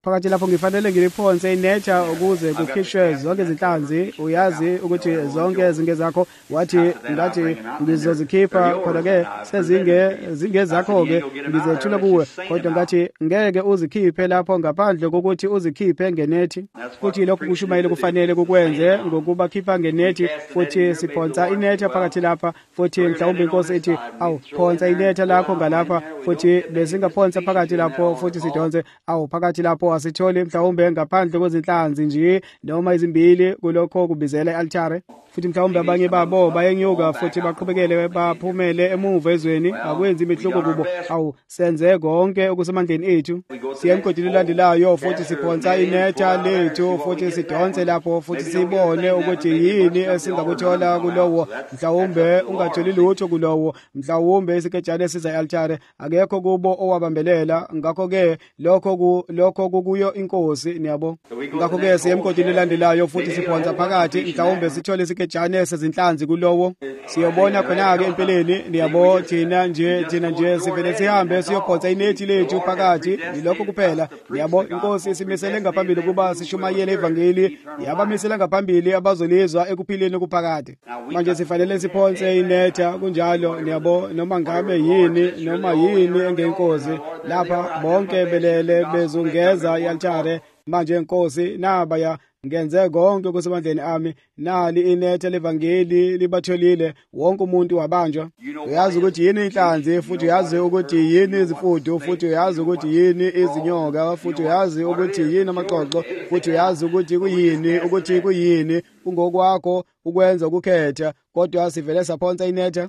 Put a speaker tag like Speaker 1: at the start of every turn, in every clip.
Speaker 1: phakathi lapho ngifanele ngiliphonse inecha ukuze kukhishwe zonke izinhlanzi. Uyazi ukuthi zonke zingezakho, wathi ngathi ngizozikhipha, khona-ke sezingezakho-ke ngizethula kuwe, kodwa ngathi ngeke uzikhiphe lapho ngaphandle kokuthi uzikhiphe ngenethi. Futhi lokhu kushumayela kufanele kukwenze ngokubakhipha ngenethi, futhi siphonsa inetha phakathi lapha, futhi mhlawumbe inkosi ithi, awu phonsa inetha lakho ngalapha, futhi besingaphonsa phakathi lapho, futhi sidonse, awu phakathi lapho asithole mhlawumbe ngaphandle kwezinhlanzi nje noma izimbili kulokho kubizela i-altare. Futhi mhlawumbe abanye babo bayenyuka futhi baqhubekele baphumele emuva ezweni, akwenzi imihluko kubo. Awu senze konke okusemandleni ethu, siya emgodini olandelayo, futhi siphonsa inetha lethu, futhi sidonse lapho, futhi sibone ukuthi yini esingakuthola kulowo. Mhlawumbe ungatholi lutho kulowo, mhlawumbe isikejane esiza i-altare akekho kubo owabambelela. Ngakho-ke lokho kukuyo inkosi, niyabo. Ngakho-ke siya emgodini olandelayo, futhi siphonsa phakathi, mhlawumbe sithole isikejane sezinhlanzi kulowo. Siyobona khona-ke empeleni, niyabo, thina nje sivele sihambe siyophonsa inethi lethu phakathi, yilokho kuphela. Niyabo, inkosi isimisele ngaphambili ukuba sishumayele ivangeli, yabamisela ngaphambili abazolizwa ekuphileni okuphakathi. Manje sifanele siphonse inetha kunjalo, niyabo, noma ngabe yini engenkosi lapha, bonke belele bezungeza i-altare. Manje inkosi nabaya ngenze konke okusemandleni ami, nali inetha levangeli libatholile, wonke umuntu wabanjwa. Uyazi ukuthi yini inhlanzi, futhi uyazi ukuthi yini izifudu, futhi uyazi ukuthi yini izinyoka, futhi uyazi ukuthi yini amaxoxo, futhi uyazi ukuthi kuyini kungokwakho ukwenza ukukhetha. Kodwa sivele saphonsa inetha,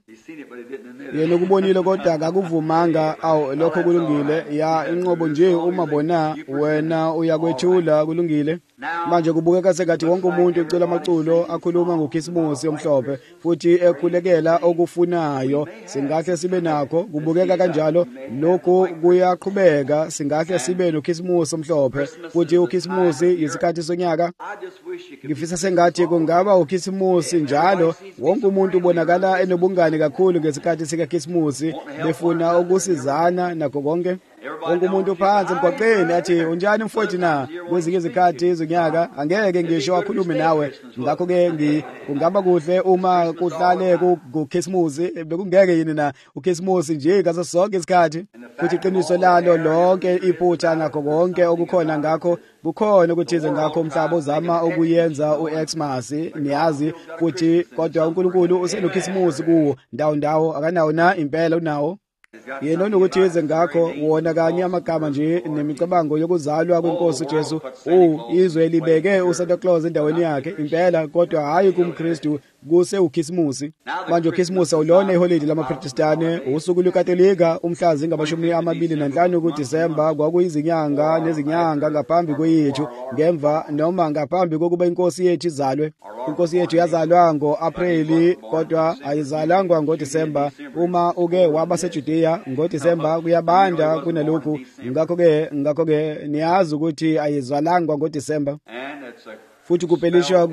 Speaker 1: yena ukubonile kodwa akakuvumanga. Awu lokho kulungile, ya inqobo nje uma bona wena uyakwethula, kulungile. Manje kubukeka sengathi wonke umuntu ucula amaculo akhuluma ngokhisimusi omhlophe, futhi ekhulekela okufunayo. Singahle sibe nakho, kubukeka kanjalo. Lokhu kuyaqhubeka, singahle sibe nokhisimusi omhlophe, futhi ukhisimusi yisikhathi sonyaka. Ngifisa sengathi kungaba ukhisimusi njalo. Wonke umuntu ubonakala enobungane kakhulu ngesikhathi sikakhisimusi, befuna ukusizana nakho konke. Wonke umuntu phansi emgwaqeni athi, unjani mfowethu na? Kwezinye izikhathi zonyaka angeke ngisho akhulume nawe. Ngakho-ke kungaba kuhle uma kuhlale kukhisimusi, bekungeke yini na ukhisimusi nje ngaso sonke isikhathi. Futhi iqiniso lalo lonke iphutha ngakho konke okukhona ngakho, kukhona ukuthize ngakho umhlaba uzama ukuyenza u-Xmas, niyazi. Futhi kodwa uNkulunkulu usenokhisimusi kuwo ndawo akanawo na impela unawo. Yena onokuthize ngakho wona kanye amagama nje nemicabango yokuzalwa kwenkosi uJesu. Izwe libeke uSanta Claus endaweni yakhe impela, kodwa hayi kumKristu kuse ukhisimusi. Manje ukhisimusi awulona iholide lamaProtestani, usuku lukatolika, umhla zingama-25 kuDisemba. Kwakuyizinyanga nezinyanga ngaphambi kwethu, ngemva noma ngaphambi kokuba inkosi yethu izalwe. Inkosi yethu yazalwa ngo-Apreli, kodwa ayizalangwa ngoDisemba. Uma uke waba seJudeya ngoDisemba kuyabanda kunalokhu. Ngakho-ke niyazi ukuthi ayizalangwa ngoDisemba. Futhi kupelishwa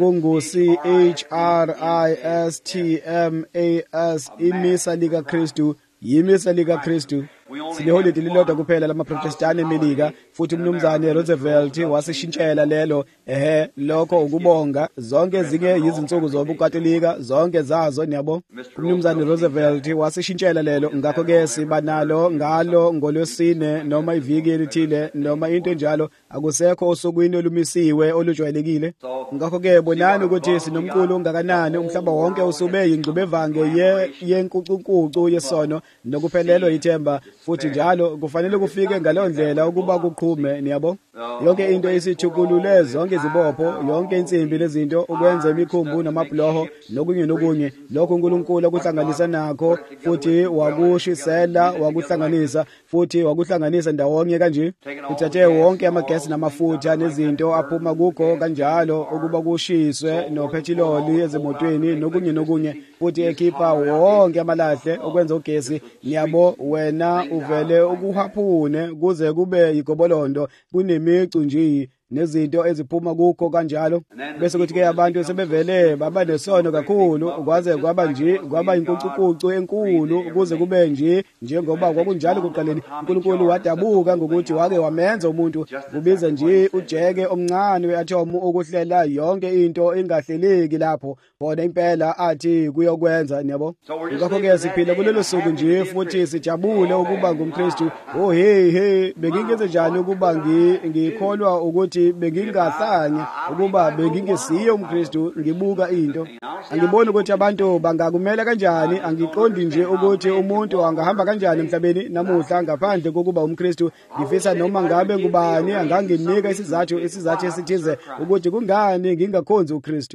Speaker 1: CHRISTMAS, imisa likaKristu, yimisa likaKristu. Siliholide lilodwa kuphela lamaProtestani eMelika, futhi umnumzane Roosevelt wasishintshela lelo. Lokho ukubonga. Zonke ezinye yizinsuku zobukatolika, zonke zazo, niyabo. Umnumzane Roosevelt wasishintshela lelo. Ngakho-ke siba nalo ngalo ngoLwesine noma iviki elithile noma into enjalo. Akusekho osukwini olumisiwe olujwayelekile. Ngakho-ke bonani ukuthi sinomculo ungakanani. Umhlaba wonke usube yingxubevange yenkucunkucu yesono nokuphelelwa yithemba. Futhi njalo kufanele kufike ngaleyo ndlela ukuba kuqhume, niyabo. Yonke into isithukulule, zonke izibopho, yonke insimbi lezinto, ukwenza imikhumbu namabloho nokunye. Lokho uNkulunkulu akuhlanganisa nakho, futhi wakushisela, wakuhlanganisa, futhi wakuhlanganisa ndawonye kanje. Uthathe wonke amagesi namafutha nezinto aphuma kukho kanjalo ukuba kushiswe nophethiloli ezimotweni nokunye, futhi ekhipha wonke amalahle ukwenza ugesi. Niyabo, wena uvele ukuhaphune kuze kube yigobolondo, kunemicu nje. nezinto eziphuma kukho kanjalo. Bese kuthi-ke abantu sebevele baba nesono kakhulu, kwaze kwaba nje kwaba inkucukucu enkulu ukuze kube nje njengoba kwakunjalo kuqaleni. uNkulunkulu wadabuka ngokuthi wake wamenza umuntu, kubiza nje ujeke omncane we-athomu ukuhlela yonke into ingahleleki lapho bona impela athi kuyokwenza. Yabo, ngakho-ke siphila kulelo suku nje futhi sijabule ukuba ngumKristu. Oh hey, bengingenze njani ukuba ngikholwa ukuthi bengingahlanye ukuba bengingesiye umKristu. Ngibuka into, angiboni ukuthi abantu bangakumela kanjani, angiqondi nje ukuthi umuntu angahamba kanjani emhlabeni namuhla ngaphandle kokuba umKristu. Ngifisa noma ngabe ngubani anganginika isizathu esithize ukuthi kungani ngingakhonzi uKristu.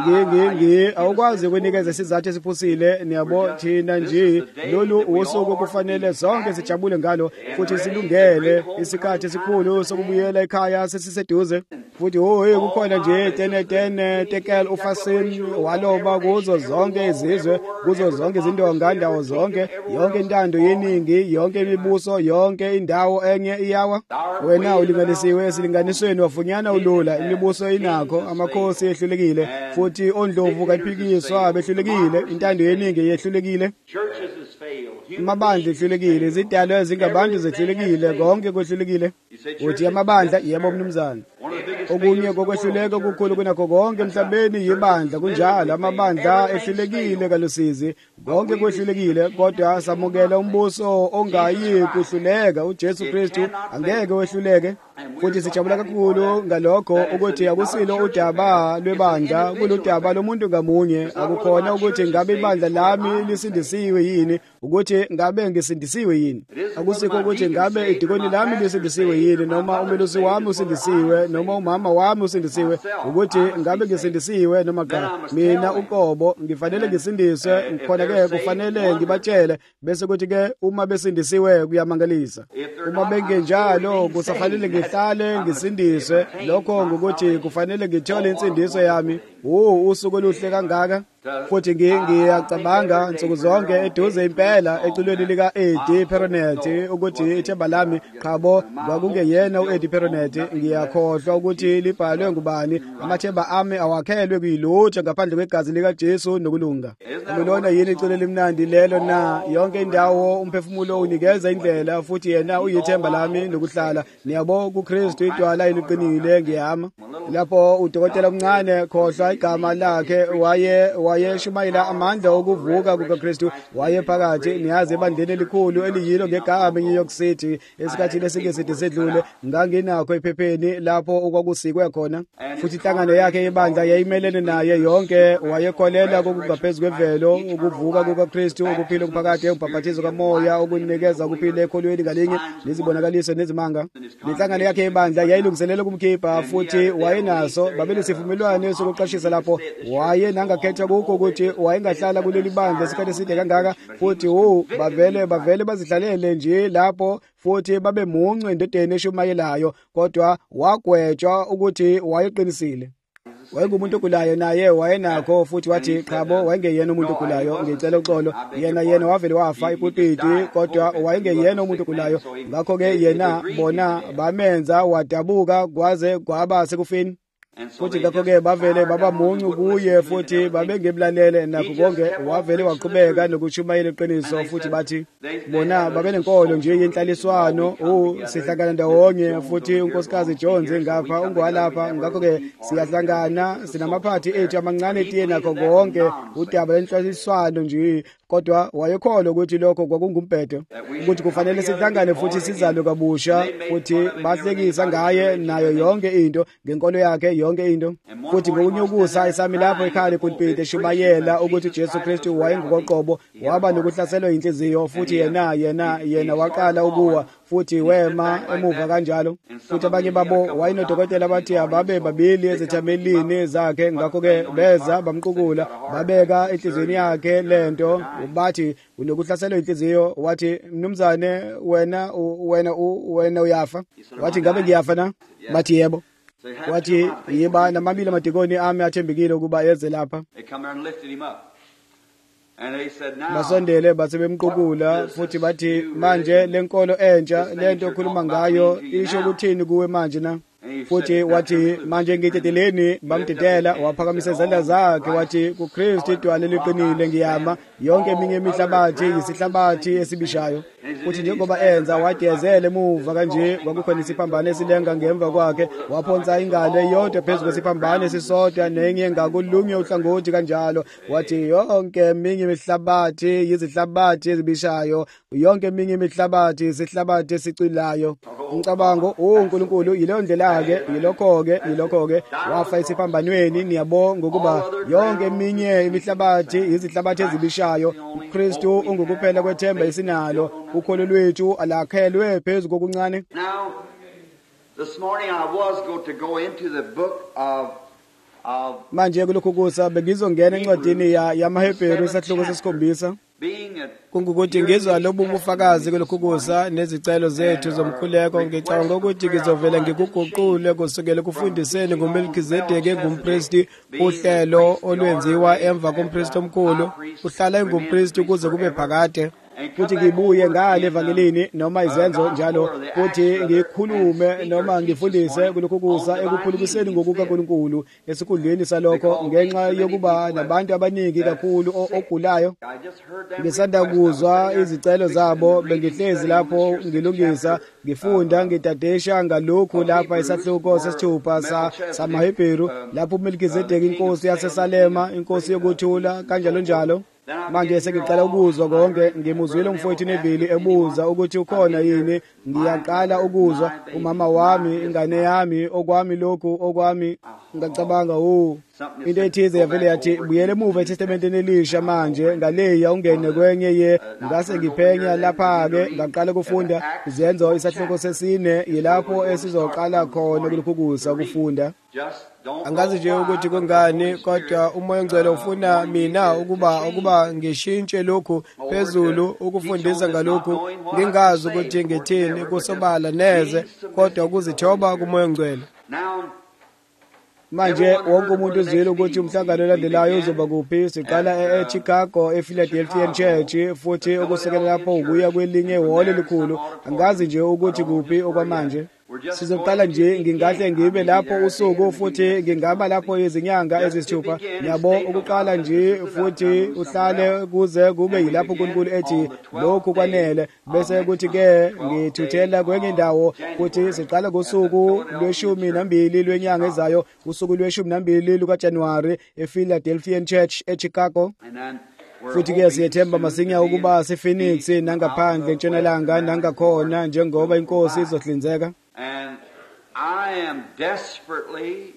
Speaker 1: Awukwazi ukunikeza isizathu esiphusile. Niyabo, thina nje lolu usuku kufanele sonke sijabule ngalo futhi silungele isikhathi esikhulu sokubuyela ekhaya sesiseduze. Futhi kukhona nje tekel ufasin waloba kuzo zonke izizwe, kuzo zonke izindonga, ndawo zonke, yonke intando yeningi, yonke imibuso, yonke indawo enye iyawa. Wena ulinganisiwe esilinganisweni, wafunyana ulula. Imibuso inakho, amakhosi ehlulekile, futhi ondlovu kayiphikiswa behlulekile, intando yeningi yehlulekile, amabandla ehlulekile, izidalwa ezingabantu zehlulekile, konke kwehlulekile. Uthi amabandla, yebo mnumzane. Okunye kokwehluleka okukhulu kunakho konke emhlabeni yibandla. Kunjalo amabandla ehlulekile kalusizi, konke kwehlulekile, kodwa samukela umbuso ongayi kuhluleka. uJesu Kristu angeke wehluleke. Futhi sijabula kakhulu ngalokho ukuthi akusilo udaba lwebandla, kuludaba lomuntu ngamunye. Akukhona ukuthi ngabe ibandla lami lisindisiwe yini, ukuthi ngabe ngisindisiwe yini. Akusikho ukuthi ngabe idikoni lami lisindisiwe yini, noma umelusi wami usindisiwe, noma umama wami usindisiwe, ukuthi ngabe ngisindisiwe noma cha. Mina uqobo ngifanele ngisindiswe. Khona-ke kufanele ngibatshele bese kuthi-ke uma besindisiwe kuyamangalisa. Uma bengenjalo kusafanele ngihlale ngisindiswe. Lokho ngokuthi kufanele ngithole insindiso yami. Usuku oluhle kangaka. Futhi ngiyacabanga nsuku zonke eduze impela eculweni lika-Eddie Peronet ukuthi ithemba lami qhabo kwakungeyena u-Eddie Peronet. Ngiyakhohlwa ukuthi libhalwe ngubani. Amathemba ami awakhelwe kuyilutho ngaphandle kwegazi likaJesu nokulunga. Ngilona yini iculo elimnandi lelo na? Yonke indawo umphefumulo unikeza indlela, futhi yena uyithemba lami nokuhlala. Niyabo, kuKristu idwala eliqinile ngiyama. Lapho udokotela omncane, khohlwa igama lakhe, wayeshumayela amandla okuvuka kukaKristu. Wayephakathi niyazi ebandleni elikhulu eliyilo ngegama eNew York City esikhathini esingesithi sedlule. Nganginakho ephepheni lapho okwakusikwe khona, futhi inhlangano yakhe yebandla yayimelene naye yonke. Wayekholela kokungaphezu kwemvelo, ukuvuka kukaKristu, ukuphila okuphakade, ubhaphathizo kamoya, ukunikeza ukuphila ekholweni ngalinye, nezibonakaliso nezimanga. Inhlangano yakhe yebandla yayilungiselela ukumkhipha, futhi wayenaso babelesivumelwano sokuqashisa lapho. Nangakhetha kukho ukuthi wayengahlala kuleli bandla isikhathi eside kangaka, futhi bavele bazihlalele nje lapho, futhi babe muncu endodeni eshumayelayo, kodwa wagwetshwa ukuthi wayeqinisile. Wayengumuntu ogulayo naye wayenakho, futhi wathi qhabo wayengeyena umuntu ogulayo. Ngicela uxolo, yena wavele wafa ipulpiti, kodwa wayengeyena umuntu ogulayo. Ngakho-ke yena bona bamenza wadabuka kwaze kwaba sekufini. Futhi ngakho-ke bavele baba muncu kuye, futhi babengemlalele nakho konke. Wavele waqhubeka nokushumayela iqiniso, futhi bathi bona babenenkolo nje yenhlaliswano. Sihlangana ndawonye, futhi unkosikazi Jones ngapha, ungwalapha. Ngakho-ke siyahlangana, sinamaphathi ethu amancane etiye nakho konke, udaba lenhlaliswano nje. Kodwa wayekholwa ukuthi lokho kwakungumbhedo, ukuthi kufanele sihlangane futhi sizalwe kabusha, futhi bahlekisa ngaye nayo yonke into, ngenkolo yakhe yonke into. Futhi ngokunyukusa isami lapho ekhaya epulpiti eshumayela ukuthi uJesu Kristu wayengokoqobo, waba nokuhlaselwa inhliziyo, futhi yena waqala ukuwa, futhi wema emuva kanjalo. Futhi abanye babo wayenodokotela bathi ababe babili ezithamelini zakhe. Ngakho-ke beza bamqukula, babeka enhliziyweni yakhe lento, bathi unokuhlaselwa inhliziyo. Wathi mnumzane, wena uyafa. Wathi ngabe ngiyafa na? Bathi yebo. Wathi yiba namabili amadikoni ami athembekile ukuba yeze lapha. Basondele basebemqukula, futhi bathi manje lenkolo entsha lento okhuluma ngayo isho ukuthini kuwe manje na? futhi wathi manje ngidedileni bamdedela waphakamisa izandla zakhe wathi kuKristu idwala liqinile ngiyama yonke eminye imihlabathi yisihlabathi esibishayo futhi njengoba enza wadiyezela emuva kanje kwakukhona isiphambano esilenga ngemva kwakhe waphonsa ingalo eyodwa phezu kwesiphambano esisodwa nenye ngakulunye uhlangothi kanjalo wathi yonke eminye imihlabathi yizihlabathi ezibishayo yonke eminye imihlabathi isihlabathi esicilayo umcabango uNkulunkulu yileyo ndlela-ke yilokho-ke wafa esiphambanweni niyabonga ukuba yonke eminye imihlabathi izihlabathi ezibishayo uKristu ungukuphela kwethemba esinalo ukholo lwethu alakhelwe phezu kokuncane.
Speaker 2: Now, this morning I was going to go into the book of
Speaker 1: manje kulokhu kusa bengizongena encwadini yamaHebheru isahluko sesikhombisa kungukuthi ngizwa lobu bufakazi kulokhu kusa nezicelo zethu zomkhuleko ngicabanga ukuthi ngizovela ngikuguqule kusukela kufundiseni ngoMelkizedeki engumpristi uhlelo olwenziwa emva kompristi omkhulu uhlala engumpristi kuze kube phakade futhi ngibuye ngale evangelini noma izenzo njalo futhi ngikhulume noma ngifundise kulokhu kusa ekukhulumiseni ngokukaNkulunkulu esikhundleni salokho ngenxa yokuba nabantu abaningi kakhulu ogulayo ngisanda kuzwa izicelo zabo bengihlezi lapho ngilungisa ngifunda ngidadesha ngalokhu lapha isahluko sesithupha samaHebheru lapho uMelkizedeki inkosi yaseSalema inkosi yokuthula kanjalo njalo. Manje sengicala ukuzwa konke ngimuzwile umfowethu Neville ebuza ukuthi ukhona yini ngiyaqala ukuzwa umama wami ingane yami okwami lokhu okwami ngacabanga into ethize yavele yathi buyele emuva eTestamenteni Elisha manje ngaleya ungene kwenye ngase ngiphenya lapha-ke ngaqala ukufunda izenzo isahluko sesine yilapho esizoqala khona kulokhu kusa ukufunda. Angazi nje ukuthi kungani kodwa umoya ongcwele ufuna mina ukuba ngishintshe lokhu phezulu ukufundisa ngalokhu ngingazi ukuthi ngithini kusobala neze kodwa ukuzithoba kumoya ongcwele. Manje wonke umuntu uzwile ukuthi umhlangano olandelayo uzoba kuphi. Siqala eChicago ePhiladelphia Church futhi ukusukela lapho ukuya kwelinye ihholo elikhulu. Angazi nje ukuthi kuphi okwamanje. Sizoqala nje ngingahle ngibe lapho usuku futhi ngingaba lapho izinyanga ezisithupha yabo ukuqala nje futhi uhlale kuze kube yilapho uNkulunkulu ethi lokhu kwanele bese kuthi ke ngithuthela kwenye indawo futhi siqala ngosuku lwe-12 lwenyanga ezayo usuku lwe-12 lukaJanuwari ePhiladelphia Church eChicago. Futhi ke siyethemba masinya ukuba sePhoenix nangaphandle entshonalanga nangakhona njengoba inkosi izohlinzeka.
Speaker 2: And I am desperately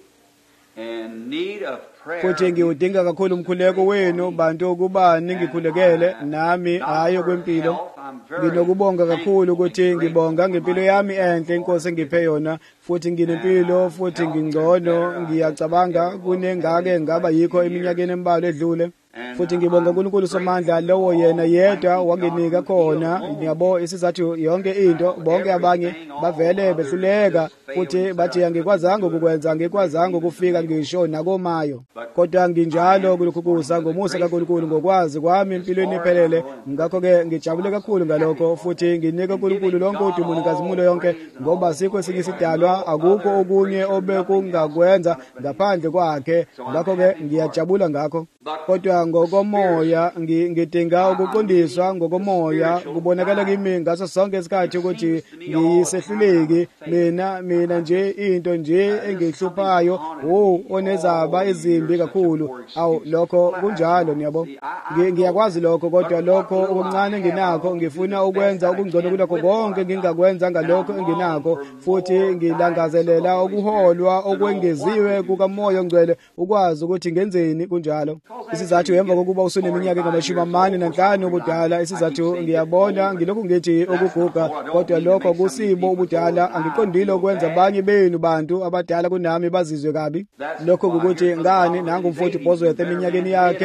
Speaker 2: in need of prayer.
Speaker 1: Futhi ngiwudinga kakhulu umkhuleko wenu bantu ukuba ningikhulekele nami hayo kwempilo. Nginokubonga kakhulu ukuthi ngibonga ngempilo yami enhle inkosi engiphe yona futhi nginempilo futhi ngingcono ngiyacabanga kunengake ngaba yikho eminyakeni embalwa edlule. Futhi ngibonga uNkulunkulu somandla lowo yena yedwa wanginika khona ngiyabo isizathu yonke into bonke abanye bavele behluleka futhi bathi angikwazanga ukukwenzanga ukufika ngisho nakomayo kodwa nginjalo kulokhu kusa ngomusa kaNkulunkulu ngokwazi kwami empilweni ephelele ngakho ke ngijabule kakhulu ngalokho futhi nginika uNkulunkulu lonke udumo nenkazimulo yonke ngoba sikho singisidalwa akukho okunye obekungakwenza ngaphandle kwakhe ngakho ke ngiyajabula ngakho kodwa ngokomoya ngidinga ukuqondiswa ngokomoya kubonakala kimi ngaso sonke isikhathi ukuthi ngiyisehluleki mina nje into nje engihluphayo onezaba ezimbi kakhulu awu lokho kunjalo niyabo ngiyakwazi lokho kodwa lokho okuncane enginakho ngifuna ukwenza okungcono kulokho konke ngingakwenza ngalokho enginakho futhi ngilangazelela ukuholwa okwengeziwe kukamoya ongcwele ukwazi ukuthi ngenzeni kunjalo. Isizathu emva kokuba usuneminyaka engama-45 ubudala isizathu ngiyabona ngilokhu ngithi ukuguga kodwa lokho kusibo ubudala angiqondile ukwenza abanye benu bantu abadala kunami bazizwe kabi. Lokho ukuthi ngani nangumfowethu uBosworth eminyakeni yakhe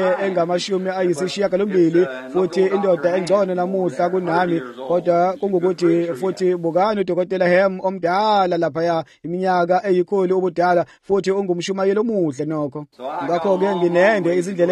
Speaker 1: engama-80 futhi indoda engcono namuhla kunami kodwa kungukuthi futhi bukani uDokotela Hem omdala laphaya iminyaka eyikhulu ubudala futhi ungumshumayeli omuhle nokho. Ngakho ke nginende izindlela ezinde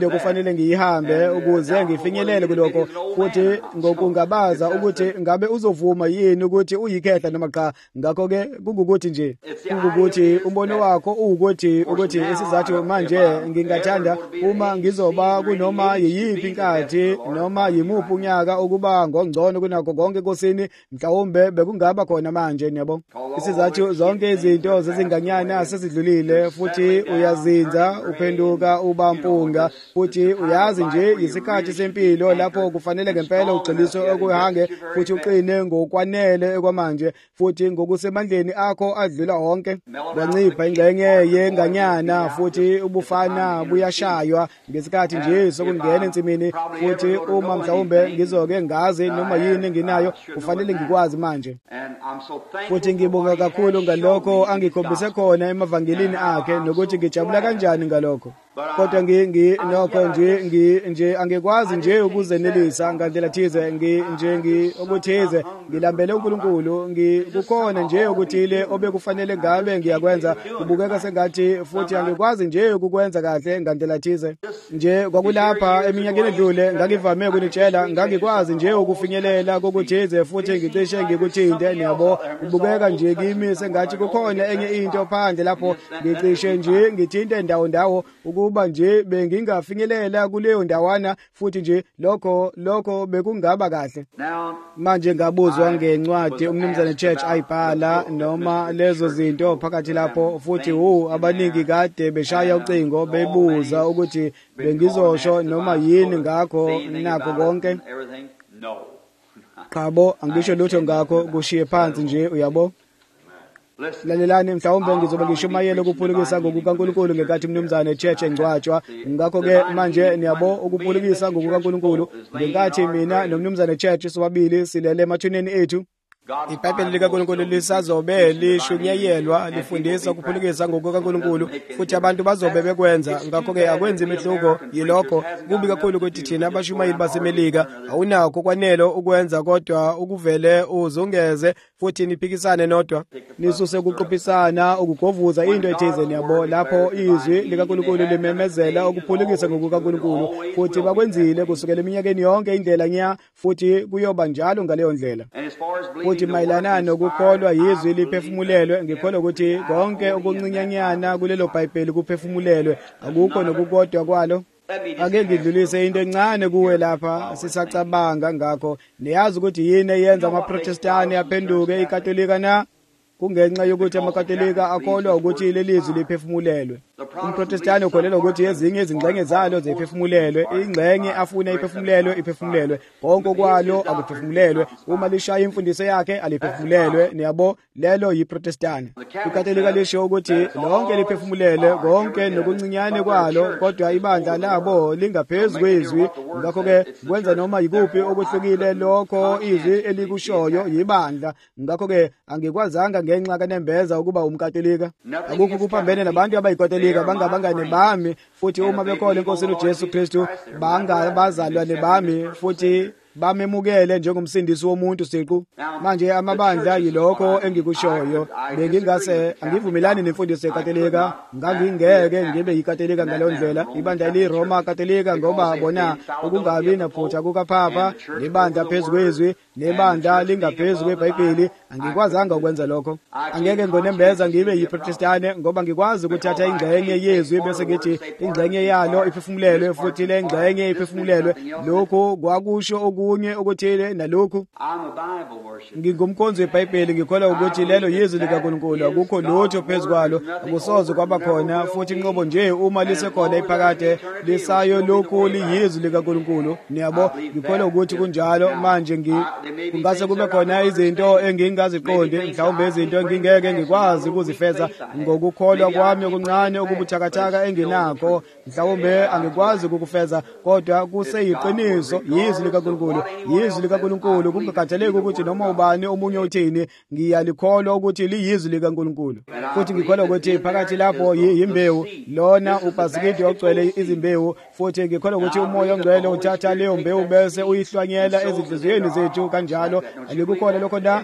Speaker 1: into kufanele ngiyihambe ukuze ngifinyelele kuloko, futhi ngokungabaza ukuthi ngabe uzovuma yini ukuthi uyikhehla noma cha. Ngakho ke kungukuthi nje kungukuthi umbono wakho ukuthi isizathu manje ngingathanda uma ngizoba kunoma yiyiphi inkathi noma yimuphi unyaka ukuba ngongcono kunakho konke Nkosini, mhlawumbe bekungaba khona manje. Yabo isizathu zonke izinto zezinganyana sezidlulile, futhi uyazinza uphenduka uba mpunga, futhi uyazi nje isikhathi sempilo lapho kufanele ngempela ugxiliswe okuhange futhi uqine ngokwanele ekwamanje, futhi ngokusemandleni akho adlula wonke. Kwancipha ingxenye yenganyana, futhi ubufana buyashaywa ngesikhathi nje sokungena ensimini, futhi uma mhlawumbe ngizoke ngazi noma yini enginayo kufanele ngikwazi manje. Futhi ngibonga kakhulu ngalokho angikhombise khona emavangelini akhe nokuthi ngijabula kanjani ngalokho. Kodwa nokho nje angikwazi nje ukuzenelisa ngandlela thize ukuthize ngilambele uNkulunkulu, kukhona nje ukuthile obekufanele ngabe ngiyakwenza kubukeka sengathi, futhi angikwazi nje ukukwenza kahle ngandlela thize. Nje kwakulapha eminyakeni edlule ngangivame ukunitshela ngangikwazi nje ukufinyelela kokuthize, futhi ngicishe ngikuthinte. Niyabo kubukeka nje kimi sengathi kukhona enye into phandle lapho ngicishe nje ngithinte ndawo ukuba nje bengingafinyelela kuleyo ndawana, futhi nje lokho bekungaba kahle. Manje ngabuzwa ngencwadi umnumzane Church ayibhala noma lezo zinto phakathi lapho, futhi abaningi kade beshaya ucingo bebuza ukuthi bengizosho noma yini ngakho nakho konke. Qabo angisho lutho ngakho, kushiye phansi nje. Uyabo, lalelani, mhlawumbe ngizobe ngishumayela ukuphulukisa ngokukaNkulunkulu ngenkathi umnumzane Church engcwatshwa. Ngakho ke manje niyabo ukuphulukisa ngokukaNkulunkulu ngenkathi mina nomnumzane Church sobabili silele emathuneni ethu. iBhayibheli likaNkulunkulu lisazobe lishunyayelwa lifundisa ukuphulukisa ngokukaNkulunkulu futhi abantu bazobe bekwenza. Ngakho-ke akwenzi imehluko yilokho. Kubi kakhulu ukuthi thina abashumayeli baseMelika awunakho kwanelo ukwenza, kodwa ukuvele uzungeze futhi niphikisane nodwa, nisuse ukuqophisana ukugovuza into ethize. Niyabo lapho izwi likaNkulunkulu limemezela ukuphulukisa ngokukaNkulunkulu, futhi bakwenzile kusukela eminyakeni yonke indlela nya, futhi kuyoba njalo ngaleyo ndlela. Futhi mayelana nokukholwa yizwi liphefumulelwe, ngikholwa ukuthi konke okuncinyanyana kulelo Bhayibheli kuphefumulelwe, akukho nokukodwa kwalo. Ake ngidlulise into encane kuwe lapha sisacabanga ngakho. Niyazi ukuthi yini eyenza amaProtestani aphenduke iKatolika na? Kungenxa yokuthi amaKatolika akholwa ukuthi lelizwi liphefumulelwe. UmProtestani ukholelwa ukuthi ezinye izingxenye zalo ziphefumulelwe, ingxenye afuna iphefumulelwe, konke kwalo akuphefumulelwe. Uma lishaya imfundiso yakhe aliphefumulelwe. Niyabo, lelo yiProtestani. iKatolika lisho ukuthi lonke liphefumulelwe, konke nokuncinyane kwalo, kodwa ibandla labo lingaphezulu kwezwi. Ngakho-ke kwenza noma yikuphi okuhlukile lokho izwi elikushoyo yibandla. Ngakho-ke angikwazanga ngenxa kanembeza ukuba umKatolika. Akukho kuphambene nabantu abayikatolika, bangabangane bami, futhi uma bekholwa eNkosini uJesu Kristu bangabazalwane bami, futhi bamemukele njengomsindisi womuntu siqu. Manje amabandla yilokho engikushoyo. Bengingase angivumelani nemfundiso yeKatolika, ngangingeke ngibe yiKatolika ngaleyo ndlela. Ibandla liRoma Katolika ngoba bona ukungabi naphutha kukaPhapa, libandla phezulu kwezwi, nebandla lingaphezulu kweBhayibheli. Angikwazanga ukwenza lokho. Angeke ngonembeza ngibe yiProtestani ngoba ngikwazi ukuthatha ingxenye yezwi bese ngithi ingxenye yalo iphefumulelwe, futhi le ingxenye iphefumulelwe. Lokho kwakusho okunye okuthile nalokhu. Ngingumkhonzi weBhayibheli, ngikholwa ukuthi lelo yizwi likaNkulunkulu, akukho lutho phezu kwalo, akusoze kwaba khona, futhi inqobo nje uma lisekhona iphakade lisayo lokhu liyizwi likaNkulunkulu. Niyabo, ngikholwa ukuthi kunjalo. Manje kungase kube khona izinto engingaziqondi, mhlawumbe izinto engingeke ngikwazi ukuzifeza ngokukholwa kwami okuncane okubuthakathaka enginakho, mhlawumbe angikwazi ukukufeza, kodwa kuseyiqiniso yizwi likaNkulunkulu. Yizwi likaNkulunkulu kungakhathaleki ukuthi noma ubani omunye uthini, ngiyalikholwa ukuthi liyizwi likaNkulunkulu. Futhi ngikholwa ukuthi phakathi lapho yimbewu, lona ubhasikidi ogcwele izimbewu, futhi ngikholwa ukuthi umoya ongcwele uthatha leyo mbewu bese uyihlwanyela ezinhliziyweni zethu kanjalo. Alikukhona lokho na? Futhi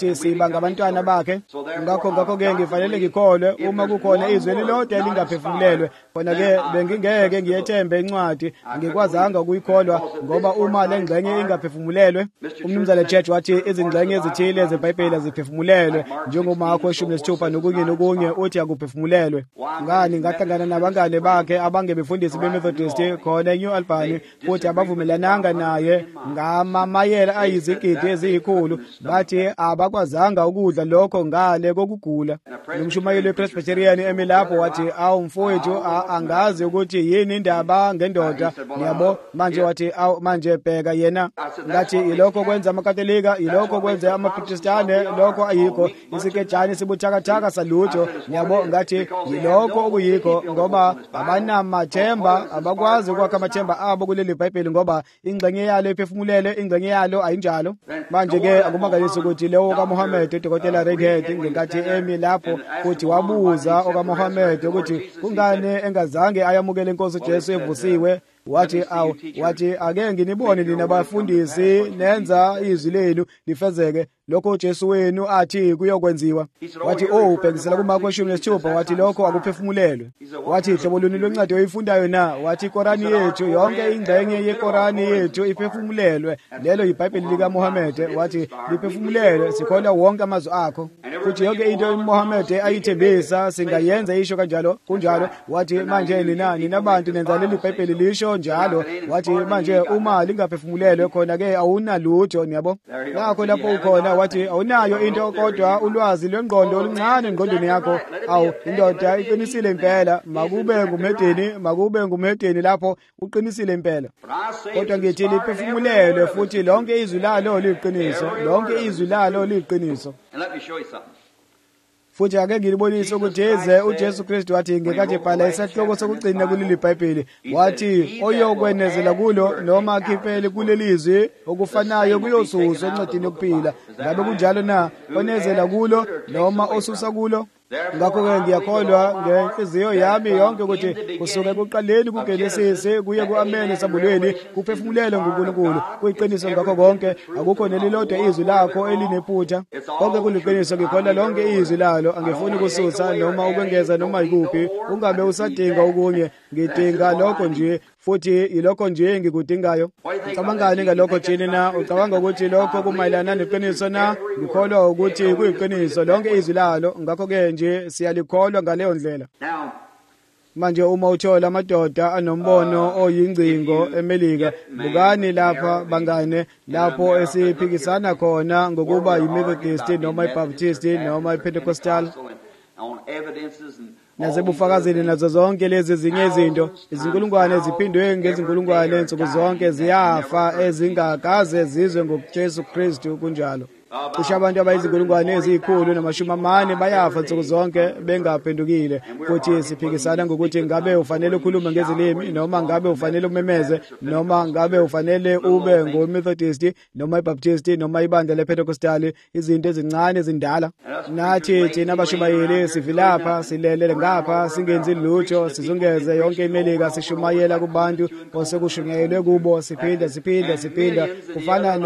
Speaker 1: ukuthi siba ngabantwana bakhe. Ngakho-ke ngifanele ngikholwe uma kukhona izwi elilodwa elingaphefumulelwe. Khona-ke bengingeke ngiyethembe incwadi, angikwazanga ukuyikholwa ngoba uma le ngxenye ingaphefumulelwe. Umnumzane Church wathi izingxenye ezithile zeBhayibheli ziphefumulelwe, njengoMakho 16 nokunye uthi akuphefumulelwe. Ngani ngahlangana nabangane bakhe abangebefundisi beMethodist khona eNew Albany, futhi abavumelananga naye ngamamayela ayizigidi eziyikhulu, bathi abakwazanga ukudla lokho ngale kokugula. Nomshumayeli wePresbyterian emilapho wathi awu mfowethu, angazi ukuthi yini indaba ngendoda, yabo manje wathi awu manje bheka yena. Ngathi yilokho kwenza amakatolika, yilokho kwenza amaprotestane, lokho ayikho isikejane sibuthakathaka salutho, yabo. Ngathi yilokho okuyikho ngoba abanamathemba, abakwazi ukwakha amathemba abo kuleli Bhayibheli ngoba ingxenye yalo iphefumulele, ingxenye yalo ayinjalo. Manje-ke akumangalisi ukuthi lewo kaMuhammad uDokotela Redhead ngenkathi emi lapho futhi wabuza okaMuhammad ukuthi kungani engazange ayamukele inkosi uJesu evusiwe. Wathi ake nginibone nina bafundisi nenza izwi lenu lifezeke lokho uJesu wenu athi kuyokwenziwa. Wathi ubhekisela kuMakho 16, wathi lokho akuphefumulelwe. Wathi hlobo luni lwencwadi oyifundayo na? Wathi iKorani yethu, yonke ingxenye yeKorani yethu iphefumulelwe. Lelo yiBhayibheli likaMuhammad. Wathi liphefumulelwe, sikholwa wonke amazwi akho. Futhi yonke into uMuhammad ayithembisa singayenza isho kanjalo kunjalo. Wathi manje nina bantu nenza leli Bhayibheli lisho njalo. Wathi manje uma lingaphefumulelwe khona-ke awunalutho, yabo. Ngakho lapho ukhona wathi awunayo into kodwa ulwazi lwengqondo oluncane engqondweni yakho. Awu indoda iqinisile impela, makube ngumhedeni lapho uqinisile impela. Kodwa ngithi liphefumulelwe futhi lonke izwi lalo liqiniso, lonke izwi lalo liqiniso. Futhi ake ngilibonise ukuthi uJesu Kristu wathi ngekathi bhala isihloko sokugcina kuleli Bhayibheli, wathi oyokwenezela kulo noma akhiphele kulelizwi okufanayo kuyosuswa encwadini yokuphila. Ngabe kunjalo na? Onezela kulo noma osusa kulo? Ngakho-ke ngiyakholwa ngenhliziyo yami yonke ukuthi kusuke kuqaleni kuGenesisi kuye ku-Ameni esambulweni kuphefumulelwe nguNkulunkulu kuyiqiniso. Ngakho konke akukho nelilodwa izwi lakho elinephutha, konke kuliqiniso. Ngikholwa lonke izwi lalo, angifuni ukususa noma ukwengeza noma yikuphi. Ungabe usadinga okunye, ngidinga lokho nje, futhi yilokho nje engikudingayo. Ucabangani ngalokho jini na? Ucabanga ukuthi lokho kumayelana neqiniso na? Ngikholwa ukuthi kuyiqiniso lonke izwi lalo. Ngakho-ke nje siyalikholwa ngaleyo ndlela. Manje uma uthola amadoda anombono oyingcingo eMelika, bukani lapha bangane, lapho esiphikisana khona ngokuba yiMethodist noma iBaptist noma iPentecostal, nasebufakazini nazo zonke lezi zinye izinto. Izinkulungwane ziphindwe ngezinkulungwane nsuku zonke ziyafa ezingakaze zizwe ngoJesu Kristu kunjalo. Cishe abantu abayizinkulungwane eziyikhulu namashumi amane bayafa nsuku zonke bengaphendukile. Futhi siphikisana ngokuthi ngabe ufanele ukhulume ngezilimi, noma ngabe ufanele umemeze, noma ngabe ufanele ube ngoMethodist noma iBaptist noma ibandla lePentecostal, izinto ezincane ezindala. Nathi thina abashumayeli sivilapha, silele ngapha, singenzi lutho, sizungeze yonke iMelika sishumayela kubantu osekushungelwe kubo, siphinda kufana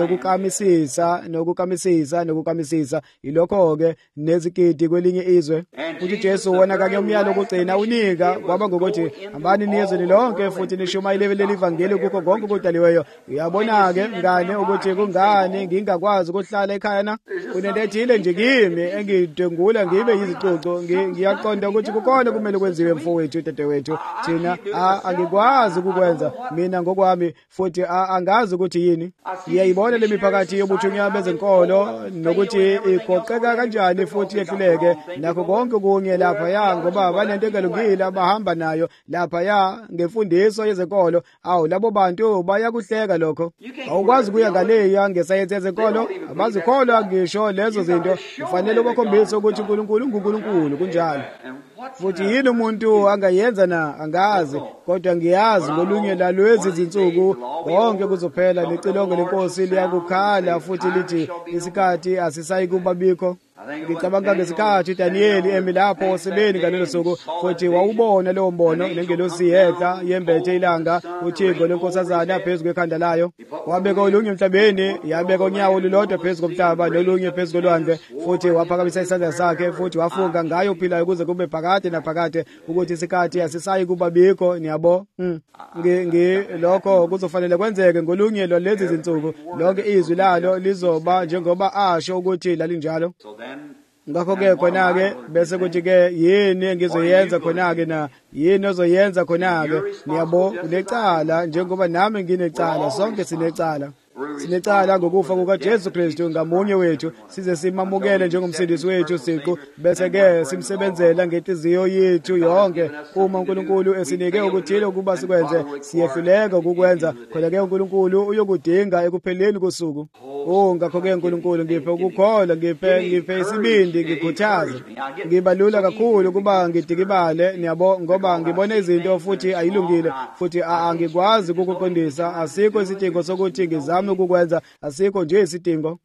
Speaker 1: nokukamisisa ilokho-ke nezigidi kwelinye izwe. Futhi Jesu wona kanye umyalo wokugcina unika kwaba ngokuthi hambani niyezwe lonke futhi nishumayele leli vangeli kukho konke okudaliweyo. Uyabona-ke ngane ukuthi kungani ngingakwazi ukuhlala ekhaya na? Kunento ethile nje kimi engidengula ngibe yizicucu. Ngiyaqonda ukuthi kukhona kumele kwenziwe mfowethu, dadewethu. Thina angikwazi ukukwenza mina ngokwami, futhi angazi ukuthi yini. Ngiyayibona le miphakathi yobuthunywa bezenkolo nokuthi igoqeka kanjani futhi yehluleke nakho konke kunye lapha ngoba banento engalungile abahamba nayo lapha ngemfundiso yezenkolo. Awu labo bantu bayakuhleka lokho. Awukwazi kuya ngaleya ngesayensi yezenkolo, abazikholwa ngisho lezo zinto. Kufanele ukukhombisa ukuthi uNkulunkulu nguNkulunkulu kunjalo. Futhi yini umuntu angayenza na? Angazi, kodwa ngiyazi ngolunye lalwezi zinsuku konke kuzophela. Licilongo lenkosi liyakukhala futhi lithi isikhathi asisayi kuba bikho. ngicabanga ngesikhathi Danieli emi lapho osebeni ngalelo suku futhi wawubona lowo mbono nengelosi yehla yembethe ilanga uThixo lenkosazana phezu kwekhanda layo wabeka olunye emhlabeni yabeka unyawo olulodwa phezu komhlaba nolunye phezu kolwandle futhi waphakamisa isandla sakhe futhi wafunga ngayo uphilayo kuze kube phakade naphakade ukuthi isikhathi asisayi kuba bikho niyabo lokho kuzofanele kwenzeke ngolunye lwalezi zinsuku lonke izwi lalo lizoba njengoba asho ukuthi lalinjalo ngakho-ke khona-ke bese kuthi-ke yini engizoyenza khona-ke na yini ozoyenza khona-ke niyabo unecala njengoba nami nginecala sonke sinecala ngokufa kukaJesu Kristu ngamunye wethu size simamukele njengomsindisi wethu siqu bese-ke simsebenzela ngenhliziyo yethu yonke uma uNkulunkulu esinike ukuthile ukuba sikwenze siyehluleka ukukwenza khona-ke uNkulunkulu uyokudinga ekupheleni kosuku ngakho-ke uNkulunkulu ngiphe ukukholwa ngiphe isibindi ngikhuthaze ngibalula kakhulu ukuba ngidikibale niyabo ngoba ngibona izinto futhi ayilungile futhi angikwazi ukukuqondisa asikho isidingo sokuthi ngizame ukukwenza asikho nje isidingo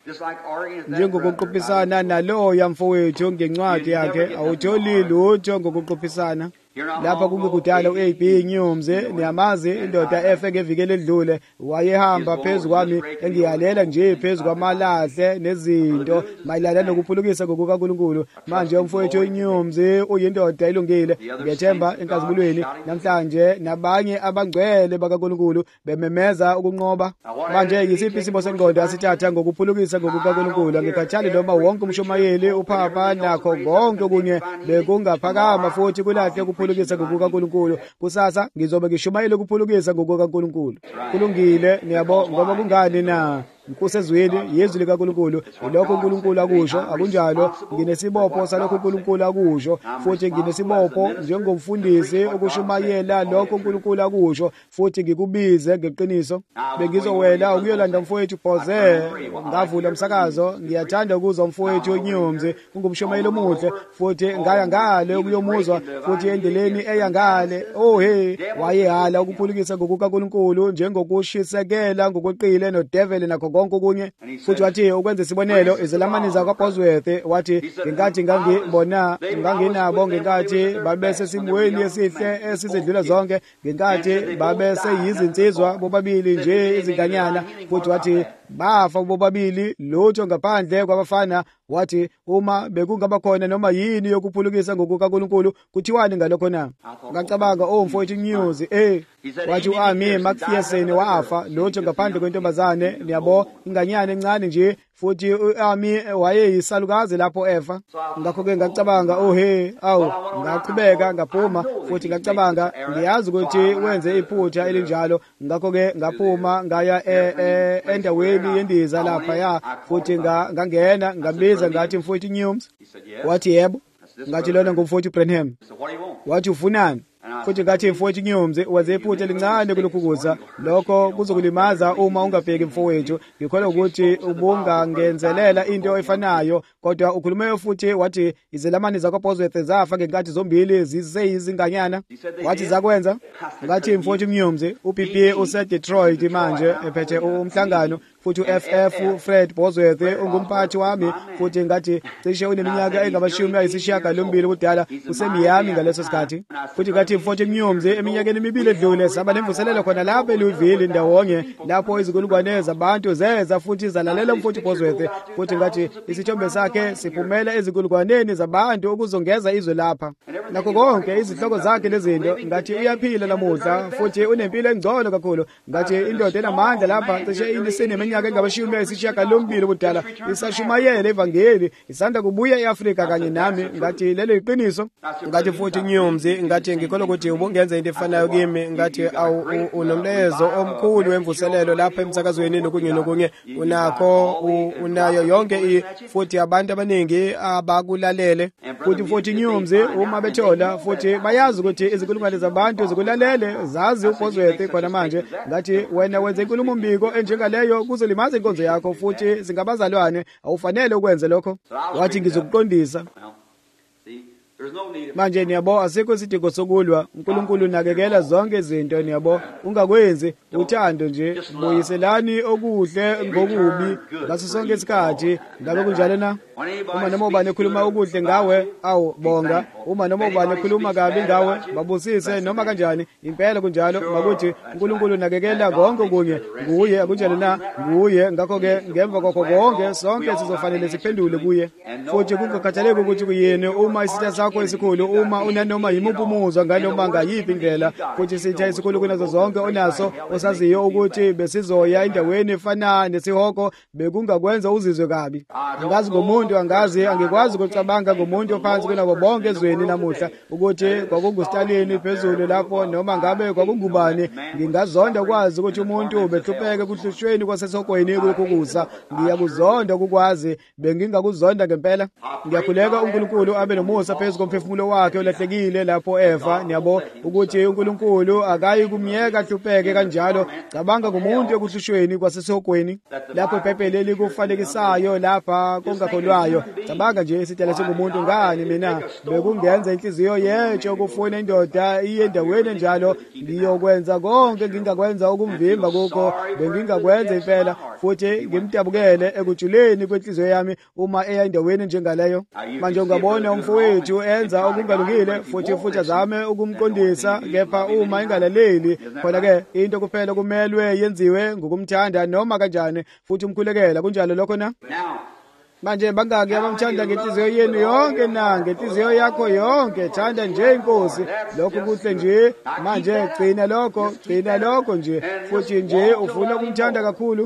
Speaker 1: njengokuqophisana nalowo yamfowethu ngencwadi yakhe awutholi lutho ngokuqophisana lapha kungekudala u-AB Nyumzi niyamazi indoda efe ngevikele edlule wayehamba phezu kwami engiyalela nje phezu kwamalahle nezinto mayelana nokuphulukisa ngokukaNkulunkulu manje umfowethu Nyumzi uyindoda elungile ngethemba enkazimulweni namhlanje nabanye abangcwele bakaNkulunkulu bememeza ukunqoba manje yisiphi isimo sengqondo asithatha ngokuphulukisa ngokukaNkulunkulu angikhathali noma wonke umshumayeli uphapha nakho konke okunye bekungaphakama futhi kulahle ukuphulukisa ngokukaNkulunkulu kusasa ngizobe ngishumayela ukuphulukisa ngokukaNkulunkulu kulungile niyabo ngoba kungani na Nkusezweni yezwi likaNkulunkulu lokho uNkulunkulu akusho akunjalo nginesibopho salokho uNkulunkulu akusho futhi nginesibopho njengomfundisi ukushumayela lokho uNkulunkulu akusho futhi ngikubize ngeqiniso bengizowela ukuyolanda umfowethu Phoze ngavula umsakazo ngiyathanda ukuzwa umfowethu Nyumzi ungumshumayeli omuhle futhi ngaya ngale ukuyomuzwa futhi endleleni eya ngale wayehala ukuphulukisa ngokukaNkulunkulu njengokushisekela ngokweqile noDevil nakho konke okunye futhi wathi ukwenza isibonelo izelamani zakwaBosworth wathi ngenkathi nganginabo ngenkathi babese simweni esihle esizedlula zonke ngenkathi babese yizinsizwa bobabili nje izinganyana futhi wathi bafa bobabili lutho ngaphandle kwabafana wathi uma bekungaba khona noma yini yokuphulukisa ngokukaNkulunkulu kuthiwani ngalokho na ngacabanga umfowethu Nyuzi wathi uAmi McPherson wafa lutho ngaphandle kwentombazane niyabo inganyana encane nje futhi uAmi wayeyisalukazi lapho efa ngakho-ke ngacabanga ngaqhubeka ngaphuma futhi ngacabanga ngiyazi ukuthi wenze iphutha elinjalo ngakho-ke ngaphuma ngaya endaweni yendiza lapha futhi ngangena ngambiza ngathi mfowethu Nyumzi wathi yebo ngathi lona ngumfowethu Branham wathi ufunani futhi ngathi mfowethu Nyumzi wenze iphutha elincane kulokhu kuza lokho kuzokulimaza uma ungabheki mfowethu ngikholwa ukuthi ubungangenzelela into efanayo kodwa ukhulume futhi wathi izelamani zakwaBosworth zafa ngenkathi zombili ziseyizinganyana wathi zakwenza ngathi mfowethu Nyumzi uPP useDetroit manje ephethe umhlangano futhi uFF Fred Bosworth ungumphathi wami futhi ngathi cishe uneminyaka engama-80 kudala usemiyami ngaleso sikhathi futhi ngathi mfowethu Nyumzi eminyakeni emibili edlule saba nemvuselelo khona lapho eLouisville ndawonye lapho izinkulungwane zabantu zeza futhi zalalela umfowethu Bosworth futhi ngathi isithombe sakhe siphumela ezinkulungwaneni zabantu ukuzongeza izwe lapha nakho konke izihloko zakhe lezinto ngathi uyaphila namuhla futhi unempilo engcono kakhulu ngathi indoda enamandla lapha cishe inisene iminyaka engama-80 kudala isashumayela evangeli isanda kubuya eAfrika kanye nami ngathi lelo iqiniso ngathi futhi Nyumzi ngathi ngikholwa ukuthi ubungenza into efanayo kimi ngathi unomlezo omkhulu wemvuselelo lapha emsakazweni nokunye unakho unayo yonke futhi abantu abaningi abakulalele futhi Nyumzi uma bethola futhi bayazi ukuthi izinkulungwane zabantu zikulalele zazi uBosworth khona manje ngathi wena wenza inkulumo mbiko enjengaleyo kuzolimaza inkonzo yakho futhi zingabazalwane awufanele ukwenze lokho wathi ngizokuqondisa manje niyabo asikho isidingo sokulwa uNkulunkulu nakekela zonke izinto niyabo ungakwenzi uthando nje buyiselani okuhle ngokubi ngaso sonke isikhathi ngabe kunjalo na uma noma ubani ekhuluma ukuhle ngawe awu bonga, uma noma ubani ekhuluma kabi ngawe babusise noma kanjani. Impela kunjalo makuthi uNkulunkulu nakekela konke kunye kuye, akunjalo na kuye. Ngakho ke ngemva kokho konke sonke sizofanele siphendule kuye, futhi kungakhathaleki ukuthi kuyini. Uma isitha sakho esikhulu, uma unanoma yimuphi umuzwa nganoma ngayiphi indlela, futhi sitha esikhulu kunazo zonke onaso, osaziyo ukuthi besizoya endaweni efana nesihoko, bekungakwenza uzizwe kabi. Angazi ngomuntu, angikwazi ukucabanga ngomuntu ophansi kunabo bonke ezweni namuhla ukuthi kwakunguStalin phezulu lapho, noma ngabe kwakungubani. Ngingazonda ukwazi ukuthi umuntu ubehlupheke kuhlushweni kwasesokweni kukuza. Ngiyakuzonda ukukwazi, bengingakuzonda ngempela. Ngiyakhuleka uNkulunkulu abe nomusa phezu komphefumulo wakhe olahlekile lapho Eva, niyabo ukuthi uNkulunkulu akayi kumyeka ahlupheke kanjalo. Cabanga ngomuntu ekuhlushweni kwasesokweni lapho iBhayibheli likufanekisayo lapha kongakholwayo. Cabanga nje isitela singumuntu, ngani mina bekungenza inhliziyo yetshe ukufuna indoda iye endaweni enjalo. Ngiyokwenza konke ngingakwenza ukumvimba kukho, bengingakwenza impela, futhi ngimdabukele ekujuleni kwenhliziyo yami uma eya endaweni njengaleyo. Manje ungabona umfowethu enza okungalungile, futhi azame ukumqondisa, kepha uma engalaleli, khona ke into kuphela kumelwe yenziwe ngokumthanda noma kanjani, futhi umkhulekela. Kunjalo lokho na? Manje bangake abamthanda ngenhliziyo yenu yonke na ngenhliziyo yakho yonke, thanda nje iNkosi. Lokho kuhle nje. Manje gcina lokho nje, futhi nje ufuna ukumthanda kakhulu.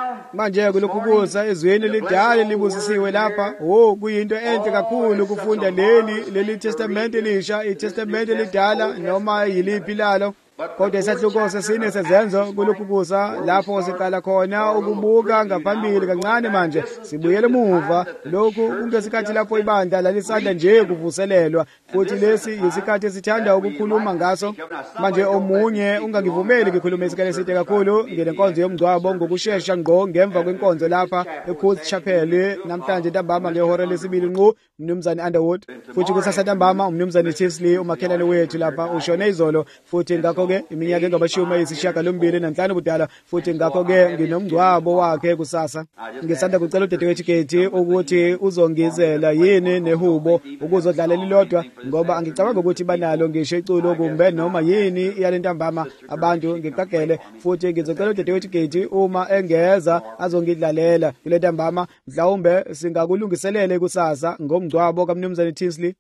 Speaker 1: Manje kulokhu kuza ezweni lidala libusisiwe lapha. Kuyinto enhle kakhulu ukufunda leli testamente elisha, iTestamente elidala noma yiliphi lalo. Kodwa isahluko sesine sezenzo kulokhu kuza lapho siqala khona ukubuka ngaphambili kancane. Manje sibuyele emuva. Lokhu kungesikhathi lapho ibandla lalisanda nje kuvuselelwa, futhi lesi yisikhathi esithanda ukukhuluma ngaso. Manje omunye ungangivumeli ngikhulume isikhathi eside kakhulu ngenkonzo yomngcwabo ngokusheshsha ngqo ngemva kwenkonzo lapha eCoast Chapel namhlanje ntambama ngehora lesibili ngqo. Umnumzane Underwood, futhi kusasa ntambama umnumzane Tisley umakhelane wethu lapha ushone izolo, futhi ngakho ke iminyaka engabashumi ayisishiyagalombili nanhlanu budala, futhi ngakho ke nginomngcwabo wakhe kusasa. Ngisanda kucela udadewethu Kethi ukuthi uzongizela yini nehubo ukuzodlalela lilodwa, ngoba angicabanga ukuthi banalo ngisho iculo kumbe noma yini yalentambama abantu ngiqagele, futhi ngizocela udadewethu Kethi uma engeza azongidlalela kule ntambama, mhlawumbe singakulungiselele kusasa ngomngcwabo kaMnumzane Tisley.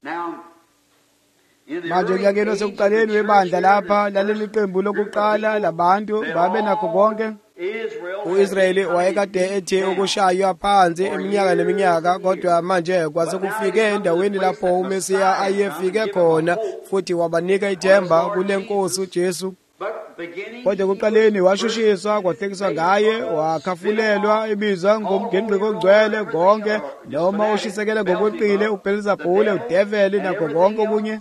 Speaker 1: Manje unyakeni osekuqaleni webandla lapha laleli qembu lokuqala labantu babe nakho konke. U-Israyeli wayekade ethi ukushaywa phansi iminyaka neminyaka, kodwa manje kwase kufike endaweni lapho uMesiya ayefike khona, futhi wabanika ithemba kule Nkosi uJesu. Kodwa kuqaleni washushiswa, kwahlekiswa ngaye, wakhafulelwa, ebizwa ngomgenqiko ongcwele konke, noma ushisekela ngokweqile, uBelzebule, udeveli nakho konke okunye.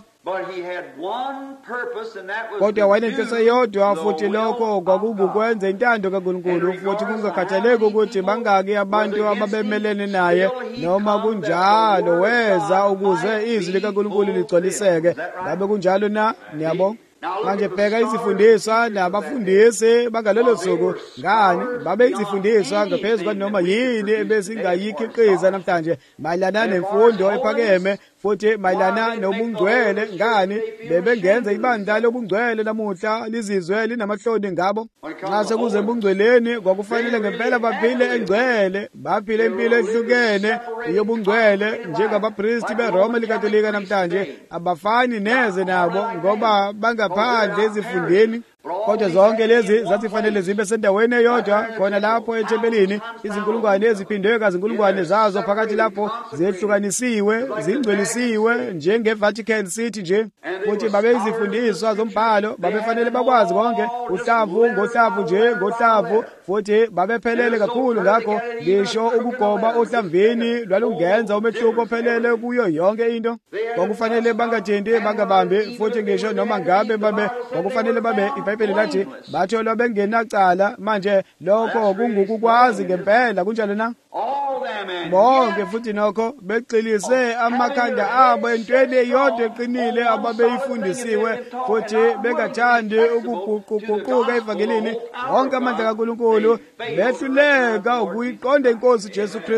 Speaker 1: Kodwa wayenenhloso yodwa, futhi lokho kwakungukwenza intando kaNkulunkulu, futhi kungakhathaleki ukuthi bangaki abantu ababemelene naye, noma kunjalo weza ukuze izwi likaNkulunkulu ligcwaliseke. Ngabe kunjalo na? Niyabo? Manje bheka izifundiswa nabafundisi bangalelo suku, ngani babe izifundiswa ngaphezu kwanoma yini ebesingayikhiqiza namhlanje mayelana nemfundo ephakeme, futhi mayelana nobungcwele. Ngani bebengenza ibandla lobungcwele namuhla lizizwe linamahloni ngabo. Nxa sekuze ebungcweleni kwakufanele ngempela baphile engcwele, baphile impilo ehlukene yobungcwele njengabapristi beRoma likatolika namhlanje. Abafani neze nabo ngoba bangaphandle ezifundeni. Kodwa zonke lezi zazifanele zibe sendaweni eyodwa khona lapho ethempelini, izinkulungwane eziphindwe kazinkulungwane zazo phakathi lapho zehlukanisiwe, zingcwelisiwe njenge-Vatican City nje. Futhi babe izifundiswa zombhalo, babefanele bakwazi konke uhlavu ngohlavu nje ngohlavu, futhi babephelele kakhulu. Ngakho ngisho ukugoba ohlamvini lwalungenza umehluko ophelele kuyo yonke into. Kwakufanele bangathindi, bangabambi, futhi ngisho noma ngabe kwakufanele babe iBhayibheli lathi batholwa bengenacala. Manje lokho kungukukwazi ngempela, kunjalo na? Bonke futhi nokho begxilise amakhanda abo entweni eyodwa eqinile ababeyifundisiwe, futhi bengathandi ukuguquguquka evangelini. Wonke amandla kaNkulunkulu behluleka ukuyiqonda iNkosi uJesu Kristu.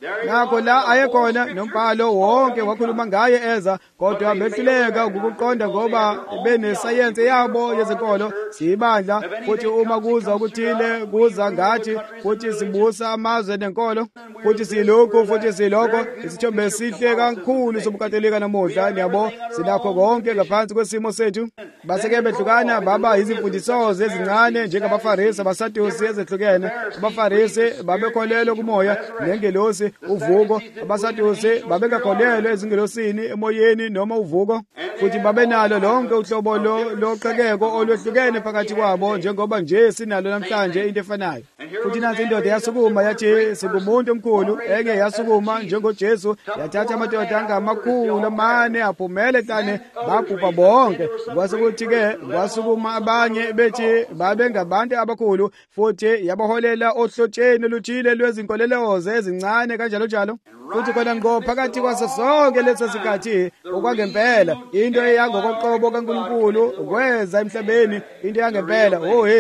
Speaker 1: ngakho la ayekhona nombhalo wonke wakhuluma ngaye eza, kodwa behluleka ukukuqonda ngoba benesayensi yabo yezinkolo, siyibandla, futhi uma kuza ukuthile kuza ngathi, futhi sibusa amazwe nenkolo, futhi silokhu futhi silokho. Isithombe esihle kakhulu sobukatolika namuhla, niyabo, sinakho konke ngaphansi kwesimo sethu. Base-ke behlukana baba izimfundiso ezincane njengabaFarisi, abaSadusi ezehlukene. AbaFarisi babekholelwa kumoya nengelosi, uvuko. AbaSadusi babengakholelwa ezingelosini, emoyeni noma uvuko. Futhi babenalo lonke uhlobo loqhekeko olwehlukene phakathi kwabo, njengoba nje sinalo namhlanje into efanayo. Futhi nansi indoda yasukuma yathi singumuntu omkhulu, enge yasukuma njengoJesu, yathatha amadoda angamakhulu amane aphumele hlane, babhubha bonke. Kwasekuthi-ke kwasukuma abanye bethi babengabantu abakhulu, futhi yabaholela ohlotsheni oluthile lwezinkoleloze ezincane kanjalo njalo. Futhi khona ngqo phakathi kwaso sonke leso sikhathi okwangempela into eyangokoqobo kaNkulunkulu kweza emhlabeni, into eyangempela.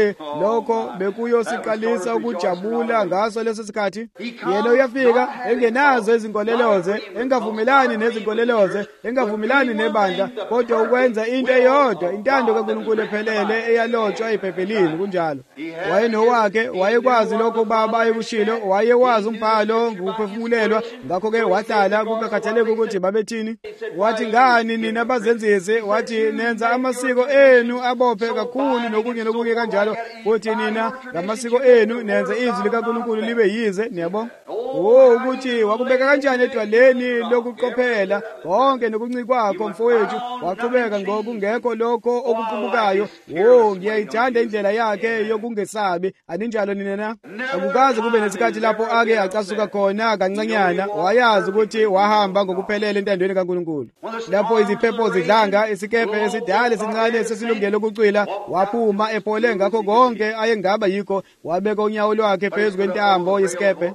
Speaker 1: Lokho bekuyosiqalisa ukujabula ngaso leso sikhathi. Yena uyafika engenazo izinkoleloze, engavumelani nezinkoleloze, engavumelani nebandla, kodwa ukwenza into eyodwa, intando kaNkulunkulu ephelele eyalotshwa eBhayibhelini. Kunjalo wayenowakhe, wayekwazi lokho baba ayekushilo, wayewazi umbhalo ngokuphefumulelwa. Ngakho-ke wahlala kungakhathaleki ukuthi babethini. Wathi, ngani nina bazenzisi, wathi nenza amasiko enu abophe kakhulu nokunye kanjalo, futhi nina ngamasiko enu nenza izwi likaNkulunkulu libe yize. Niyabona ukuthi wakubeka kanjani edwaleni lokuqophela konke nokuncika kwakho, mfowethu. Waqhubeka ngokungekho lokho okuqubukayo. Ngiyayithanda indlela yakhe yokungesabi. Aninjalo nina na? Akukaze kube nesikhathi lapho ake acasuka khona kancanyana. Wayazi ukuthi wahamba ngokuphelele entandweni kaNkulunkulu. Lapho iziphepho zidlanga, isikepe esidala esincane sesilungele ukucwila, waphuma ephole ngakho konke ayengaba yikho, wabeka unyawo lwakhe phezu kwentambo yesikepe.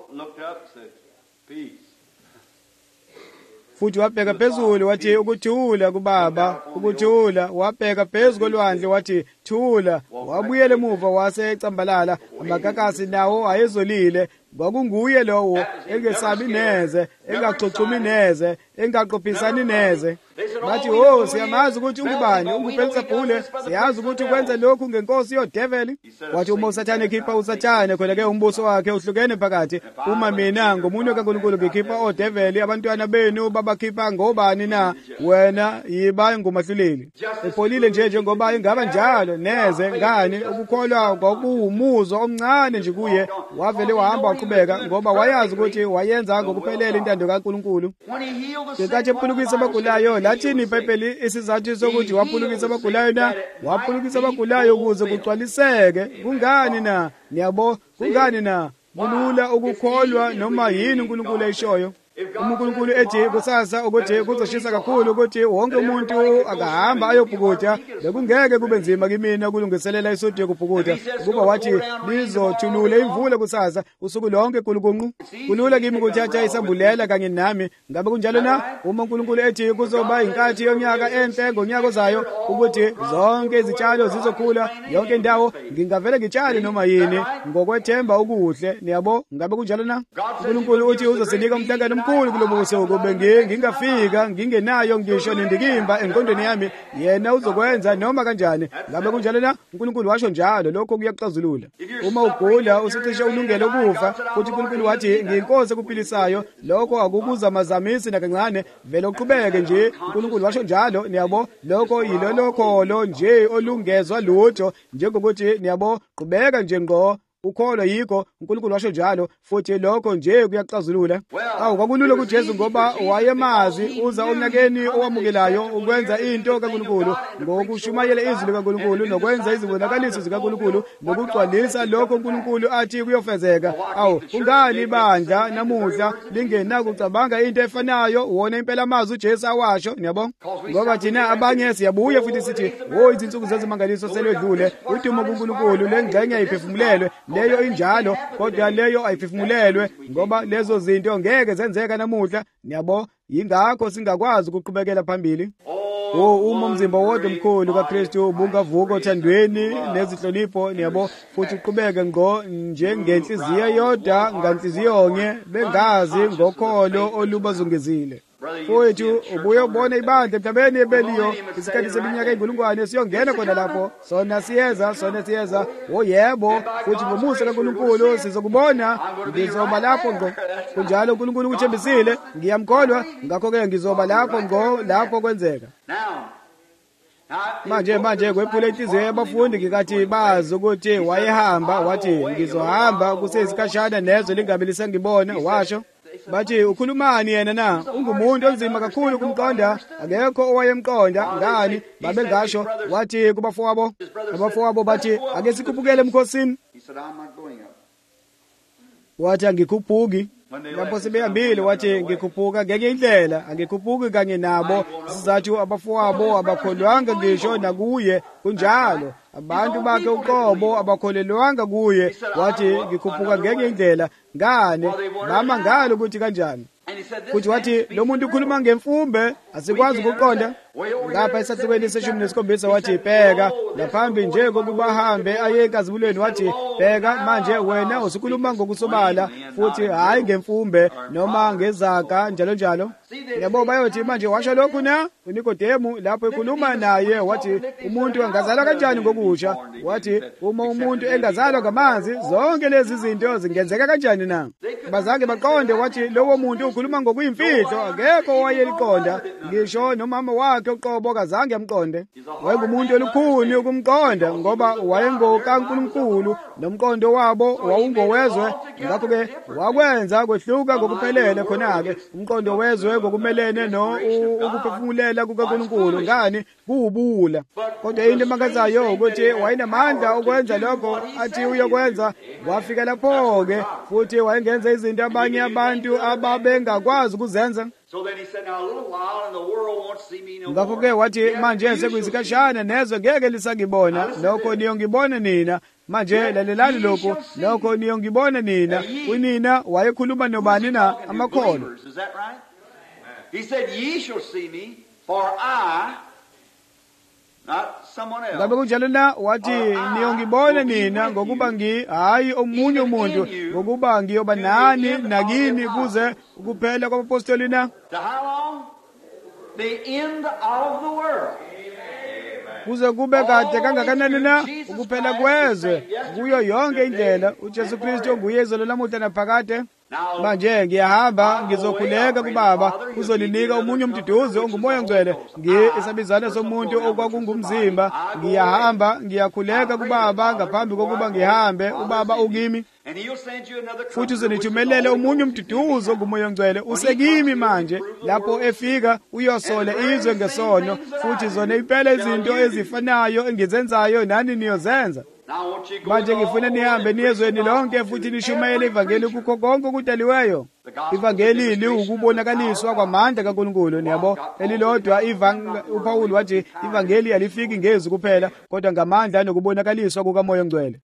Speaker 1: Futhi wabheka phezulu wathi, ukuthula kubaba, ukuthula. Wabheka phezu kolwandle wathi, thula. Wabuyela emuva wase ecambalala, amakakasi nawo ayezolile. Kwakunguye lowo engesabi neze, engaxoxumi neze, engaqophisani neze. Bathi, siyamazi ukuthi ungubani, unguBheelzebule, siyazi ukuthi ukwenza lokhu ngenkosi yodeveli. Wathi, uma uSathane ekhipha uSathane, khona-ke umbuso wakhe uhlukene phakathi. Uma mina ngomunwe kaNkulunkulu ngikhipha odeveli, abantwana benu babakhipha ngobani na? Wena yiba ngumahluleli. Epholile njengoba ingaba njalo neze. Ngani? Ukukholwa kwakuwumuzwa omncane nje kuye. Wavele wahamba waqhubeka, ngoba wayazi ukuthi wayenza ngokuphelele intando kaNkulunkulu. Ngenkathi ephulukisa abagulayo, lathini iBhayibheli isizathu sokuthi waphulukisa abagulayo na? Waphulukisa abagulayo ukuze kugcwaliseke. Kungani na? Niyabo, kungani na? Kulula ukukholwa noma yini uNkulunkulu ayishoyo. uNkulunkulu ethi kusasa ukuthi kuzoshisa kakhulu ukuthi wonke umuntu akahamba ayobhukuda, bekungeke kube nzima kimina ukulungiselela isudu yokubhukuda, kuba wathi lizothulula imvula kusasa usuku lonke kulukunqu. Kulula kimi ukuthatha isambulela kanye nami. Ngabe kunjalo na? Uma uNkulunkulu ethi kuzoba inkathi yonyaka enhle ngonyaka ozayo ukuthi zonke izitshalo zizokhula yonke indawo, ngingavele ngitshale noma yini ngokwethemba okuhle. Niyabo, ngabe kunjalo na? uNkulunkulu uthi uzosinika umhlangano omkhulu kulobo busuku, ngingafika ngingenayo ngisho nendikimba engqondweni yami, yena uzokwenza noma kanjani. Ngabe kunjalo na? uNkulunkulu washo njalo, lokho kuyakuxazulula. Uma ugula usicishe ulungele ukufa, futhi uNkulunkulu wathi ngiyinkosi ekuphilisayo, lokho akukuzamazamisi nakancane, vele uqhubeke nje. uNkulunkulu washo njalo. Niyabo, lokho yilolo kholo nje olungezwa lutho, njengokuthi niyabo, qhubeka nje ngqo ukholwa yikho. uNkulunkulu washo njalo, futhi lokho nje kuyaxazulula. Kwakulula kuJesu ngoba wayemazi uza onyakeni owamukelayo ukwenza into kaNkulunkulu, ngokushumayela izwi likaNkulunkulu nokwenza izibonakaliso zikaNkulunkulu nokugcwalisa lokho uNkulunkulu athi kuyofezeka. Ungani ibandla namuhla lingenakucabanga into efanayo? Wona impela amazwi uJesu awasho. Niyabonga, ngoba thina abanye siyabuya futhi sithi izinsuku zezimangaliso seledlule, udumo kuNkulunkulu lengxenye ayiphefumulelwe. Leyo injalo, kodwa leyo ayiphefumulelwe, ngoba lezo zinto ngeke zenzeka namuhla. Niyabo, yingakho singakwazi ukuqhubekela phambili. uma umzimba wodwa omkhulu kaKristu bungavuka othandweni nezihlonipho niyabo futhi uqhubeke njengenhliziyo yodwa nganhliziyonye bengazi ngokholo olubazungezile. Futhi ubuye ubone ibandla emhlabeni ebeliyo isikhathi seminyaka eyinkulungwane siyongena khona lapho sona siyeza yebo futhi ngomusa kaNkulunkulu sizokubona ngizoba lapho ngqo kunjalo uNkulunkulu ukuthembisile ngiyamkholwa ngakho-ke ngizoba lapho lapho kwenzeka. Manje kwephula inhliziyo yabafundi ngikathi bazi ukuthi wayehamba wathi ngizohamba kusesikhashana nezwe lingabe lisangibona washo. Bathi ukhulumani yena na? Ungumuntu onzima kakhulu kumqonda, akekho owayemqonda. Ngani? Babengasho. Wathi abafowabo bathi ake sikhuphukele emkhosini. Wathi angikhuphuki. Lapho sebehambile wathi ngikhuphuka ngenye indlela, angikhuphuki kanye nabo. Sizathu abafowabo abakholwanga ngisho nakuye kunjalo. Abantu bakhe uqobo abakholelwanga kuye. Wathi ngikhuphuka ngenye indlela. Ngane mama ngalo ukuthi kanjani. Futhi wathi lo muntu ukhuluma ngemfumbe asikwazi ukuqonda. Ngapha esathiweni seshumi nesikhombisa wathi bheka ngaphambi nje kokuba ahambe aye enkazimulweni wathi bheka manje wena usukhuluma ngokusobala futhi hayi ngemfumbe noma ngezaka njalo. Yabo bayothi manje washo lokhu na uNikodemu lapho ekhuluma naye wathi umuntu angazalwa kanjani ngokusha. Wathi uma umuntu engazalwa ngamanzi zonke lezi zinto zingenzeka kanjani na? Bazange baqonde wathi lowo muntu ukhuluma ngokuyimfihlo akekho owayeliqonda ngisho nomama wakhe uqobo kazange amqonde. Wayengumuntu olukhuni ukumqonda ngoba wayengokaNkulunkulu nomqondo wabo wawungowezwe. Ngakho-ke wakwenza kwehluka ngokuphelele khona-ke umqondo wezwe ngokumelene ukuphefumulela kukaNkulunkulu. Ngani? Kuwubula. Kodwa into emangazayo ukuthi wayenamandla okwenza lokho athi uyokwenza. Wafika lapho-ke futhi wayengenza izinto abanye abantu ababengakwazi ukuzenza. Ngakho-ke wathi manje sekuyisikhashana nezwe ngeke lisangibona, lokho niyongibona nina. Manje lalelani lokhu, lokho niyongibona nina. Unina wayekhuluma nobani na? Amakholo.
Speaker 2: He said, ye shall see me, for I, not someone else.
Speaker 1: Ngabe kunjalo na wathi niyongibona nina ngokuba hayi omunye umuntu ngokuba ngiyoba nani nakini kuze ukuphela kwabapostoli na.
Speaker 2: To how long? The end of the world.
Speaker 1: Kuze kube kade kangakanani na ukuphela kwezwe kuyo yonke indlela. uJesu Kristu nguye izolo lamuhla naphakade. Manje ngiyahamba ngizokhuleka kuBaba uzolinika omunye umduduzi ongumoya ngcwele isabizana somuntu okwakungumzimba. Ngiyahamba ngiyakhuleka kuBaba ngaphambi kokuba ngihambe uBaba ukimi. Futhi uzonithumelela omunye umduduzi ongumoya ngcwele usekimi manje. Lapho efika uyosola izwe ngesono futhi zona impela izinto ezifanayo engizenzayo nani niyozenza. Manje ngifuna nihambe niyezweni lonke futhi nishumayele ivangeli kukho konke okudaliweyo. Ivangeli liwukubonakaliswa kwamandla kaNkulunkulu. Niyabo elilodwa uPawulu wathi ivangeli alifiki ngezwi kuphela kodwa ngamandla nokubonakaliswa kukaMoya Ngcwele.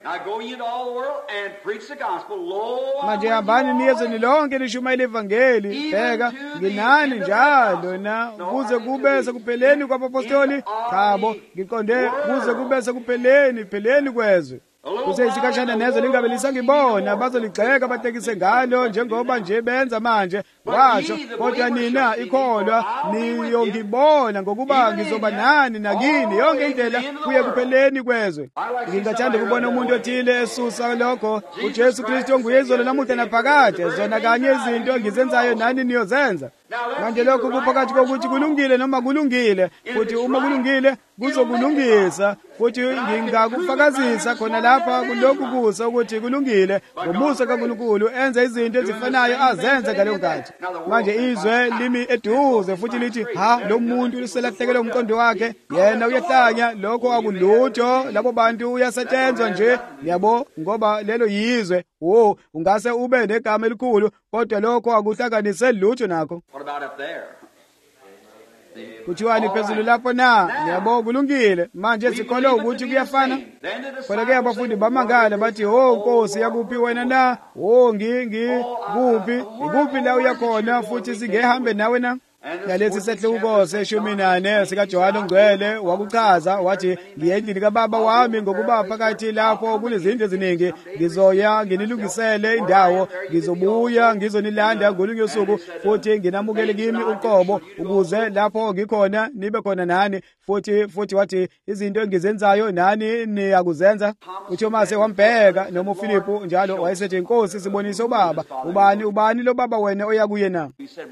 Speaker 1: Manje hambani niyezweni lonke nishumayele ivangeli. Bheka nginani njalo na kuze kube sekupheleni kwabapostoli. Chabo ngiqonde kuze kube sekupheleni kwezwe. Kuseyisikhashana nezwe lingabe lisangibona bazoligxeka batekise ngalo njengoba nje benza manje. Washo kodwa nina ikholwa niyongibona ngokuba ngizoba nani nakini yonke indlela kuye kupheleni kwezwe. Ngingathanda ukubona umuntu othile esusa lokho. uJesu Kristu nguye izolo lamuhla naphakade. Zona kanye izinto ngizenzayo nani niyozenza. Manje lokho kuphakathi kokuthi kulungile noma kulungile. Futhi uma kulungile kuzokulungisa. Futhi ngingakufakazisa khona lapha kulokhu kusa ukuthi kulungile ngomusa kaNkulunkulu enza izinto ezifanayo azenza ngaleyo nkathi. Manje izwe limi eduze futhi lithi lo muntu uselahlekelwe umqondo wakhe yena uyahlanya lokho akulutho labo bantu uyasetshenzwa nje. Yabo ngoba lelo yizwe ungase ube negama elikhulu kodwa lokho akuhlanganise lutho nakho. Kuthiwani phezulu lapho na? Yabo kulungile. Manje sikholwa ukuthi kuyafana. Kodwa-ke abafundi bamangala bathi Nkosi yakuphi wena na? Kuphi? Ikuphi la uyakhona futhi singehambe nawe na? yalesi sehluko seshumi nane sikaJohane oNgcwele wakuchaza wathi ngiye endlini kababa wami ngokuba phakathi lapho kunezinto eziningi ngizoya nginilungisele indawo ngizobuya ngizonilanda ngolunye usuku futhi nginamukele kimi uqobo ukuze lapho ngikhona nibe khona nani futhi wathi izinto engizenzayo nani niyakuzenza. uThomas wambheka noma uFilipu njalo wayesethi inkosi sibonise ubaba. ubani lo baba wena oya kuye na?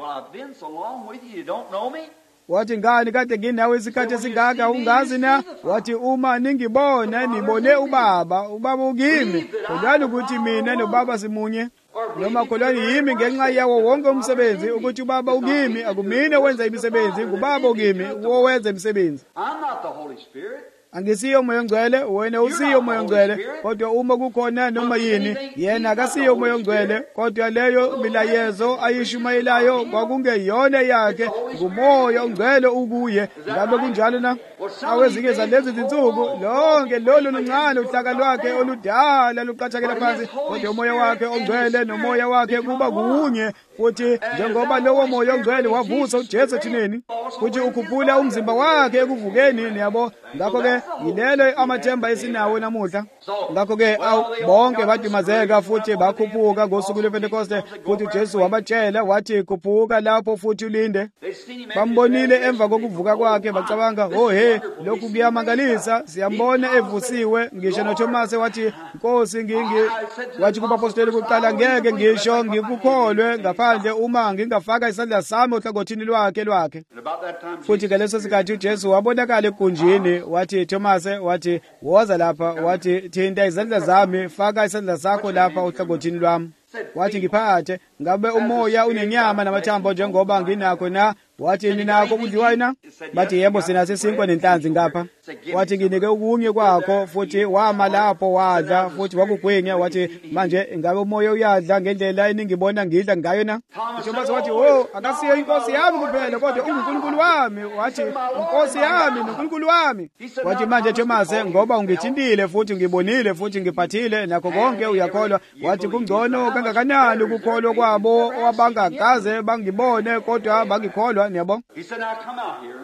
Speaker 1: Wathi ngani kade nginawe isikhathi esingaka ungazi na? Wathi uma ningibona nibone ubaba ukimi. Kodwa ukuthi mina nobaba simunye. Noma kholwani yimi ngenxa yawo wonke umsebenzi ukuthi ubaba ukimi akumina wenza imisebenzi ngubaba ukimi wowenza imisebenzi.
Speaker 2: I'm not the Holy Spirit.
Speaker 1: Angisiyo umoya ongcwele wena usiyo umoya ongcwele kodwa uma kukhona noma yini yena akasiyo umoya ongcwele kodwa leyo milayezo ayishumayelayo kwakungeyona yakhe ngumoya ongcwele ukuye. Ngabe kunjalo na? Awezike zalezi zinsuku lonke lolu luncane uhlaka lwakhe oludala luqathakela phansi kodwa umoya wakhe ongcwele nomoya wakhe kuba kunye futhi njengoba lowo moya ongcwele wavusa uJesu thuneni futhi ukhuphula umzimba wakhe ekuvukeni yabo. Ngakho-ke yilelo amathemba esinawo namuhla. Ngakho-ke bonke badumazeka futhi bakhuphuka ngosuku lwePentekoste futhi uJesu wabatshela wathi khuphuka lapho futhi ulinde. Bambonile emva kokuvuka kwakhe bacabanga he lokhu kuyamangalisa siyambona evusiwe. Ngisho noThomas wathi Nkosi wathi kubapostoli kuqala ngeke ngisho ngikukholwe ngaphandle uma ngingafaka isandla sami ohlangothini lwakhe. Futhi ngaleso sikhathi uJesu wabonakala egunjini wathi Thomas wathi woza lapha wathi thinta izandla zami faka isandla sakho lapha ohlangothini lwami. Wathi ngiphathe ngabe umoya unenyama namathambo njengoba nginakho na? Wathi ninakho kudliwayo na? Bathi yebo sinaso isinkwa nenhlanzi ngapha. Wathi nginike ukunye kwakho futhi wama lapho wadla futhi wakugwinya. Wathi manje ngabe umoya uyadla ngendlela eningibona ngidla ngayo na? Thomas wathi akasiyo inkosi yami kuphela kodwa uNkulunkulu wami. Wathi inkosi yami noNkulunkulu wami. Wathi manje Thomas ngoba ungithintile futhi ngibonile futhi ngiphathile nakho konke uyakholwa. Wathi kungcono kangakanani ukukholwa kwabo abangakaze bangibone kodwa bangikholwa.
Speaker 2: He said, now come out here.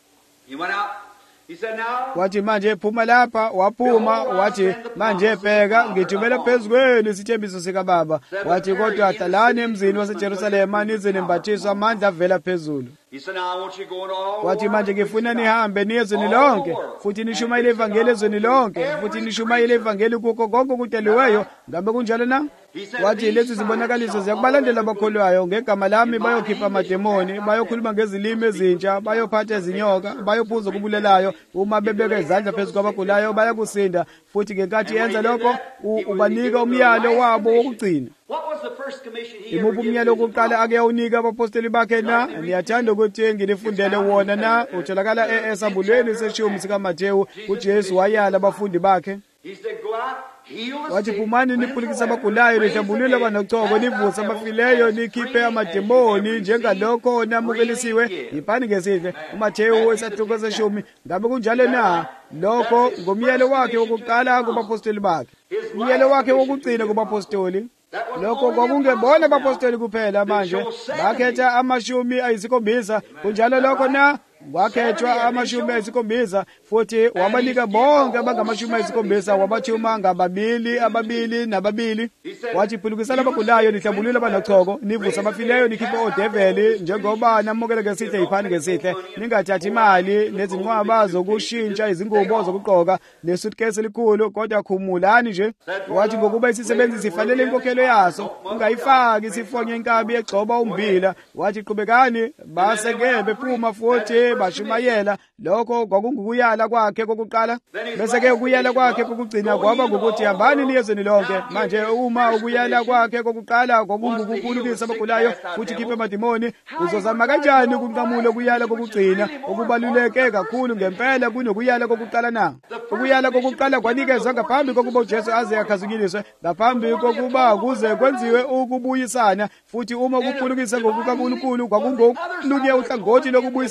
Speaker 2: He went out. He said, now.
Speaker 1: Wathi manje phuma lapha waphuma wathi manje bheka ngithumela phezukweni isithembiso sika baba. Wathi kodwa hlalani emzini waseJerusalema nize nembathiswa amandla avela phezulu.
Speaker 2: He said, now I want you to go into all.
Speaker 1: Wathi manje ngifuna nihambe niye ezweni lonke futhi nishumayele ivangeli ezweni lonke futhi nishumayele ivangeli kuko konke okudeliweyo. Ngabe kunjalo na? Wathi lezi zibonakaliso ziyakubalandela abakholwayo ngegama lami bayokhipha amademoni bayokhuluma ngezilimi ezintsha bayophatha izinyoka bayophuza okubulelayo uma bebeka izandla phezu kwabagulayo bayakusinda futhi ngenkathi yenza lokho ubanika umyalo wabo wokugcina. Imuphi umyalo wokuqala ake awunika abapostoli bakhe na? Niyathanda ukuthi ngilifundele wona na? Utholakala esambulweni seshumi sikaMathewu. uJesu wayala abafundi bakhe wathi phumani niphulukise abagulayo nihlambulule abanochoko nivuse abafileyo nikhiphe amademoni njengalokho namukelisiwe yiphani ngesihle. uMathewu esahluko seshumi. Ngabe kunjalo na? Lokho ngomyalo wakhe wokuqala kubapostoli bakhe. Umyalo wakhe wokugcina kubapostoli lokho kwakungebona abapostoli kuphela. Manje bakhetha amashumi ayisikhombisa. Kunjalo lokho na? Wakhethwa amashumi ayisikhombisa futhi wabanika bonke abangamashumi ayisikhombisa wabathuma ngababili nababili. Wathi phulukisani abagulayo nihlambulule abanochoko nivuse abafileyo nikhiphe odeveli njengoba namukele ngesihle yiphani ngesihle. Ningathathi imali nezinqwaba zokushintsha izingubo zokugqoka nesuitcase elikhulu kodwa khumulani nje. Wathi ngokuba isisebenzi sifanele inkokhelo yaso ungayifaki isifonyo inkabi egcoba umbila. Wathi qhubekani baseke bephuma futhi bashumayela. Lokho kwakungukuyala kwakhe kokuqala. Bese-ke ukuyala kwakhe kokugcina kwaba ngokuthi hambani niye ezweni lonke. Manje uma ukuyala kwakhe kokuqala kwakungukukhululisa abagulayo futhi khiphe amademoni, uzozama kanjani ukunqamula ukuyala kokugcina okubaluleke kakhulu ngempela kunokuyala kokuqala na? Ukuyala kokuqala kwanikezwa ngaphambi kokuba uJesu aze akhazukiliswe, ngaphambi kokuba kuze kwenziwe ukubuyisana futhi uma ukuphulukisa ngokukaNkulunkulu kwakungokunye uhlangothi lokubuyisana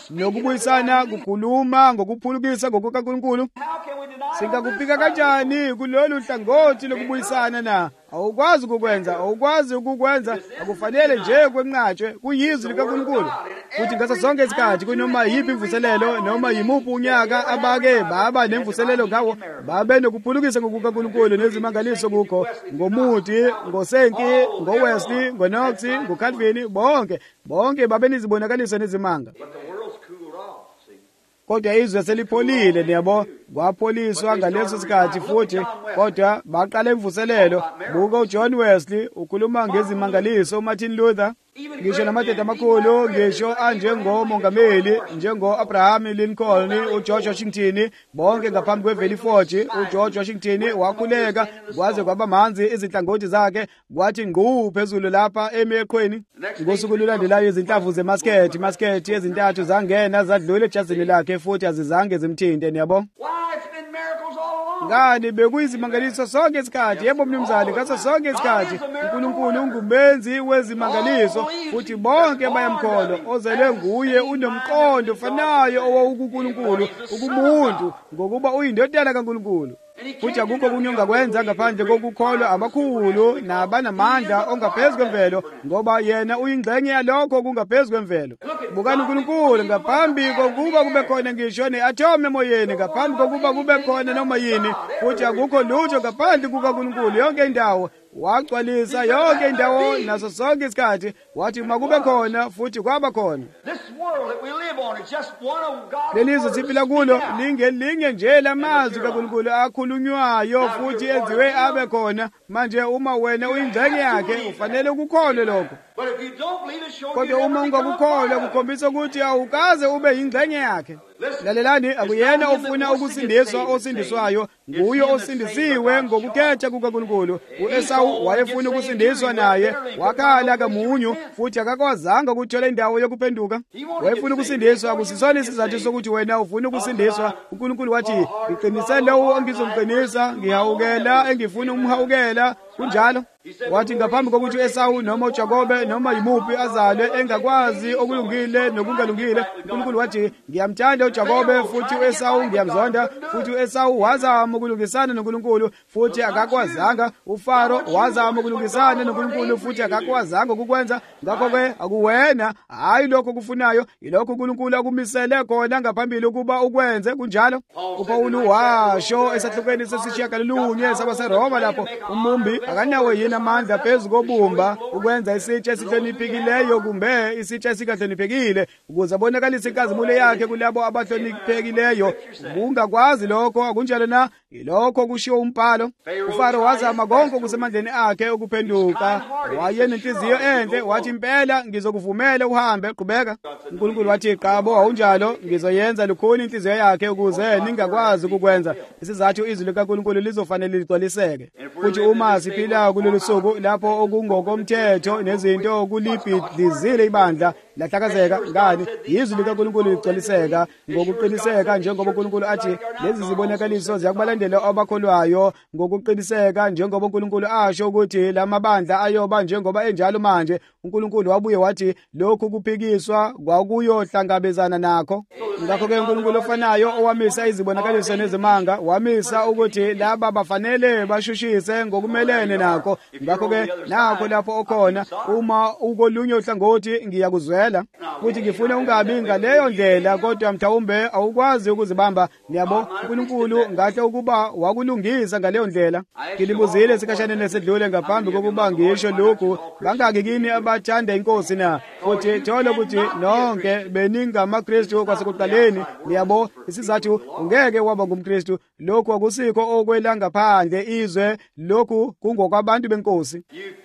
Speaker 1: nokubuyisana kukhuluma ngokuphulukisa ngokukaNkulunkulu.
Speaker 2: How can we deny
Speaker 1: Singakupika kanjani kulolu hlangothi lokubuyisana na? Awukwazi ukukwenza, awukwazi ukukwenza, akufanele nje kwenqatshwe kuyizwi likaNkulunkulu. Futhi ngaso sonke isikhathi kunoma yiphi imvuselelo noma yimuphi unyaka abake baba nemvuselelo ngawo babe nokuphulukisa ngokukaNkulunkulu nezimangaliso kukho ngomuthi, ngoSenki, ngoWesley, ngoKnox, ngoCalvin, bonke babe nizibonakaliso nezimanga.
Speaker 2: But the world's cooled off, see.
Speaker 1: Kodwa izwe selipholile niyabo, kwapholiswa ngaleso sikhathi futhi kodwa baqala imvuselelo. Buka uJohn Wesley ukhuluma ngezimangaliso, uMartin Luther, ngisho namadoda amakhulu, ngisho anjengomongameli njengo-Abraham Lincoln, uGeorge Washington, bonke ngaphambi kweveli Forge. uGeorge Washington wakhuleka kwaze kwaba manzi izinhlangothi zakhe, kwathi ngqu phezulu lapha emeqhweni. Ngosuku olulandelayo izinhlamvu zemaskethi ezintathu zangena zadlula ejazini lakhe futhi azizange zimthinte niyabo.
Speaker 2: Why, it's been miracles all along.
Speaker 1: Ngani bekuyizimangaliso sonke isikhathi? Yebo mnumzane, ngaso sonke isikhathi uNkulunkulu ungumenzi wezimangaliso futhi bonke bayamkholwa. Ozelwe nguye unomqondo ofanayo owawukuNkulunkulu, ukumuntu, ngokuba uyindodana kaNkulunkulu. Futhi akukho kunye ongakwenza ngaphandle kokukholwa amakhulu nabanamandla ongaphezu kwemvelo, ngoba yena uyingxenye yalokho kungaphezu kwemvelo. Bukani uNkulunkulu ngaphambi kokuba kube khona ngisho ne-atome emoyeni, ngaphambi kokuba kube khona noma yini, futhi akukho lutho ngaphandle kukaNkulunkulu. Yonke indawo wagcwalisa, yonke indawo naso sonke isikhathi wathi makube khona futhi kwaba khona.
Speaker 2: This world that we live on is just one of God's
Speaker 1: Lelizwe siphila kulo lingelinye nje lamazwi kaNkulunkulu akhulunywayo futhi enziwe abe khona. Manje uma wena uyingxenye yakhe ufanele ukukholwe lokho.
Speaker 2: But if you don't believe it, show you
Speaker 1: Kodwa uma
Speaker 2: never become a
Speaker 1: ungakukholwa
Speaker 2: part of it.
Speaker 1: kukhombisa ukuthi awukaze ube yingxenye yakhe. Lalelani, akuyena ofuna ukusindiswa osindiswayo, nguye osindisiwe ngokukhetha kukaNkulunkulu. U-Esawu wayefuna ukusindiswa naye, wakhala kamunyu futhi akakwazanga ukuthola indawo yokuphenduka. Wayefuna ukusindiswa, akusisona isizathu sokuthi wena ufuna ukusindiswa. uNkulunkulu wathi, ngiqinise lowo engizomqinisa, ngihawukela engifuna ukumhawukela. Kunjalo wathi ngaphambi kokuthi u-Esawu noma uJakobe noma yimuphi azalwe engakwazi okulungile nokungalungile, uNkulunkulu wathi ngiyamthanda uJakobe futhi u-Esawu ngiyamzonda. Futhi u-Esawu wazama ukulungisana noNkulunkulu futhi akakwazanga. uFaro wazama ukulungisana noNkulunkulu futhi akakwazanga ukukwenza. Ngakho-ke akuwena, hayi lokho okufunayo, yilokho uNkulunkulu akumisele khona ngaphambili ukuba ukwenze. Kunjalo uPawulu washo esahlukweni sesishiyagalolunye sabaseRoma lapho, umumbi akanawo yini amandla phezu kobumba ukwenza isitsha esihloniphekileyo kumbe isitsha esingahloniphekile, ukuze abonakalise inkazimulo yakhe kulabo abahloniphekileyo? Ungakwazi lokho, akunjalo na? Yilokho kushiwo umbhalo. uFaro wazama konke okusemandleni akhe ukuphenduka. Wayenenhliziyo enhle, wathi impela ngizokuvumela uhambe, qhubeka. uNkulunkulu wathi qabo, awunjalo, ngizoyenza lukhuni inhliziyo yakhe ukuze ningakwazi ukukwenza. Isizathu izwi likaNkulunkulu lizofanele ligcwaliseke. Futhi uma siphila kulolu suku lapho okungokomthetho nezinto okulibhidlizile ibandla lahlakazeka, ngani izwi likaNkulunkulu ligcwaliseka ngokuqiniseka, njengoba uNkulunkulu athi lezi zibonakaliso ziyakubalandela abakholwayo ngokuqiniseka, njengoba uNkulunkulu asho ukuthi lamabandla ayoba njengoba enjalo manje. uNkulunkulu wabuye wathi lokhu kuphikiswa kwakuyohlangabezana nakho. Ngakho-ke uNkulunkulu ofanayo owamisa izibonakaliso nezimanga wamisa ukuthi laba bafanele bashushise ngokumelene nakho. Ngakho-ke nakho lapho okhona, uma ukolunye uhlangothi ngiyakuzwela futhi ngifuna ungabi ngaleyo ndlela, kodwa mhlawumbe awukwazi ukuzibamba. Niyabo, uNkulunkulu ngahle ukuba wakulungisa ngaleyo ndlela. Ngilibuzile esikhatsheni esedlule ngaphambi kokuba ngisho lokhu, bangaki kini abathanda inkosi na? Futhi thola ukuthi nonke beningamaKristu kwasekuqaleni. Niyabo, isizathu ungeke waba ngumKristu, lokhu akusikho okwela ngaphandle izwe, lokhu kungokwabantu benkosi.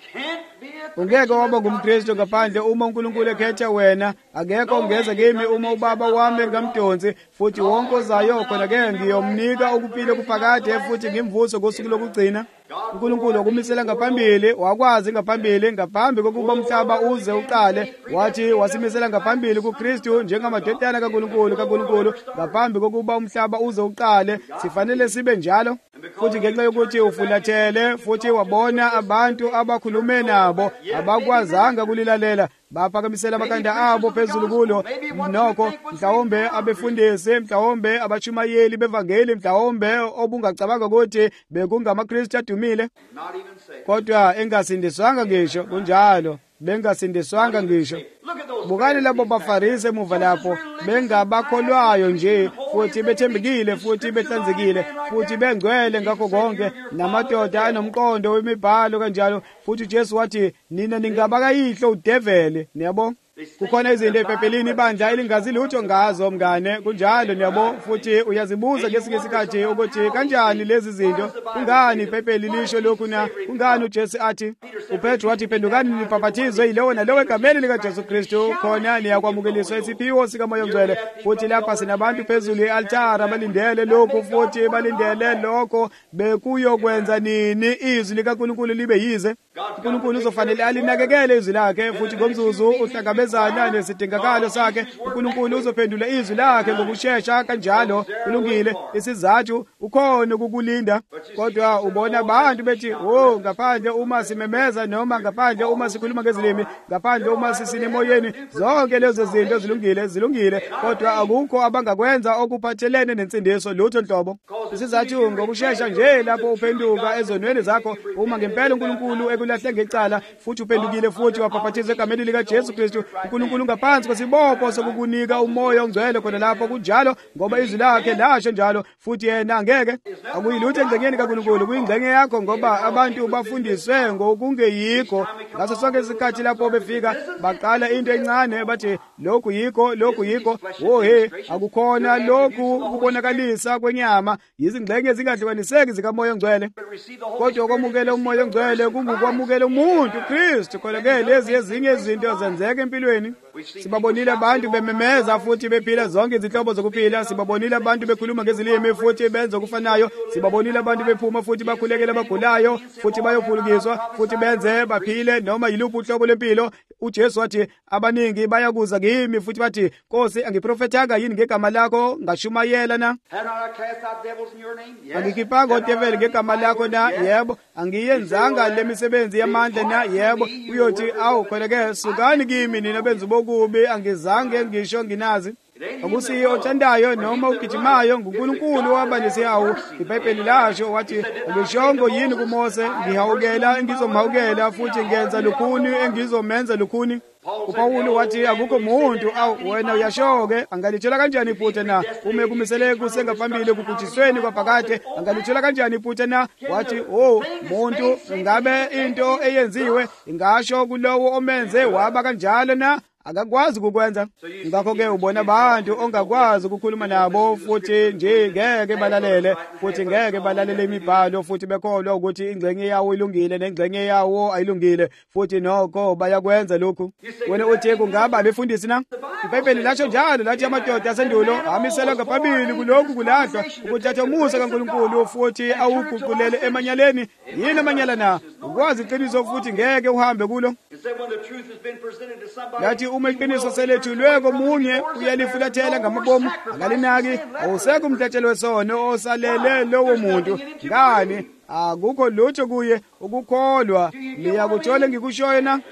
Speaker 1: Ungeke waba ngumKristu ngaphandle uma uNkulunkulu ekhetha wena. Akekho ongeza kimi uma ubaba wami ngamdonsi, futhi wonke ozayo khona-ke ngiyomnika ukuphila okuphakade futhi ngimvuso ngosuku lokugcina. uNkulunkulu wakumisela ngaphambili, wakwazi ngaphambili, ngaphambi kokuba umhlaba uze uqale. Wathi wasimisela ngaphambili kuKristu njengamadodana kaNkulunkulu, ngaphambi kokuba umhlaba uze uqale. Sifanele sibe njalo. futhi ngenxa yokuthi ufulathele futhi wabona abantu abakhulume nabo abakwazanga kulilalela baphakamisela amakanda abo phezulu kulo nokho mhlawumbe abefundisi mhlawumbe abachumayeli bevangeli mhlawumbe obungacabanga ukuthi bekungamaKristu adumile kodwa engasindiswanga ngisho kunjalo bengasindiswanga ngisho bukani labo baFarisi emuva lapho bengabakholwayo nje futhi bethembekile futhi behlanzekile futhi bengcwele ngakho konke namadoda anomqondo wemibhalo kanjalo futhi uJesu wathi nina ningabakayihlo udevele niyabo kukhona izinto ePhephelini ibandla elingazi lutho ngazo mngane kunjalo niyabo futhi uyazibuza ngesinye isikhathi ukuthi kanjani lezi zinto kungani iPhepheli lisho lokhu na kungani uJesu athi uPetro wathi phendukani nibhaphathizwe yilowo nalowo egameni likaJesu Kristu khona niyakwamukeliswa isiphiwo sikaMoya oNgcwele futhi lapha sinabantu phezulu e-altare balindele lokhu futhi balindele lokho bekuyokwenza nini izwi likaNkulunkulu libe yize uNkulunkulu uzofanele alinakekele izwi lakhe futhi ngomzuzu uhlangabezana nesidingakalo sakhe uNkulunkulu uzophendula izwi lakhe ngokusheshsha kanjalo kulungile isizathu ukhona ukukulinda kodwa ubona abantu bethi oh ngaphandle uma simemeza noma ngaphandle uma sikhuluma ngezilimi ngaphandle uma sisinemoyeni zonke lezo zinto zilungile kodwa akukho abangakwenza okuphathelene nensindiso lutho nhlobo isizathu ngokusheshsha nje lapho uphenduka ezonweni zakho uma ngempela uNkulunkulu ekulahle ngecala futhi uphendukile futhi wabhaphathizwa egameni likaJesu Kristu uNkulunkulu ngaphansi kwesibopho sokukunika uMoya oNgcwele khona lapho kunjalo ngoba izwi lakhe lasho njalo futhi yena angeke akuyilutho engcengeni kaNkulunkulu kuyingxenye yakho ngoba abantu bafundiswe ngokungeyikho ngaso sonke isikhathi lapho befika baqala into encane bathi lokhu yikho he akukhona lokhu kubonakalisa kwenyama izingxenye ezingahlukaniseki zikaMoya oNgcwele kodwa ukwamukela uMoya oNgcwele kungukwamukela umuntu uKristu khona-ke lezi ezinye izinto zenzeka empilweni sibabonile abantu bememeza futhi bephila zonke izinhlobo zokuphila sibabonile abantu bekhuluma ngezilimi futhi benza okufanayo sibabonile abantu bephuma futhi bakhulekela abagulayo futhi bayophulukiswa futhi benze baphile noma yiluphi uhlobo lwempilo uJesu wathi abaningi bayakuza kimi futhi bathi Nkosi angiprofethanga yini ngegama lakho ngashumayela na angikhipanga odeveli ngegama lakho na yebo angiyenzanga lemisebenzi yamandla na yebo uyothi awu khona-ke sukani kimi nina benza ubokubi angizange ngisho nginazi akusiyo othandayo noma ugijimayo nguNkulunkulu wabanesihawu iBhayibheli lasho wathi ngishongo yini kuMose ngihawukela engizomhawukela futhi ngenza lukhuni engizomenza lukhuni uPawulu wathi akukho umuntu wena uyashoke angalithola kanjani iphutha na uma kumisele kusengaphambili kubhujisweni kwaphakade angalithola kanjani iphutha na wathi muntu ngabe into eyenziwe ingasho kulowo omenze waba kanjalo na akakwazi ukukwenza ngakho-ke ubona abantu ongakwazi ukukhuluma nabo futhi nje ngeke balalele futhi ngeke balalele imibhalo futhi bekholwa ukuthi ingxenye yawo ilungile nengxenye yawo ayilungile futhi nokho bayakwenza lokhu wena uthi kungaba befundisi na iBhayibheli lasho njalo lathi amadoda asendulo amisela ngaphambili kulokhu kulahlwa ukuthatha umusa kaNkulunkulu futhi awuguqulele emanyaleni yini amanyala na ukwazi iqiniso futhi ngeke uhambe kulo yathi uma iqiniso selethulwe komunye uyalifulathela ngamabomu akalinaki awusekho umhlatshelo wesono osalele lowo muntu ngani akukho lutho kuye ukukholwa liyakuthola ngikushoyo na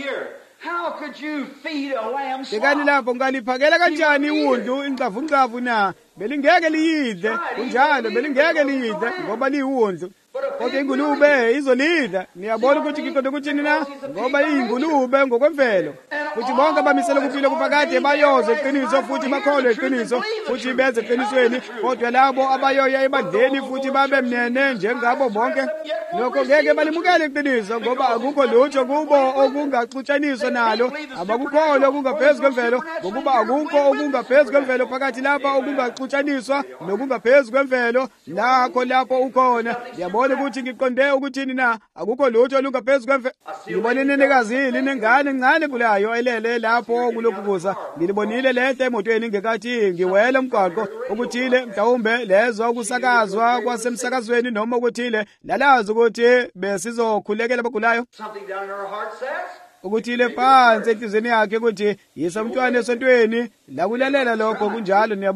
Speaker 1: Dekani lapho ngaliphakela kanjani iwundlu ingxavungxavu na belingeke liyidle kunjalo belingeke liyidle ngoba liyiwundlu kodwa ingulube izolidla niyabona ukuthi ngiqonde ukuthi nina ngoba iyingulube ngokwemvelo futhi bonke abamisela ukuphila kuphakade bayoze iqiniso futhi bakholwe iqiniso futhi benze eqinisweni kodwa labo abayoya ebandleni futhi babe mnene njengabo bonke lokho ngeke balimukele iqiniso ngoba akukho lutho kubo okungaxutshaniswa nalo abakukholwa okungaphezu kwemvelo ngokuba akukho okungaphezu kwemvelo phakathi lapha okungaxutshaniswa nokungaphezu kwemvelo lakho lapho ukhona yabona ukuthi ngiqonde ukuthini na akukho lutho olungaphezu kwemvelo ngibona inenekazi linengane encane kulayo elele lapho kulokhukuza ngilibonile lehle emotweni ngekathi ngiwela umgwaqo okuthile mhlawumbe lezo ukusakazwa kwasemsakazweni noma ukuthile lalazi ukuthi besizokhulekela abagulayo ukuthile phansi enhlizweni yakhe ukuthi yisa umntwana esontweni la kulalela lokho kunjalo niyabona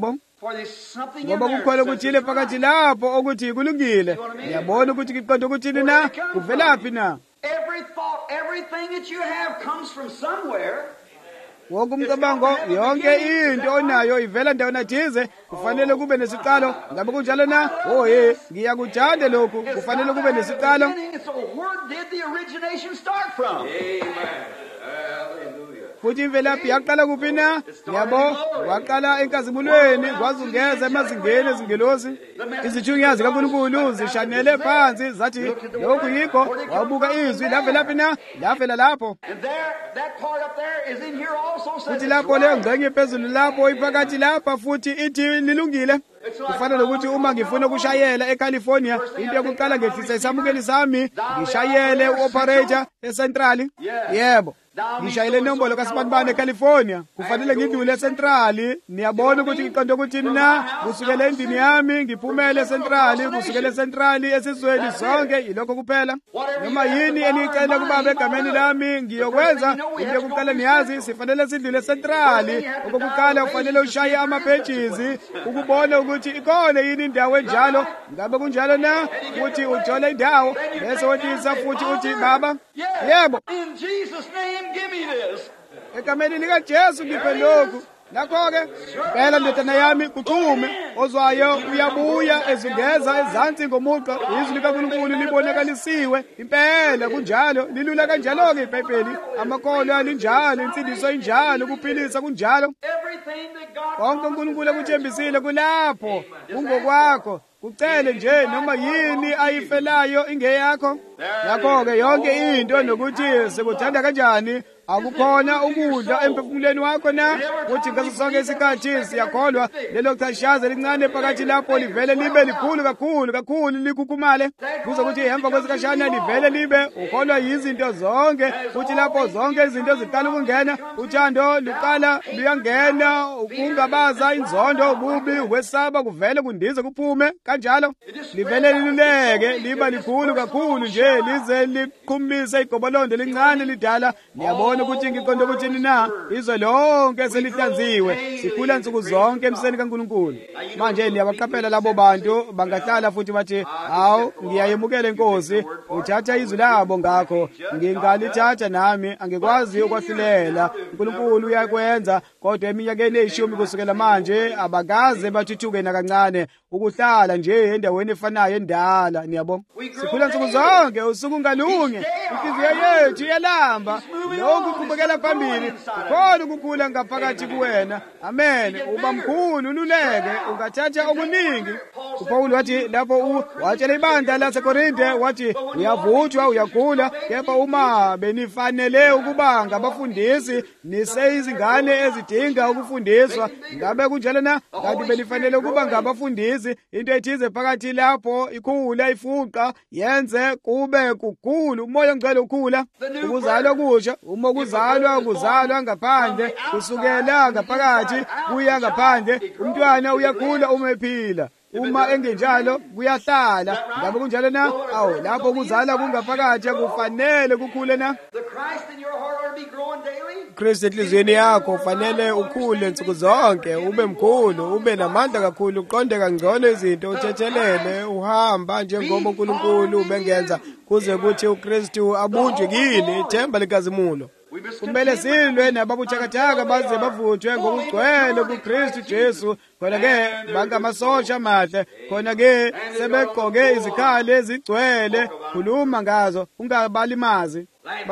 Speaker 2: For there's something in
Speaker 1: ngoba
Speaker 2: there
Speaker 1: kukhona
Speaker 2: that says
Speaker 1: okuthile
Speaker 2: it's
Speaker 1: phakathi
Speaker 2: right.
Speaker 1: lapho ukuthi kulungile. Ngiyabona ukuthi ngiqonda ukuthini na, kuvelaphi na.
Speaker 2: Every thought, everything that you have comes from somewhere.
Speaker 1: Wonke umcabango, yonke into onayo ivela ndawana thize, kufanele kube nesiqalo. Ngabe kunjalo na? Oh ngiyakuthanda lokhu, kufanele kube nesiqalo.
Speaker 2: So where did the origination start from? Amen. Hallelujah.
Speaker 1: Futhi imvelaphi yaqala kuphi na? Yabo, waqala enkazimulweni, kwaze ungeza emazingeni ezingelosi. Izithunywa zikaNkulunkulu zishanele phansi zathi lokhu yikho, wabuka izwi lavelaphi na? Lavela lapho.
Speaker 2: And there, that part up there is in here also says
Speaker 1: Futhi
Speaker 2: it's
Speaker 1: lapho leyo
Speaker 2: right.
Speaker 1: ngxenye phezulu lapho iphakathi lapha futhi ithi lilungile. Kufana nokuthi uma ngifuna ukushayela eCalifornia, into yokuqala ngehlisa isamukeli sami, ngishayele u-operator eCentral. Yebo. Ngishayele inombolo kaSibanibani eCalifornia. Kufanele ngidlule eCentral. Niyabona ukuthi ngiqonda ukuthini na? Kusukela endini yami ngiphumele eCentral, kusukela eCentral esizweni sonke yilokho kuphela. Noma yini enicela kubaba egameni lami ngiyokwenza, into yokuqala niyazi sifanele sidlule eCentral. Okokuqala ufanele ushaye ama-pages ukubona ukuthi ikhona yini indawo enjalo. Ngabe kunjalo na? Futhi uthola indawo bese wethisa futhi uthi baba, yebo,
Speaker 2: In Jesus' name, give me this.
Speaker 1: egameni likaJesu ngiphe lokhu. Nakho-ke phela ndodana yami kuchume ozwayo uyabuya ezungeza ezansi ngomugqa, izwi likaNkulunkulu libonakalisiwe. Impela kunjalo, lilula kanjalo-ke iBhayibheli. Amakholwa alinjalo, insindiso injalo, ukuphilisa kunjalo.
Speaker 2: Everything that God
Speaker 1: Konke uNkulunkulu akuthembisile kulapho kungokwakho. Kucele nje noma yini ayifelayo ingeyakho. Yakho-ke yonke into nokuthi sekuthanda kanjani, akukhona ukudla emphefumulweni wakho na. Uthi ngaso sonke isikhathi siyakholwa lelo chashaza elincane phakathi lapho livele libe likhulu kakhulu likhukhumale, kuze kuthi emva kwesikashana livele libe ukholwa yizinto zonke. Uthi lapho zonke izinto ziqala ukungena, uthando luqala luyangena, ukungabaza, inzondo, ububi, ukwesaba kuvele kundize kuphume kanjalo. Livele liluleke liba likhulu kakhulu nje lize liqhumise igobolondo lincane lidala. Niyabona ukuthi ngiqonda ukuthini na? Izwe lonke selihlanziwe, sikhula nsuku zonke emseni kaNkulunkulu. Manje niyabaqaphela labo bantu bangahlala futhi bathi, hawu ngiyayemukela inkosi, uthatha izwi labo ngakho ngingalithatha nami, angikwazi ukwahlulela. uNkulunkulu uyakwenza, kodwa eminyakeni eyishumi kusukela manje abakaze bathuthuke nakancane ukuhlala nje endaweni efanayo endala. Niyabona, sikhula nsuku zonke, usuku ngalunye, inhliziyo yethu iyalamba, lokhu kuqhubekela phambili, khona ukukhula ngaphakathi kuwena. Amen. Uba mkhulu ululeke, ungathatha okuningi. uPaul wathi lapho watshela ibandla laseKorinte wathi, uyavuthwa uyakhula, kepha uma benifanele ukuba ngabafundisi niseyizingane ezidinga ukufundiswa. Ngabe kunjalo na? Kanti benifanele ukuba ngabafundisi, into ethize phakathi lapho ikhula ifuqa yenze kube kukhulu, umoya ongcwele ukhula. Ukuzalwa kusha, uma kuzalwa ngaphandle kusukela ngaphakathi kuya ngaphandle, umntwana uyakhula uma ephila. Uma engenjalo kuyahlala. Ngabe kunjalo na? Awu, lapho kuzala kungaphakathi kufanele kukhule na?
Speaker 2: The Christ in your heart ought to be growing daily.
Speaker 1: Kristu enhliziyweni yakho ufanele ukhule nsuku zonke, ube mkhulu, ube namandla kakhulu, uqonde kangcono izinto, uthethelele, uhamba njengoba uNkulunkulu ubengenza, kuze kuthi uKristu abunjwe kini ithemba likazimulo. Kumele silwe nababuthakathaka baze bavuthwe ngokugcwele kuKristu Jesu. Khona-ke bangamasosha amahle, khona-ke sebegqoke izikhali ezigcwele, khuluma ngazo ungabalimazi.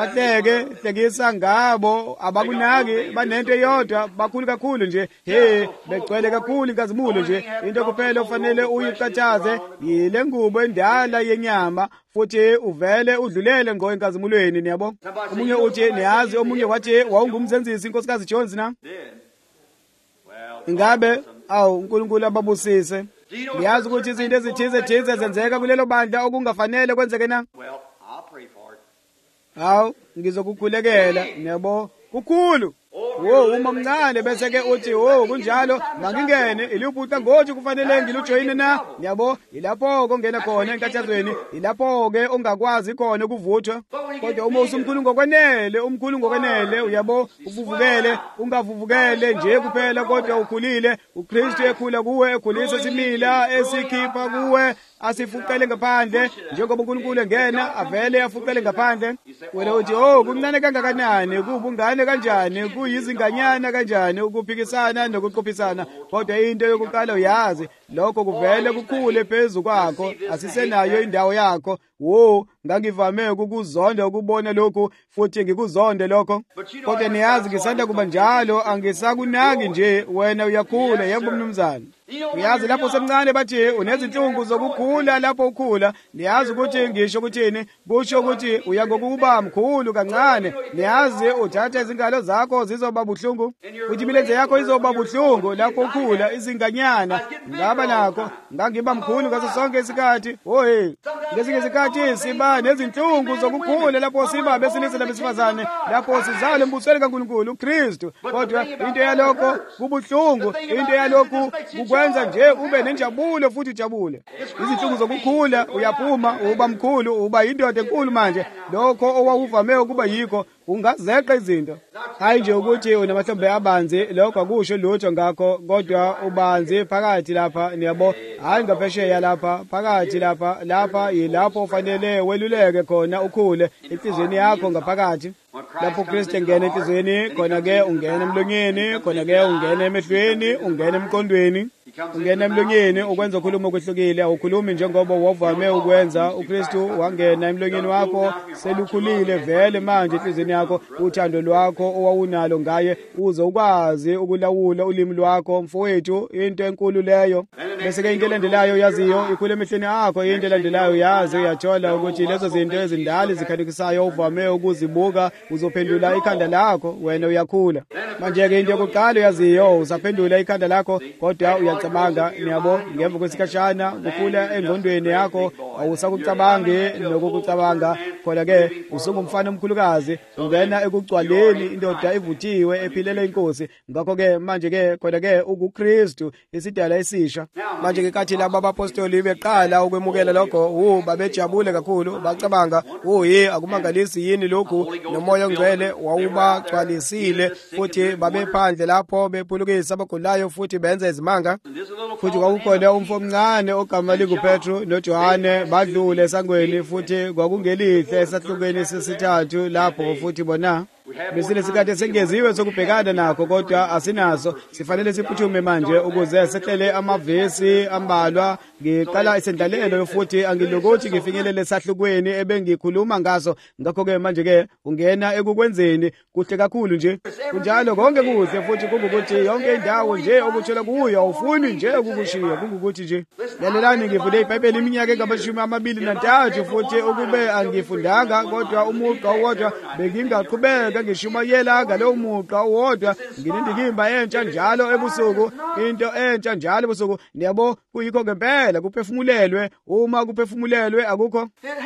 Speaker 1: Bahlekisa ngabo, abakunaki, banento eyodwa, bakhulu kakhulu nje, begcwele kakhulu inkazimulo nje. Into kuphela ufanele uyicathaze yile ngubo endala yenyama, futhi uvele udlulele ngqo enkazimulweni. Niyabo, omunye uthi niyazi, omunye wathi wawungumzenzisi inkosikazi Jones na? Ingabe uNkulunkulu ababusise. Niyazi ukuthi izinto ezithize zenzeka kulelo bandla okungafanele kwenzeke na? Hawu, ngizokukhulekela. Niyabo, kukhulu uma mncane bese ke uthi kunjalo mangingene iliphuta ngothi kufanele ngilujoyine na yabo ilapho kongena khona enkathazweni ilapho ke ongakwazi khona ukuvuthwa kodwa uma usumkhulu ngokwenele uyabo uvuvukele ungavuvukele nje kuphela kodwa ukhulile uKristu ekhula kuwe ekhulisa simila esikhipha kuwe asifuqele ngaphandle njengoba uNkulunkulu engena avele afuqele ngaphandle wena uthi kuncane kangakanani kubungane kanjani kuyizinganyana kanjani ukuphikisana nokuqophisana kodwa into yokuqala uyazi lokho kuvele kukhule phezulu kwakho asisenayo indawo yakho ngangivame ukuzonda ukubona lokhu futhi ngikuzonde lokho kodwa niyazi ngisanda kuba njalo angisakunaki nje wena uyakhula yebo mnumzane uyazi lapho semncane bathi unezinhlungu zokukhula lapho ukhula niyazi ukuthi ngisho ukuthini kusho ukuthi uya ngokuba mkhulu kancane niyazi uthatha izingalo zakho zizoba buhlungu futhi imilenze yakho izoba buhlungu lapho ukhula izinganyana ngaba nakho ngangiba mkhulu ngaso sonke isikhathi ngesinye isikhathi siba nezinhlungu zokukhula lapho siba besilisa labesifazane lapho sizalwe embusweni kaNkulunkulu uKristu kodwa into yalokho kubuhlungu into yalokho kukwenza nje ube nenjabulo futhi ujabule izinhlungu zokukhula uyaphuma uba mkhulu uba indoda enkulu manje lokho owawuvame ukuba yikho ungazeqa izinto hayi nje ukuthi unamahlombe abanzi lokho akusho lutho ngakho kodwa ubanzi phakathi lapha niyabo hayi ngaphesheya lapha phakathi lapha yilapho ufanele weluleke khona ukhule inhlizweni yakho ngaphakathi lapho uKristu engena enhlizweni khona ke ungena emlonyeni khona ke ungena emehlweni ungena emqondweni ungena emlonyeni ukwenza ukhuluma okwehlukile awukhulumi njengoba wavame ukwenza uKristu wangena emlonyeni wakho selukhulile vele manje enhlizweni yakho uthando lwakho owawunalo ngaye uze ukwazi ukulawula ulimi lwakho mfowethu into enkulu leyo bese ke into elandelayo yaziyo ikhule emehlweni akho into elandelayo yazi uyathola ukuthi lezo zinto ezindala zikhanekisayo uvame ukuzibuka uzophendula ikhanda lakho wena uyakhula manje ke into yokuqala yaziyo usaphendula ikhanda lakho kodwa uyacabanga niyabo ngemva kwesikhashana kukhula engqondweni yakho awusakucabangi nokucabanga khona ke usungumfana omkhulukazi ungena ekucwaleni indoda evuthiwe ephilela inkosi ngakho ke manje ke khona ke uKristu isidala esisha manje ke kathi laba abapostoli beqala ukwemukela lokho babejabule kakhulu bacabanga akumangalisi yini lokhu nomoya ongcwele wawubagcwalisile futhi babephandle lapho bephulukisa abagulayo futhi benza izimanga futhi kwakukhona umfo omncane ogama linguPetru noJohane badlule esangweni futhi kwakungelihle esahlukweni sesithathu lapho futhi bona besilesikhathi sengeziwe sokubhekana nakho kodwa asinaso sifanele siphuthume manje ukuze sehlele amavesi ambalwa ngiqala isendlalelo futhi angilokuthi ngifinyelele esahlukweni ebengikhuluma ngaso ngakho ke manje ke ungena ekukwenzeni kuhle kakhulu nje kunjalo konke kuhle futhi kungukuthi yonke indawo nje okuthola kuyo awufuni nje ukukushiya kungukuthi nje lalelani ngifunde iBhayibheli iminyaka engama-23 futhi ukube angifundanga kodwa umuqa owodwa bengingaqhubeka ngishumayela ngalowo muqa owodwa nginendikimba entsha njalo ebusuku into entsha njalo ebusuku niyabo kuyikho ngempela kuphefumulelwe uma kuphefumulelwe akukho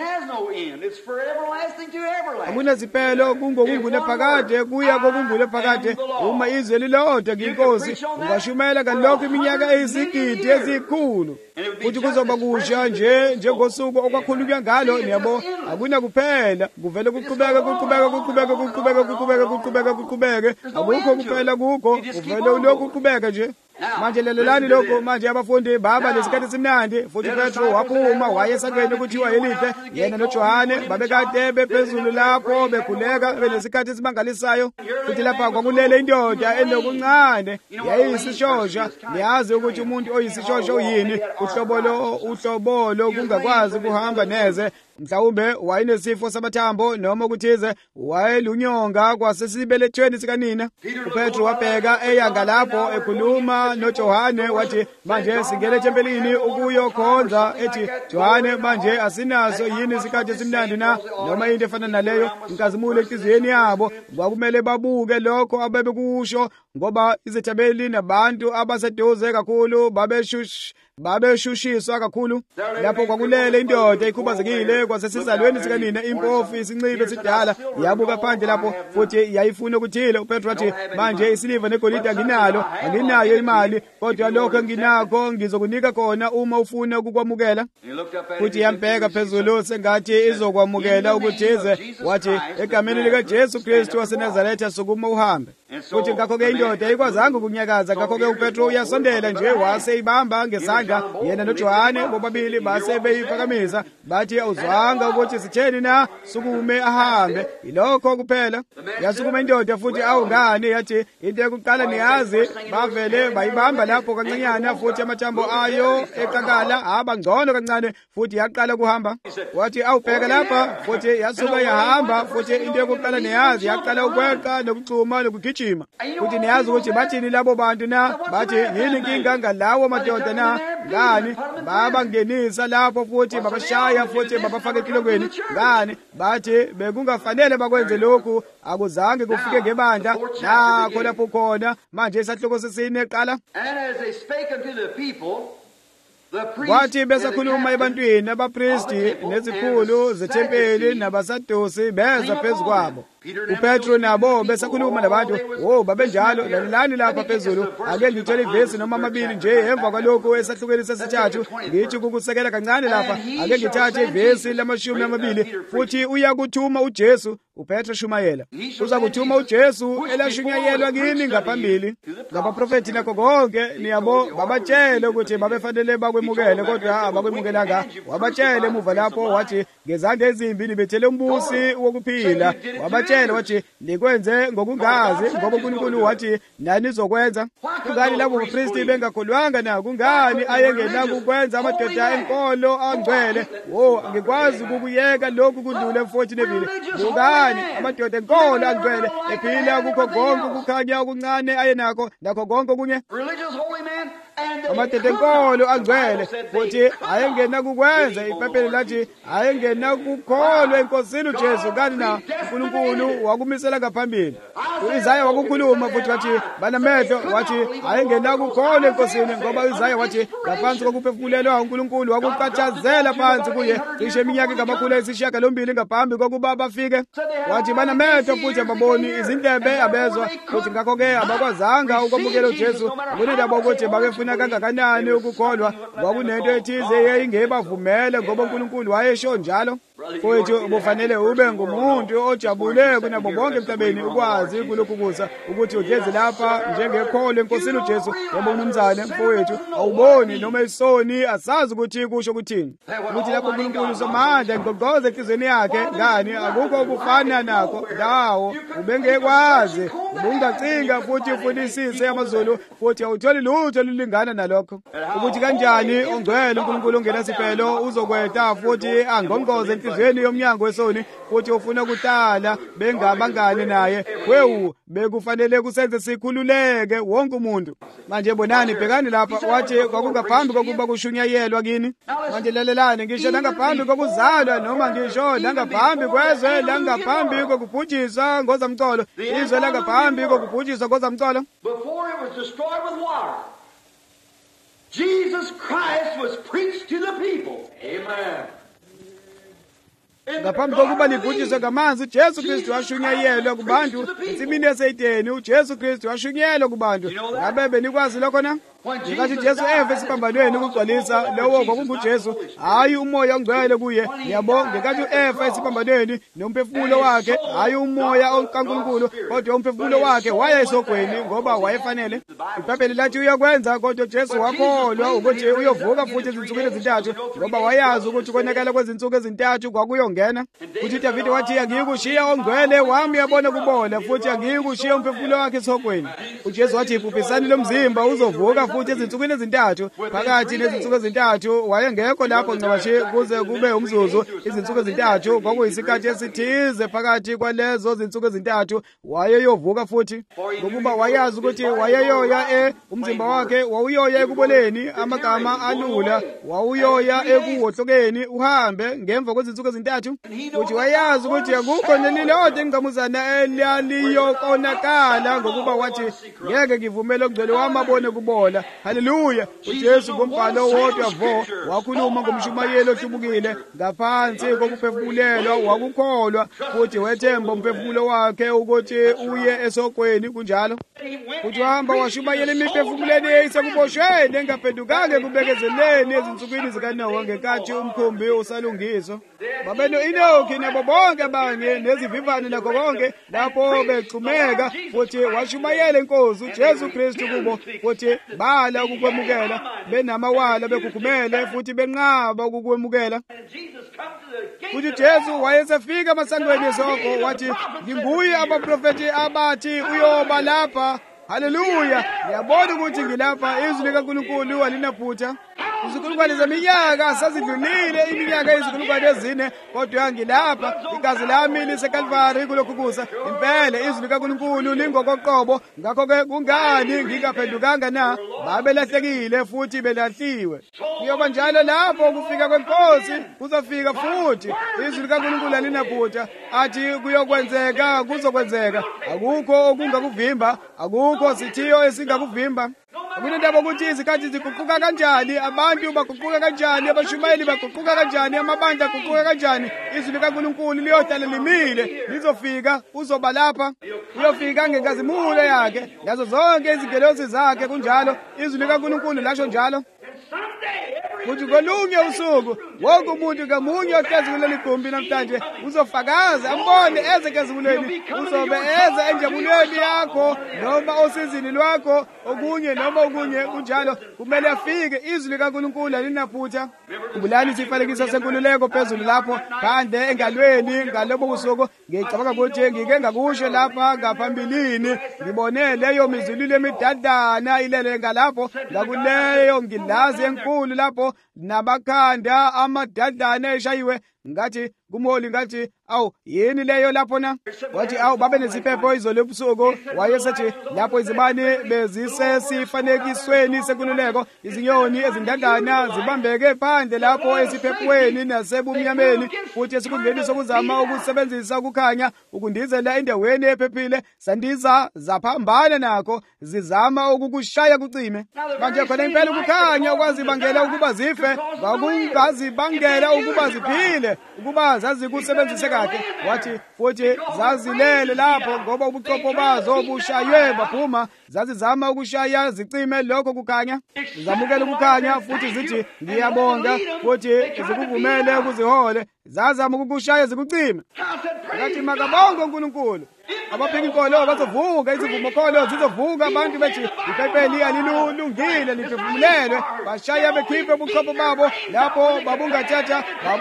Speaker 1: akunazipelo kungokungule phakade kuya kokungule phakade uma izwe lilodwa nginkosi ungashumela ngalokho iminyaka eyizigidi ezikhulu futhi kuzoba kusha njengosuku okwakhulunywa ngalo niyabo akunakuphela kuvele kuqhubeke akukho kuphela kukho uvele ulokhu uqhubeka nje manje lelelani lokho manje abafundi baba lesikhathi simnandi futhi Petru waphuma wayesangweni kuthiwa elihle yena noJohane babekade bephezulu lapho bekhuleka belesikhathi esimangalisayo futhi lapha kwakulele indoda enokuncane yayiyisishosha niyazi ukuthi umuntu oyisishosha uyini uhlobolo kungakwazi kuhamba neze mhlawumbe wayenesifo samathambo noma ukuthize wayelunyonga kwasesibelethweni sikanina uPetru wabheka eyanga lapho ekhuluma noJohane wathi manje singene ethempelini ukuyokhonza ethi Johane manje asinaso yini isikhathi esimnandi na noma into efana naleyo inkazimulo enhliziyweni yabo kwakumele babuke lokho abebekusho ngoba izethameli nabantu abaseduze kakhulu babeshushiswa kakhulu. Lapho kwakulele indoda ikhubazekile kwasesizalweni sikanina, impofu, isinxibe esidala, yabuka phandle lapho futhi yayifuna ukuthile. uPetro wathi, manje isiliva negolide anginayo imali, kodwa lokho enginakho ngizokunika khona uma ufuna ukukwamukela. Futhi yambheka phezulu sengathi izokwamukela ukuthize, wathi, egameni likaJesu Kristu waseNazaretha sukuma uhambe. Futhi ngakho-ke indoda ayikwazanga ukunyakaza. Ngakho-ke uPetro uyasondela nje, waseyibamba ngesandla, yena noJohane bobabili base beyiphakamisa, bathi, awuzwanga ukuthi sitheni na? Sukume ahambe. Ilokho kuphela. Yasukuma indoda futhi, awungani? Yathi, into yokuqala niyazi, bavele bayibamba lapho kancanyana, futhi amathambo ayo eqakala aba ngcono kancane, futhi yaqala kuhamba. Wathi, awubheka lapha, futhi yasuka yahamba. Futhi into yokuqala niyazi, yaqala ukweqa nokuxhuma nokugijima. Futhi niyazi ukuthi bathini labo bantu na? Bathi, yini inkinga ngalawo madoda na? Ngani? Babangenisa lapho futhi babashaya futhi babafaka ekilongweni. Ngani? Bathi bekungafanele bakwenze lokhu, akuzange kufike ngebandla. Nakho lapho khona manje isahloko sesine eqala. Kwathi besakhuluma ebantwini, abapristi nezikhulu zethempeli nabasadusi beza phezu kwabo. uPetro nabo besakhuluma nabantu, babenjalo, lalelani lapha phezulu, ake ngithole ivesi noma amabili nje emva kwalokhu esahlukweni sesithathu, ngithi kukusekela kancane lapha, ake ngithathe ivesi lamashumi futhi uyakuthuma uJesu. uPetro shumayela, uza kuthuma uJesu elashunyayelwa kini ngaphambili ngabaprofethi nakho konke. Niyabo babatshele ukuthi babefanele bakwemukele, kodwa abakwemukelanga. Wabatshele emuva lapho wathi, ngezandla ezimbi nibethele umbusi wokuphila. Wabatshele wathi, nikwenze ngokungazi ngoba uNkulunkulu wathi nani izokwenza. Kungani labo bapristi bengakholwanga na? Kungani ayengenakukwenza amadoda enkolo angcwele? Angikwazi ukukuyeka lokhu kudlule emfothinevile. Kungani amadoda enkolo angcwele ephila kukho konke ukukhanya okuncane ayenakho nakho konke okunye? Amadoda enkolo angcwele futhi ayengenakukwenza. Iphepelo lathi ayengenakukholwa enkosini uJesu. Kanti na uNkulunkulu wakumisela ngaphambili. uIsaya wakukhuluma futhi wathi, banamehlo, wathi ayengenakukholwa enkosini, ngoba uIsaya wathi ngaphansi kokuphefumulelwa uNkulunkulu wakuqatshazela phansi kuye cishe iminyaka engamakhulu ayisishiyagalombili ngaphambi kokuba bafike. Wathi banamehlo futhi ababoni, izindlebe abezwa, futhi ngakho-ke abakwazanga ukwamukela uJesu. Kunendaba ukuthi babefuna kangakanani ukukholwa, kwakunento ethize eyayingebavumele ngoba uNkulunkulu wayesho njalo. Mfowethu, ubufanele ube ngumuntu ojabule kunabo bonke emhlabeni ukwazi kulokhu kusa ukuthi ugeze lapha njengekholo enkosini uJesu. Yabona umzane mfowethu, awuboni noma isoni asazi ukuthi kusho ukuthini. Ukuthi lapho uNkulunkulu somandla ngqoqoze enhlizweni yakhe, ngani akukho ukufana nakho. Ndawo ubengekwazi, ubungacinga futhi ufunisise amazulu, futhi awutholi lutho lulingana nalokho. Ukuthi kanjani ongcwele uNkulunkulu ongenasipelo uzokweta futhi angqonqoze enhlizweni yomnyango wesoni, futhi ufuna ukutala bengabangani naye. Bekufanele kusenze sikhululeke wonke umuntu. Manje bonani, bhekani lapha, wathi kwakungaphambi kokuba kushunyayelwa kini. Manje lalelani, ngisho nangaphambi kokuzalwa, noma ngisho nangaphambi kwezwe langaphambi kokubhujiswa ngozamcolo, izwe langaphambi kokubhujiswa ngozamcolo.
Speaker 2: Before it was destroyed with water, Jesus Christ was preached to the people. Amen.
Speaker 1: Ngaphambi kokuba libhujiswe ngamanzi, uJesu Kristu washunyayelwa kubantu. Ensimini eseyiteni uJesu Kristu washunyayelwa kubantu. Ngabe benikwazi lokho na? Ngenkathi Jesu eva esiphambanweni ukugcwalisa lowo kwakunguJesu, hayi umoya ongcwele kuye. Yabo, ngenkathi eva esiphambanweni nomphefumulo wakhe, hayi umoya kaNkulunkulu, kodwa umphefumulo wakhe waya esogweni ngoba wayefanele. Iphepelo lathi uyakwenza, kodwa Jesu wakholwa ukuthi uyovuka futhi ezinsukwini ezintathu, ngoba wayazi ukuthi ukonakala kwezinsuku ezintathu kwakuyongena. Futhi uDavide wathi, angiyikushiya ongcwele wami yabona kubola, futhi angiyikushiya umphefumulo wakhe esogweni. uJesu wathi, ibhubhisani lomzimba uzovuka futhi ezinsukwini ezintathu, phakathi nezinsuku ezintathu wayengekho lapho ncamashi kuze kube umzuzu. Izinsuku ezintathu kwakuyisikhathi esithize phakathi kwalezo zinsuku ezintathu wayeyovuka futhi, ngokuba wayazi ukuthi wayeyoya umzimba wakhe wawuyoya ekuboleni, amagama alula wawuyoya ekuwohlokeni uhambe ngemva kwezinsuku ezintathu. Futhi wayazi ukuthi akukho nelilodwa ingamuzana elaliyokonakala, ngokuba wathi ngeke ngivumele ongcwele wami abone kubola. Haleluya! uJesu ngombhalo wodwa vo wakhuluma ngomshumayeli ohlubukile ngaphansi kokuphefumulelwa, wakukholwa futhi wethemba umphefumulo wakhe ukuthi uye esogweni. Kunjalo futhi wahamba washumayela imiphefumuleni eyayisekuboshweni engaphendukanga ekubekezeleni ezinsukwini zikaNowa ngenkathi umkhumbi usalungiswa. Babeno Enoki nabo bonke abanye nezivivane nakho konke lapho becumeka, futhi washumayela iNkosi uJesu Kristu kubo, futhi bala ukukwemukela, benamawala begugumele futhi benqaba ukukwemukela. Futhi Jesu wayesefika emasangweni esoko wathi, nginguye abaprofeti abathi uyoba lapha. Haleluya! Ngiyabona ukuthi ngilapha. Izwi likaNkulunkulu alinaphutha. Izinkulungwane zeminyaka sazidlulile, iminyaka eyizinkulungwane ezine, kodwa ngilapha. Igazi lami liseKalvari kulokhukuza. Impela izwi likaNkulunkulu lingokoqobo. Ngakho-ke kungani ngingaphendukanga na? Babelahlekile futhi belahliwe. Kuyoba njalo lapho kufika kweNkosi kuzofika futhi. Izwi likaNkulunkulu alinaphutha. Athi kuyokwenzeka kuzokwenzeka. Akukho okungakuvimba, akukho sithiyo esingakuvimba. Akunendaba ukuthi izikhathi ziguquka kanjani, abantu baguquka kanjani, abashumayeli baguquka kanjani, amabandla aguquka kanjani. Izwi likaNkulunkulu liyohlala limile, lizofika, uzoba lapha, uyofika ngenkazimulo yakhe nazo zonke izingelosi zakhe. Kunjalo izwi likaNkulunkulu lasho njalo. Futhi kolunye usuku wonke umuntu ngamunye ohlezi kuleli gumbi namhlanje uzofakaza ambone eze enkazimulweni, uzobe eze enjabulweni yakho noma osizini lwakho, okunye noma okunye. Kunjalo kumele afike. Izwi likaNkulunkulu alinaphutha. Khumbulani isifanekiso senkululeko phezulu lapho phandle engalweni ngalobo busuku. Ngicabanga ukuthi ngike ngakusho lapha ngaphambilini, ngibone leyo mizililo emidadana ilele ngalapho, ngakuleyo ngilazi enkulu lapho nabakhanda amadadana eshayiwe, ngathi kumholi, ngathi awu yini leyo lapho na? Wathi awu babe neziphepho izolo ebusuku. Wayesethi lapho izibane bezisesifanekisweni senkululeko, izinyoni ezindadana zibambeke phandle lapho esiphephweni nasebumnyameni, futhi esikhundleni sokuzama ukusebenzisa ukukhanya ukundizela endaweni ephephile, sandiza zaphambana nakho, zizama ukukushaya kucime. Manje khona impela ukukhanya okwazibangela ukuba zife kwakungazibangela ukuba ziphile, ukuba zazikusebenzise kahle. Wathi futhi zazilele lapho ngoba ubuchopho bazo bushaywe baphuma, zazizama ukushaya zicime lokho kukhanya. Zamukela ukukhanya futhi zithi ngiyabonga, futhi zikuvumele ukuzihole, zazama ukukushaya zikucime. Ngathi makabonge uNkulunkulu. Abapheki inkolo bazovuka, izivumo kholo zizovuka, abantu bethi iPhepeli alilungile liphefumulelwe, bashaya bekhiphe ubuchopho babo lapho babungathatha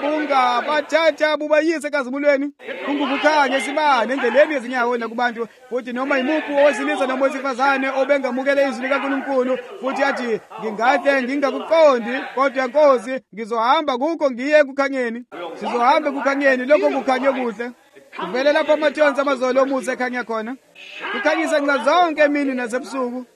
Speaker 1: bathatha bubayise enkazimulweni. Kungukukhanya esibane endleleni yezinyawo nakubantu, futhi noma imuphi owesilisa noma owesifazane obengamukele izwi likaNkulunkulu, futhi athi ngingahle ngingakuqondi, kodwa Nkosi ngizohamba kukho ngiye ekukhanyeni. Sizohamba ekukhanyeni, lokho kukhanye kuhle. Kuvele lapho amathonsi amazolo omusa ekhanya khona, kukhanyisa nxa zonke emini nasebusuku.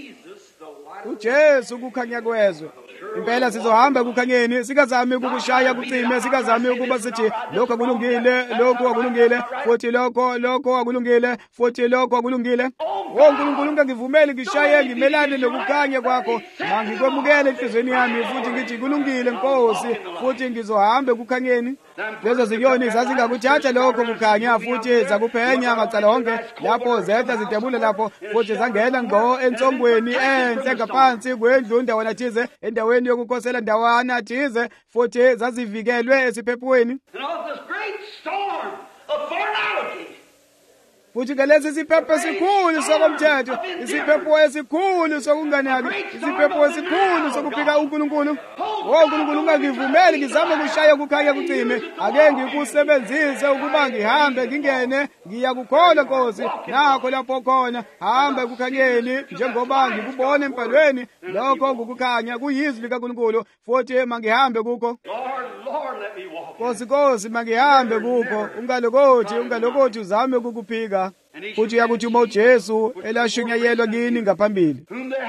Speaker 1: uJesu kukhanya kwezwe. Impela sizohamba ekukhanyeni, sikazami ukukushaya kucime, sikazami ukuba sithi lokho akulungile, lokho akulungile, futhi lokho akulungile, futhi lokho akulungile. uNkulunkulu ungangivumeli ngishaye ngimelane nokukhanya kwakho, mangikwemukele enhlizweni yami futhi ngithi kulungile Nkosi, futhi ngizohamba ekukhanyeni. Lezo zinyoni zazingakuthatha lokho kukhanya futhi zakuphenya macala onke, lapho zehla zidebule lapho, futhi zangena ngqo ensongweni enhle ngaphansi kwendlu indawana thize, endaweni yokukhosela ndawana thize, futhi zazivikelwe esiphephweni. futhi ngalesi siphepho esikhulu sokomthetho, isiphepho esikhulu sokunganaki, isiphepho esikhulu sokuphika uNkulunkulu. Nkulunkulu ungangivumeli ngizame ukushaya kukhanya kucime, ake ngikusebenzise ukuba ngihambe ngingene, ngiyakukholwa Nkosi, nakho lapho khona hamba kukhanyeni njengoba ngikubona empalweni, lokho ngukukhanya kuyizwi likaNkulunkulu, futhi mangihambe kukho. Nkosi mangihambe kukho, ungalokothi uzame ukukuphika. Futhi uyakuthi uma uJesu elashunyayelwa kini ngaphambili,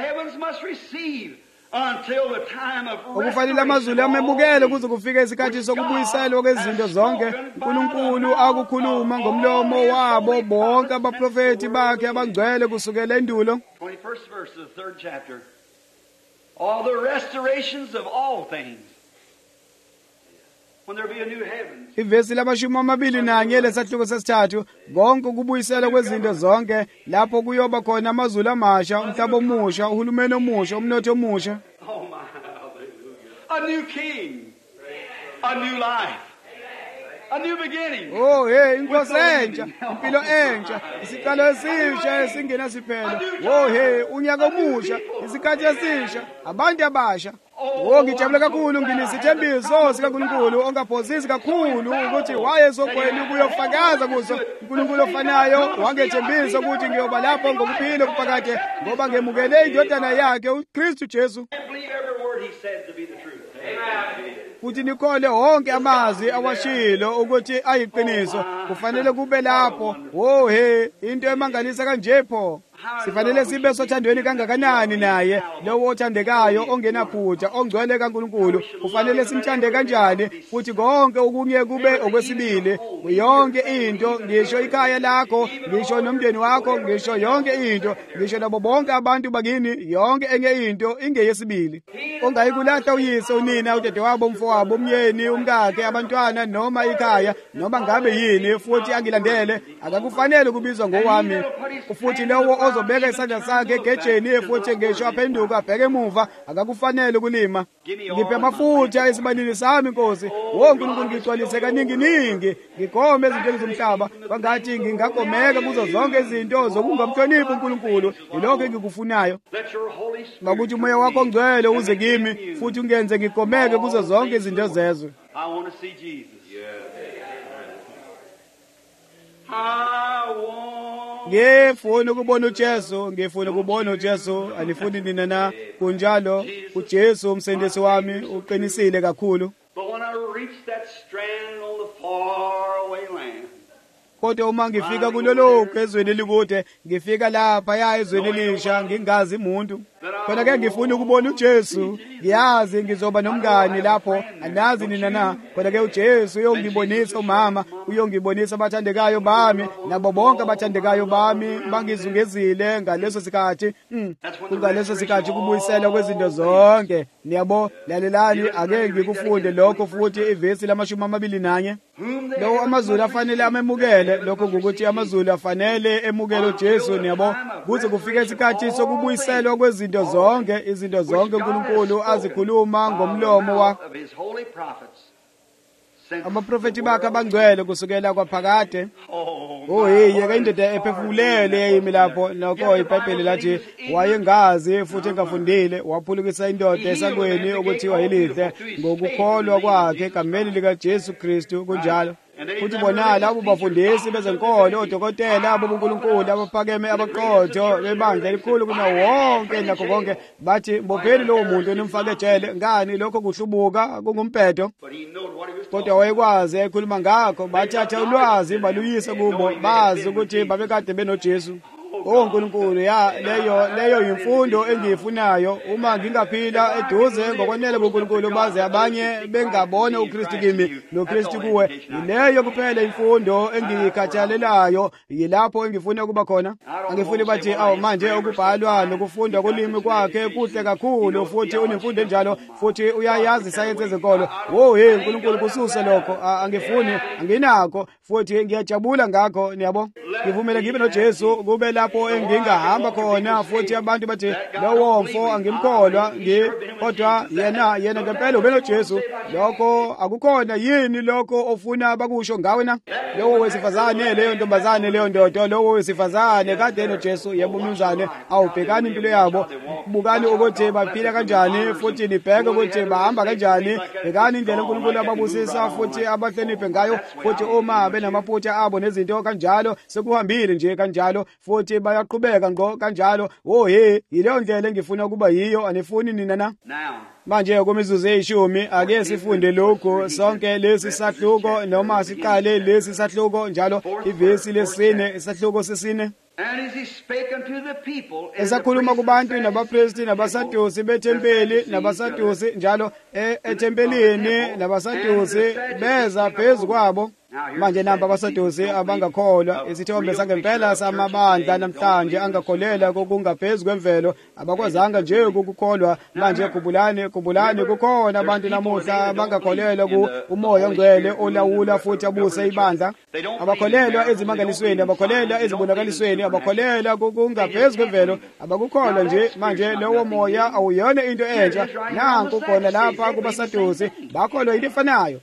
Speaker 1: okufanele amazulu amemukele kuze kufike isikhathi sokubuyiselwa kwezinto zonke. uNkulunkulu akukhuluma ngomlomo wabo bonke abaprofeti bakhe abangcwele kusukela endulo.
Speaker 2: 21st verse of the 3rd chapter. All the restorations of all things. When there be a new heaven.
Speaker 1: Ivesi lamashumi amabili nanye lesahluko sesithathu, konke ukubuyiselwa kwezinto zonke, lapho kuyoba khona amazulu amasha, umhlaba omusha, uhulumeni omusha, umnotho omusha.
Speaker 2: Oh my, hallelujah. A new king. A new life. A new beginning.
Speaker 1: Oh hey, inkosi entsha, impilo entsha, isiqalo esisha esingenasiphelo. Oh hey, unyaka omusha, isikhathi esisha, abantu abasha. Ngijabule kakhulu nginisithembiso sikaNkulunkulu ongaphosisi kakhulu ukuthi wayezogweli ukuyofakaza kuso uNkulunkulu ofanayo, wangethembiso ukuthi ngiyoba lapho ngokuphila okuphakade ngoba ngemukele indodana yakhe uKristu Jesu. Futhi nikhole wonke amazwi awashilo ukuthi ayiqiniso, kufanele kube lapho. Oh he, into emangalisa kanje pho. Sifanele sibe sothandweni kangakanani naye lowo othandekayo, ongenaphutha, ongcwele kaNkulunkulu. Kufanele simthande kanjani, futhi konke okunye kube okwesibili. Yonke into, ngisho ikhaya lakho, ngisho nomndeni wakho, ngisho yonke into, ngisho nabo bonke abantu bakini, yonke enye into ingeyesibili. Ongayikulahla uyise, unina, udadewabo, umfowabo, umyeni, umkakhe, abantwana noma ikhaya noma ngabe yini, futhi angilandele, akakufanele kubizwa ngowami. Futhi lowo ozobeka isandla sakhe egejeni futhi ngisho aphenduka abheke emuva, akakufanele kulima. Ngiphe amafutha esibalini sami Nkosi. UNkulunkulu ngigcwalise kaningi, ngigome ezintweni zomhlaba, kwangathi ngingagomeka kuzo zonke izinto zokungamhloniphi uNkulunkulu. Yilokho engikufunayo. Makuthi umoya wakho ongcwele uze kimi, futhi ungenze ngigomeke kuzo zonke izinto zezwe.
Speaker 2: I want to see Jesus.
Speaker 1: Ngifuna ukubona uJesu, ngifuna ukubona uJesu, alifuni nina na? Kunjalo uJesu umsindisi wami uqinisile kakhulu.
Speaker 2: But when I reach that strand on the far away land,
Speaker 1: kodwa uma ngifika kulolo ezweni elikude, ngifika lapha ya ezweni elisha, ngingazi umuntu, khona ke ngifuna ukubona uJesu. Ngiyazi ngizoba nomngani lapho, anazi nina na? Khona ke uJesu uyongibonisa umama, uyongibonisa abathandekayo bami, nabo bonke abathandekayo bami bangizungezile ngaleso sikhathi. Kungaleso sikhathi kubuyisela kwezinto zonke. Niyabo, lalelani, ake ngikufunde lokho futhi ivesi lamashumi amabili nanye. Lo amazulu afanele amemukele, lokho ukuthi amazulu afanele emukele uJesu, niyabo, kuze kufike isikhathi sokubuyiselwa kwezinto zonke, izinto zonke uNkulunkulu azikhuluma ngomlomo wakhe. Abaprofeti bakhe abangcwele kusukela kwaphakade. Oh hey, yeke indoda ephefumulele yimi lapho, lokho iBhayibheli lathi wayengazi futhi engafundile, waphulukisa indoda esakweni okuthiwa yilihle ngokukholwa kwakhe egameni likaJesu Kristu. Kunjalo futhi bona labo bafundisi bezenkolo, odokotela aboNkulunkulu abaphakeme, abaqotho bebandla elikhulu kunawo wonke nakho konke, bathi mbopheni lowo muntu enimfake ejele. Ngani lokho kuhlubuka kungumpetho? Kodwa wayekwazi ekhuluma ngakho, bathatha ulwazi baluyise kubo, bazi ukuthi babekade benoJesu. Oh Nkulunkulu, ya leyo imfundo engiyifunayo. Uma ngingaphila eduze ngokwanele kuNkulunkulu baze abanye bengabona uKristu kimi noKristu kuwe, yileyo kuphela imfundo engiyikhathalelayo, yilapho engifuna ukuba khona. Angifuni bathi manje ukubhalwa nokufundwa kolimi kwakhe kuhle kakhulu futhi unemfundo enjalo futhi uyayazi isayensi ezenkolo. Oh hey Nkulunkulu, kususe lokho. Angifuni, anginakho futhi ngiyajabula ngakho. Niyabo, ngivumele ngibe noJesu kube lapho engingahamba khona futhi abantu bathi lowo mfo angimkholwa kodwa yena ngempela ube noJesu lokho akukhona yini lokho ofuna bakusho ngawe na lowo wesifazane leyo ntombazane leyo ndodo lowo wesifazane kade noJesu yebo umnumzane awubhekani impilo yabo bukani ukuthi baphila kanjani futhi nibheke ukuthi bahamba kanjani bhekani indlela uNkulunkulu ababusisa futhi abahloniphe ngayo futhi uma benamaphutha abo nezinto kanjalo sekuhambile nje kanjalo futhi bayaqhubeka ngqo kanjalo yileyo ndlela engifuna kuba yiyo anifuni nina na manje kumizuzu eyishumi ake sifunde lokho sonke lesi sahluko noma siqale lesi sahluko njalo ivesi lesine isahluko sesine.
Speaker 2: And as he spake unto the people,
Speaker 1: esakhuluma kubantu nabapristi nabasadusi bethempeli nabasadusi njalo ethempelini nabasadusi beza phezu kwabo. Manje namba abasadusi abangakholwa isithombe sangempela samabandla namhlanje angakholela kokungaphezu kwemvelo abakwazanga nje ukukholwa. Manje kubulane kukhona abantu namuhla abangakholelwa ku umoya ongcwele olawula futhi abuse ibandla. Abakholelwa ezimangalisweni, abakholelwa ezibonakalisweni, abakholelwa kokungaphezu kwemvelo, abakukholwa nje. Manje lowo moya awuyona into entsha, nanku khona lapha kubasadusi bakholwa into efanayo.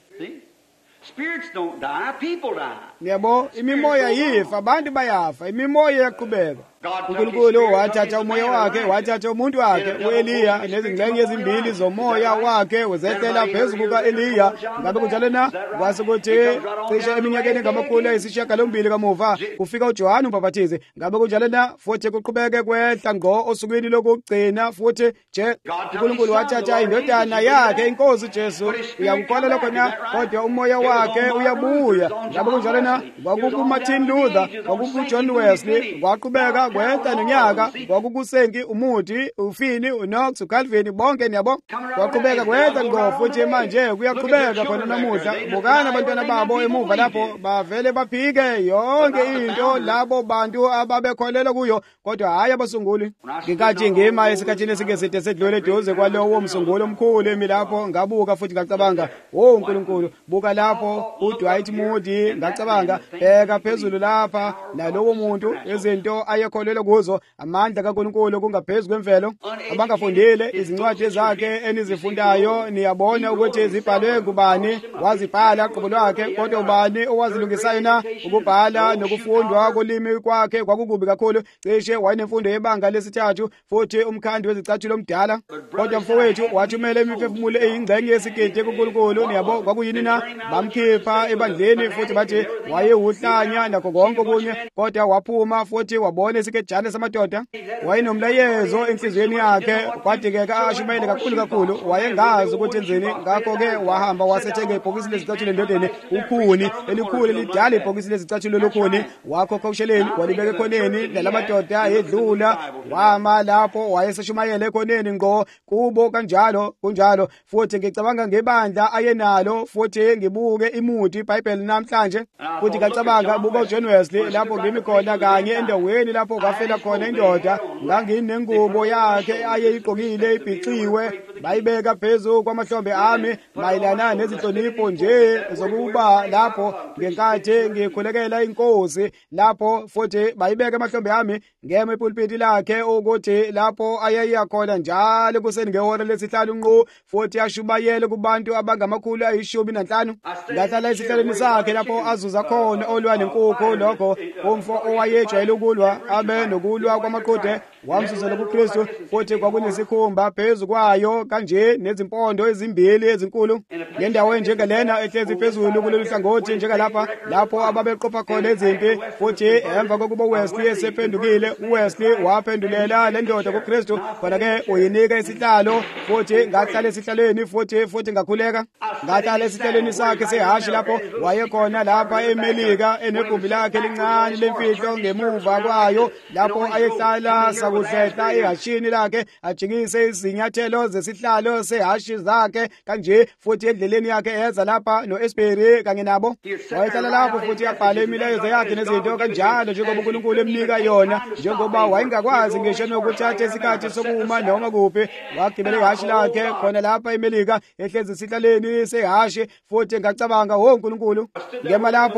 Speaker 2: Spirits don't die, people die.
Speaker 1: Yebo, imimoya yifa, abantu bayafa, imimoya iyaqhubeka. uNkulunkulu wathatha umoya wakhe, wathatha umuntu wakhe uEliya nezingxenye ezimbili zomoya wakhe wezethela phezu kuka-Eliya. Ngabe kunjalo na? Kwasekuthi cishe eminyakeni engamakhulu ayisishiyagalombili kamuva kufika uJohane uMbhaphathizi. Ngabe kunjalo na? Futhi kuqhubeke kwehla ngqo osukwini lokugcina futhi nje uNkulunkulu wathatha indodana yakhe inkosi uJesu. Uyakukholwa lokho na? Kodwa umoya wakhe uyabuya. Ngabe kunjalo na? KwakukuMartin Luther, kwakukuJohn Wesley, kwaqhubeka kwehla nonyaka, kwakukuSenki, uMuthi, uFinney, uKnox, uCalvin, bonke niyabo kwaqhubeka kwehla ngqo futhi manje kuyaqhubeka khona namuhla. Bukana abantwana babo emuva lapho bavele baphike yonke into labo bantu ababekholelwa kuyo, kodwa hayi abasunguli. Ngenkathi ngima esikhathini esingeside sedlule eduze kwalowo msunguli omkhulu emi lapho ngabuka futhi ngacabanga, uNkulunkulu, buka lapho uDwight Moody, ngacabanga bheka phezulu lapha nalowo muntu izinto ayekholelwa kuzo, amandla kaNkulunkulu kungaphezulu kwemvelo. Abangafundile izincwadi zakhe enizifundayo niyabona ukuthi zibhalwe ngubani, wazibhala qobo lwakhe, kodwa ubani owazilungisayo na? Ukubhala nokufundwa kolimi kwakhe kwakukubi kakhulu, cishe wayenemfundo yebanga lesithathu futhi umkhandi wezicathulo omdala. Kodwa mfowethu wathumela imiphefumulo eyingxenye yesigidi kuNkulunkulu. Niyabo kwakuyini na? Bamkhipha ebandleni futhi bathi wayewuhlanya nakho konke okunye, kodwa waphuma futhi wabona isikejana samadoda. Wayenomlayezo enhliziyweni yakhe, kwadingeka ashumayele kakhulu. Wayengazi ukuthi enzeni, ngakho-ke wahamba wasethenga ibhokisi lezicathulo endodeni, ukhuni elikhulu elidala ibhokisi lezicathulo lokhuni, wakhokha usheleni walibeka ekhoneni nalamadoda ayedlula. Wama lapho wayeseshumayele ekhoneni ngqo kubo kanjalo kunjalo. Futhi ngicabanga ngebandla ayenalo futhi ngibuke iMoody iBhayibheli namhlanje futhi ngacabanga buka uJohn Wesley lapho ngimi khona kanye endaweni lapho kwafela khona indoda. Nganginengubo yakhe ayeyigqokile ibhiciwe, bayibeka phezu kwamahlombe ami mayelana nezinhlonipho nje zokuba lapho ngenkathi ngikhulekela inkosi lapho, futhi bayibeka amahlombe ami ngema epulpiti lakhe ukuthi lapho ayeyakhona njalo kuseni ngehora lesihlanu ngqo, futhi ashubayele kubantu abangamakhulu ayishumi-5. Ngahlala esihlalweni sakhe lapho azuza khona olwa nenkukhu, lokho umfo owayejwayele ukulwa abe nokulwa kwamaqhude wamzuzela kuKristu, futhi kwakunesikhumba phezu kwayo kanje nezimpondo ezimbili ezinkulu. Ngendawo enjengalena ehlezi phezulu kulolu hlangothi njengalapha lapho ababeqopha khona izimpi, futhi emva kokuba uWesley esephendukile, uWesley waphendulela le ndoda kuKristu. Khona-ke uyinika isihlalo, futhi ngahlala esihlalweni futhi ngakhuleka. Ngahlala esihlalweni sakhe sehashi lapho wayekhona lapha eMelika enegumbi lakhe elincane lemfihlo ngemuva kwayo, lapho ayehlala sakuhlehla ehashini lakhe ajikise izinyathelo zesihlalo sehashi zakhe kanje, futhi endleleni yakhe eza lapha noEsbury kanye nabo. Wayehlala lapho futhi abhale imilayezo yakhe nezinto kanjalo njengoba uNkulunkulu emnika yona, njengoba wayengakwazi ngisho nokuthatha isikhathi sokuma noma kuphi. Wagibela ihashi lakhe khona lapha eMelika ehlezi esihlaleni sehashi, futhi ngacabanga, uNkulunkulu, ngema lapho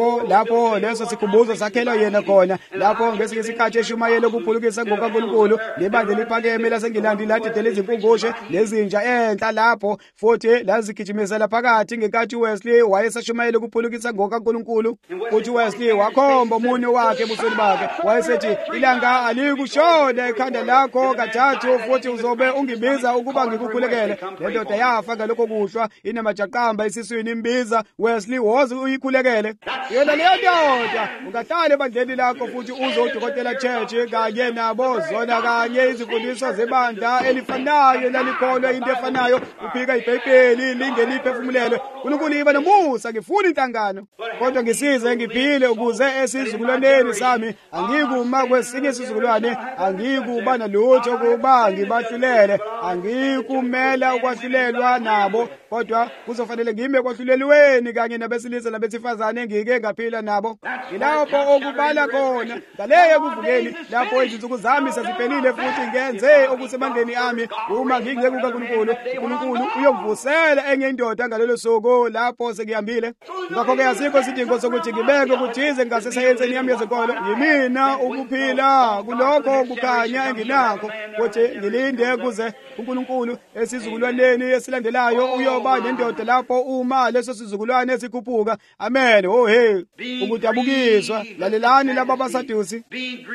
Speaker 1: lapho leso sikhumbuzo sakhelwa yena khona, lapho ngesinye isikhathi eshumayela ukuphulukisa ngokaNkulunkulu nebandla eliphakeme laseNgilandi ladedela izimpungushe nezinja enhla lapho futhi lazigijimisela phakathi ngenkathi uWesley wayesashumayela ukuphulukisa ngokaNkulunkulu. Futhi uWesley wakhomba umunwe wakhe ebusweni bakhe, wayesethi, ilanga alikushona ekhanda lakho kathathu futhi uzobe ungibiza ukuba ngikukhulekele. Le ndoda yafa ngalokho kuhlwa, inamajaqamba esiswini imbiza, Wesley woze uyikhulekele. Yona leyo ndoda ungahlala ebandleni lakho futhi uze udokotela church kanye nabo zona kanye izimfundiso zebandla elifanayo lalikholwa into efanayo, uphika iBhayibheli lingeliphefumulelwe. uNkulunkulu iba nomusa, ngifuna inhlangano kodwa ngisize ngiphile ukuze esizukulwaneni sami angikuma kwesinye isizukulwane, angikuba nalutho kuba ngibahlulele, angikumela ukwahlulelwa nabo, kodwa kuzofanele ngime ekwahlulelweni kanye nabesilisa nabesifazane engike ngaphila nabo. Ilapho okubala khona ngaleyo ekuvukeni, lapho izinsuku zami seziphelile futhi ngenze okusemandleni ami. Uma ngingeke kukaNkulunkulu, uNkulunkulu uyongivusela enye indoda ngalelo suku lapho sengihambile. Ngakho-ke asikho isidingo sokuthi ngibeke ukuthize ngasesayenseni yami yezenkolo. Yimina ukuphila kulokho kukhanya enginakho, futhi ngilinde kuze uNkulunkulu esizukulwaneni esilandelayo uyoba nendoda lapho uma leso sizukulwane sikhuphuka. Amen. Oh hey, ukudabukiswa. Lalelani laba basadusi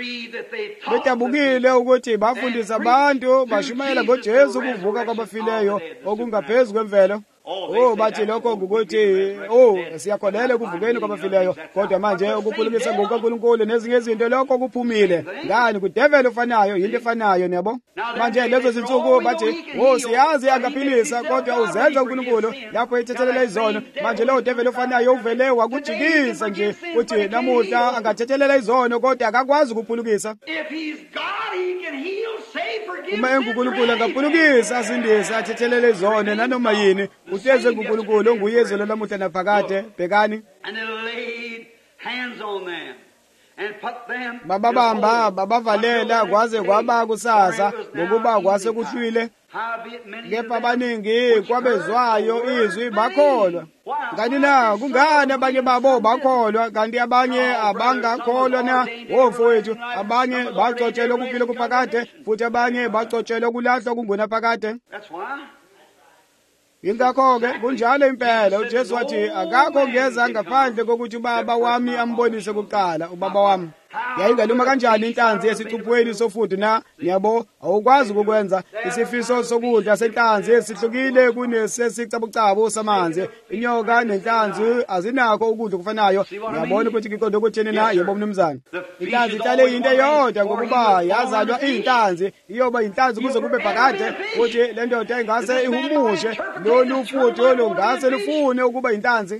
Speaker 1: bedabukile ukuthi bafundisa abantu bashumayela ngoJesu ukuvuka kwabafileyo okungaphezu kwemvelo. Bathi lokho ukuthi siyakholelwa ekuvukeni kwabafileyo, kodwa manje ukuphulukisa ngokaNkulunkulu nezinye izinto lokho kuphumile. Ngani kudevele ofanayo, into efanayo nabo. Manje lezo zinsuku bathi siyazi angaphilisa, kodwa uzenza uNkulunkulu lapho ethethelela izono. Manje lo devele ofanayo uvele wakujikisa nje uthi namuhla angathethelela izono kodwa akakwazi ukuphulukisa. Uma enguNkulunkulu angaphulukisa, asindisa, athethelela izono nanoma yini. Uteze kuNkulunkulu onguye izolo lamuhla naphakade. Bhekani, bababamba babavalela kwaze kwaba kusasa ngokuba kwase kuhlwile, kepha abaningi kwabezwayo izwi bakholwa. Kanti na kungani abanye babo bakholwa kanti abanye abangakholwa na? Mfowethu, abanye bacotshelwa ukuphila kuphakade futhi abanye bacotshelwa ukulahlwa kungunaphakade. Ingakho-ke kunjalo impela. UJesu wathi akakho ngeza ngaphandle kokuthi ubaba wami ambonise kuqala. Ubaba wami yayingaluma kanjani inhlanzi esicuphweni sofuthi na? Yabo, awukwazi ukukwenza. Isifiso sokudla senhlanzi esihlukile kunesesicabucabu samanzi. Inyoka nenhlanzi azinakho ukudla kufanayo. Ngiyabona ukuthi ngiqonde ukuthini na? Yebo mnumzane, inhlanzi ihlale into eyodwa ngokuba yazalwa iyinhlanzi, iyoba inhlanzi kuze kube phakade. Futhi le ndoda ingase ihumushe lolu futhi olungase lufune ukuba inhlanzi.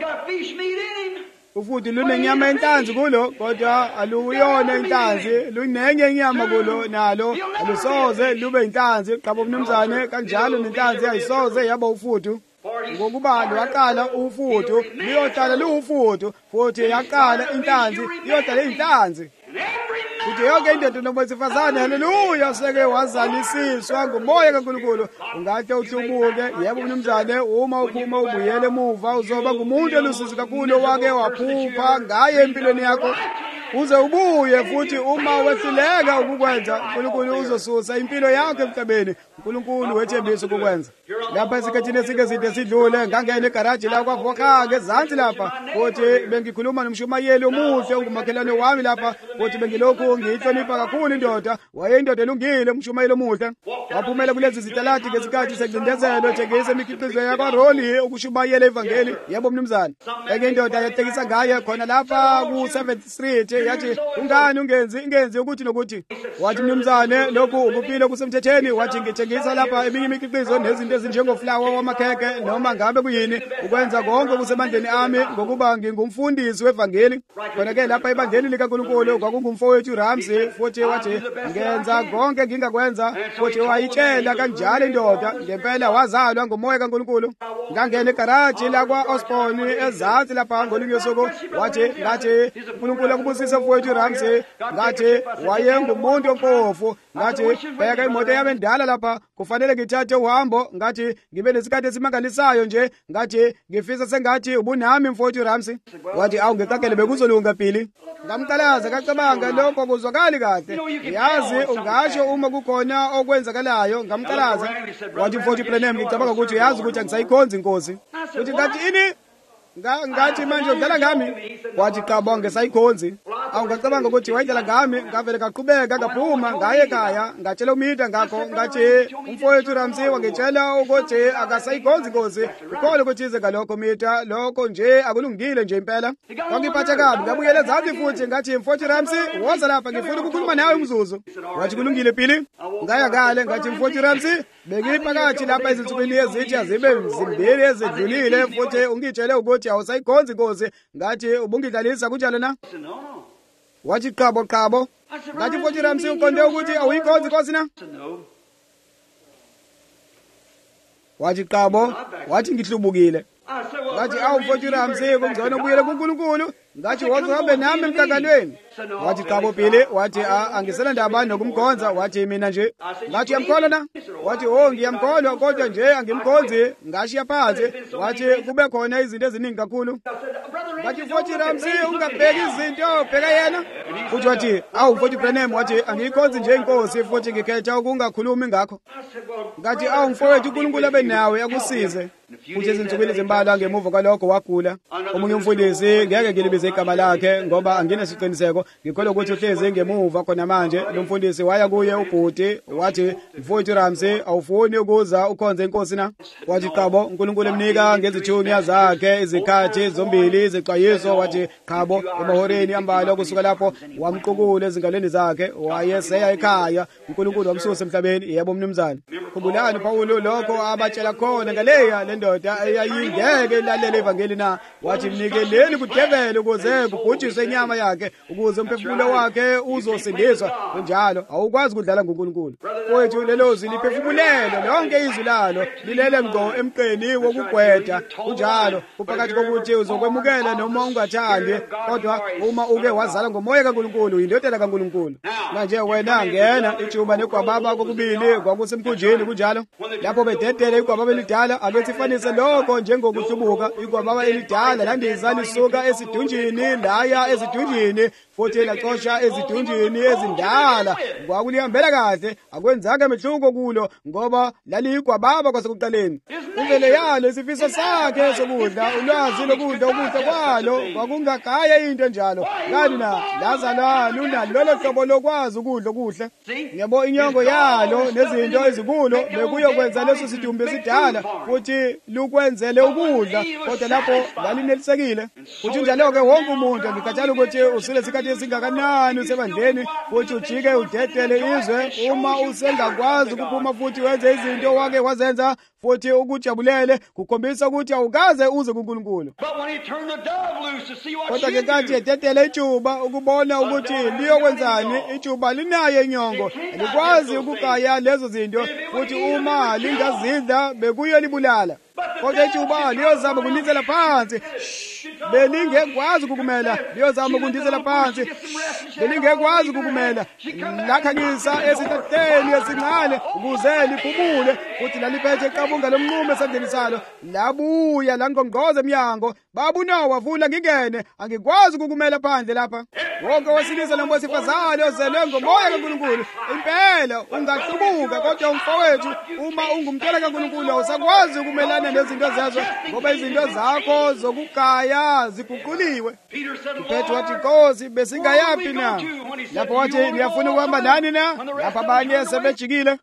Speaker 1: Ufuthi lunenyama yenhlanzi kulo, kodwa aluyona inhlanzi. Lunenye inyama kulo, nalo alusoze lube inhlanzi. Qaba mnumzane, kanjalo nenhlanzi ayisoze yaba ufuthu. Ngokuba lwaqala ufuthu liyohlala luwufuthu, futhi yaqala inhlanzi iyohlala inhlanzi. Futhi yonke indoda nowesifazane, haleluya, seke wazalisiswa ngumoya kaNkulunkulu. Ungahle uhlubuke. Yebo mnumzane, uma uphuma ubuyele emuva uzoba ngumuntu elusizi kakhulu owake waphupha ngaye empilweni yakho. Uze ubuye futhi uma wehluleka ukukwenza, uNkulunkulu uzosusa impilo yakho emhlabeni. uNkulunkulu wethembisa ukukwenza. Lapha esikhathini esike sidlule ngangena egaraji la kwaVokha ngezansi lapha, futhi bengikhuluma nomshumayeli omuhle ongumakhelwane wami lapha, futhi bengilokhu ngiyihlonipha kakhulu indoda. Wayeyindoda elungile, umshumayeli omuhle. Waphumela kulezi zitalati ngesikhathi sengcindezelo ethengisa imikhiqizo yakwaRoli ukushumayela ivangeli. Yebo mnumzane, enye indoda yahlekisa ngaye khona lapha ku7th Street yathi ungani ingenzi ukuthi nokuthi. Wathi mnumzane, lokhu ukuphila kusemthetheni. Wathi ngithengisa lapha eminye imikhiqizo nezinto ezinjengoflawa wamakheke noma ngabe kuyini, ukwenza konke kusemandleni ami ngokuba ngingumfundisi wevangeli. Khona-ke lapha ebandleni likaNkulunkulu kwakungumfowethu Ramsey, futhi wathi ngenza konke ngingakwenza, futhi wayitshela kanjalo indoda. Ngempela wazalwa ngomoya kaNkulunkulu. Ngangena egaraji lakwa Osborne ezansi lapha ngolunye usuku. Wathi ngathi uNkulunkulu akubusise ubusise mfowethu Ramsey ngathi wayengumuntu ompofu ngathi bheka imoto yami endala lapha kufanele ngithathe uhambo ngathi ngibe nesikhathi esimangalisayo nje ngathi ngifisa sengathi ubunami mfowethu Ramsey wathi awu ngicakele bekuzolunga Billy ngamcalaza kacabanga lokho kuzwakali kahle yazi ungasho uma kukhona okwenzakalayo ngamcalaza wathi mfowethu Branham ngicabanga ukuthi yazi ukuthi angisayikhonzi inkosi uthi ngathi ini ngathi manje udlala ngami wathi cha bonke sayikhonzi awungacabanga ukuthi wayidlala ngami ngavele ngaqhubeka ngaphuma ngaye ekhaya ngatshela uMida ngakho ngathi umfowethu Ramsey wangitshela ukuthi akasayikhonzi inkosi ukhole ukuthi ize ngalokho Mida lokho nje akulungile nje impela wangiphatha kabi ngabuyela ezansi futhi ngathi mfowethu Ramsey woza lapha ngifuna ukukhuluma nawe umzuzu wathi kulungile Billy ngaya kale ngathi mfowethu Ramsey bengiphakathi lapha izinsukwini ezintsha zibe zimbili ezidlulile futhi ungitshele ukuthi awusayikhonzi inkosi ngathi ubungidlalisa kunjalo na wathi qhabo ngathi mfowethu Ramsey uqonde ukuthi awuyikhonzi inkosi na wathi qhabo wathi ngihlubukile ngathi awu mfowethu Ramsey kungcono ubuyele kuNkulunkulu ngathi wozohambe nami emhlanganweni wathi qhabo Billy wathi angisela ndaba nokumkhonza wathi mina nje ngathi uyamkholwa na wathi ngiyamkholwa kodwa nje angimkhonzi ngashiya phansi wathi kube khona izinto eziningi kakhulu ngathi mfowethu Ramsey ungabheki izinto bheka yena futhi wathi awu mfowethu Branham wathi angiyikhonzi nje inkosi futhi ngikhetha ukungakhulumi ngakho ngathi awu mfowethu uNkulunkulu abe nawe akusize futhi izinsukwini zimbalwa ngemuva kwalokho wagula omunye umfundisi ngeke ngilibize igama lakhe ngoba anginesiqiniseko ngikholwa ukuthi uhlezi ngemuva khona manje lo mfundisi waya kuye ubhuti wathi mfowethu Ramsey awufuni ukuza ukhonze inkosi na wathi qhabo uNkulunkulu emnika ngezithunywa zakhe izikhathi zombili izixwayiso wathi qhabo emahoreni ambalwa kusuka lapho wamqukula ezingalweni zakhe wayeseya ekhaya uNkulunkulu wamsusa emhlabeni yebo mnumzane khumbulani Pawulo lokho abatshela khona ngaleya lendoda eyayingeke lalela ivangeli na wathi mnikeleni kudevele ukuze kubhujiswe inyama yakhe ukuze umphefumulo wakhe uzosindiswa kunjalo awukwazi kudlala ngoNkulunkulu wethu lelo ziliphefumulelo lonke izwi lalo lilele ngqo emqeni wokugweda kunjalo kuphakathi kokuthi uzokwemukela noma ungathandi kodwa uma uke wazala ngomoya kaNkulunkulu indodana kaNkulunkulu manje wena ngena ijuba negwababa kokubili kwakusemkhunjini kunjalo lapho bededele igwababa elidala ake sifanise lokho njengokuhlubuka igwababa elidala landiza lisuka esidunjini laya esidunjini futhi lacosha ezidunjini ezindala kwakulihambela kahle akwenzanga mehluko kulo ngoba laliyigwababa kwasekuqaleni uvele yalo isifiso sakhe sokudla ulwazi lokudla ukudla kwalo kwakungagaya into njalo kanti na lazalwana unalo lolo hlobo lokwazi ukudla okuhle yabo inyongo yalo nezinto ezikulo bekuyokwenza leso sidumbu esidala futhi lukwenzele ukudla kodwa lapho lalinelisekile futhi njalo ke wonke umuntu ngikathala ukuthi usile isikhathi esingakanani usebandleni futhi ujike udedele izwe uma usengakwazi ukuphuma futhi wenze izinto wake wazenza futhi ukujabulele kukhombisa ukuthi awukaze uze kuNkulunkulu kodwa ke kanti ededele ijuba ukubona ukuthi liyokwenzani ijuba linayo inyongo likwazi ukugaya lezo zinto futhi uma lingazidla bekuyo libulala kodwa ijuba liyozama kundizela phansi belingekwazi ukukumela liyozama kundizela phansi belingekwazi ukukumela lakhanyisa esitahleni esincane ukuze liphumule futhi laliphethe iqabunga lomnqumo esandleni salo labuya langqongqoza emnyango babuna wavula ngingene angikwazi ukukumela phandle lapha wonke wesilisa lomosifazane ozelwe ngomoya kaNkulunkulu impela ungahlubuka kodwa umfowethu uma ungumntwana kaNkulunkulu awusakwazi ukumelana nezinto zazo ngoba izinto zakho zokugaya ziguquliwe Petro wathi Nkosi besingayapi na lapho wathi niyafuna ukuhamba nani na lapha abanye sebejikile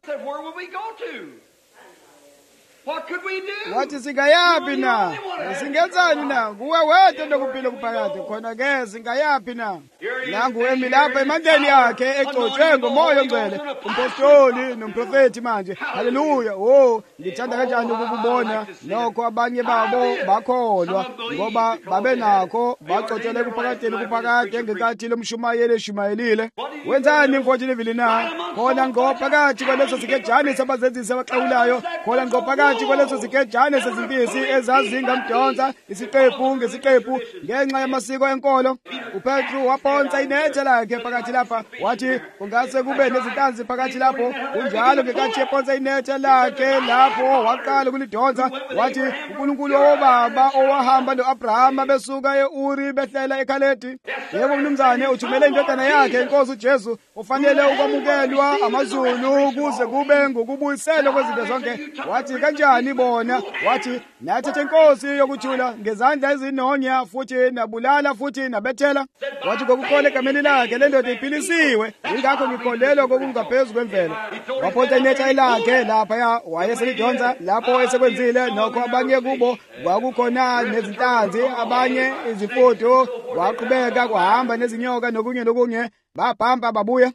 Speaker 2: What could we do?
Speaker 1: wathi singayapi na singenzani na kuwe wedwa ndokuphila kuphakathi khona ke singayapi na nangu emi lapha emandleni yakhe egcotshwe ngomoya ongcwele umpostoli nomprofeti manje haleluya ngithanda kanjani ukubona nokho abanye babo bakholwa ngoba babenakho bagcotshelwe kuphakathi ngekathi lomshumayeli eshumayelile wenzani mfowethu livili na khona ngophakathi kwaleso sikejani sabazenzisi abaxawulayo khona ngophakathi phakathi kwaleso sikejane sezimpisi ezazingamdonsa isiqephu ngesiqephu ngenxa yamasiko enkolo. uPetru waphonsa inetha lakhe phakathi lapha, wathi kungase kube nezintanzi phakathi lapho. Kunjalo ngekathi ephonsa inetha lakhe lapho waqala ukulidonsa, wathi uNkulunkulu wobaba owahamba lo-Abrahama besuka e-Uri behlela eKhaledi, yebo mnumzane, uthumele indodana yakhe inkosi uJesu ufanele ukwamukelwa amazulu kuze kube ngokubuyiselwa kwezinto zonke. Wathi kanjani bona? Wathi nathethe inkosi yokuthula ngezandla ezinonya futhi nabulala futhi nabethela. Wathi ngokukholwa egameni lakhe le ndoda iphilisiwe, ingakho ngikholelwa kokungaphezu kwemvelo. Waphonsa inetha lakhe laphaya, wayeselidonsa lapho esekwenzile nokho abanye kubo kwakukhona nezintanzi, abanye izifudu, waqhubeka kwahamba nezinyoka nokunye babhamba babuya.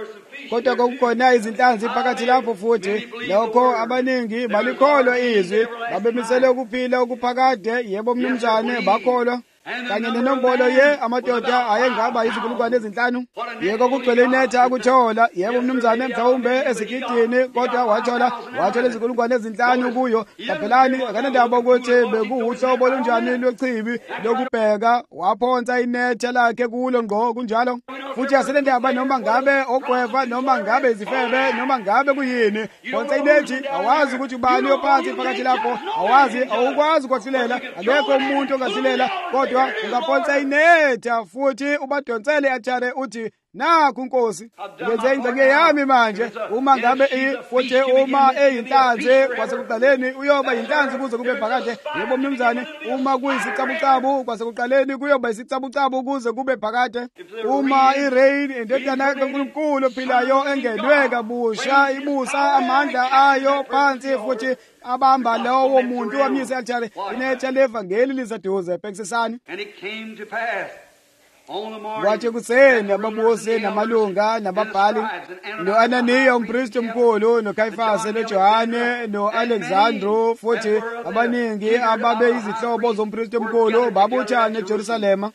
Speaker 1: Kodwa kwakukhona izintanzi phakathi lapho futhi, lokho abaningi balikholwa izwi, babemisele ukuphila okuphakade. Yebo mnumzane, bakholwa. Kanye nenombolo amadoda ayengaba izinkulungwane ezinhlanu. Yeko kugcwele inetha akuthola. Yebo mnumzane, mhlawumbe ezigidini, kodwa wathola izinkulungwane ezinhlanu kuyo. Kaphelani akanandaba ukuthi bekuwuhlobo olunjani lwechibi lokubheka. Waphonsa inetha lakhe kulo ngqo kunjalo. Futhi asilendaba noma ngabe ogweva, noma ngabe izifebe, noma ngabe kuyini. Phonsa inethi, awazi ukuthi ubani ophansi phakathi lapho. Awazi, awukwazi ukwahlulela. Akekho umuntu ongahlulela, kodwa ungaphonsa inetha futhi ubadonsele athare uthi nakho Nkosi wenze ingxenye yami manje. Uma ngabe futhi uma eyinhlanzi kwasekuqaleni uyoba yinhlanzi kuze kube phakade. Yebo mnumzane, uma kuyisicabucabu kwasekuqaleni kuyoba yisicabucabu kuze kube phakade. Uma iRain indodana kaNkulunkulu ophilayo engenwe kabusha ibusa amandla ayo phansi futhi abamba lowo muntu wamyisa e-altar, inetha levangeli lizaduze phekisisani. Kwathi kuseni ababusi namalunga nababhali no-Ananiya umpristi omkhulu noKhayifasi noJohane no-Alexandru futhi abaningi ababe izihlobo zompristi omkhulu babuthana eJerusalema.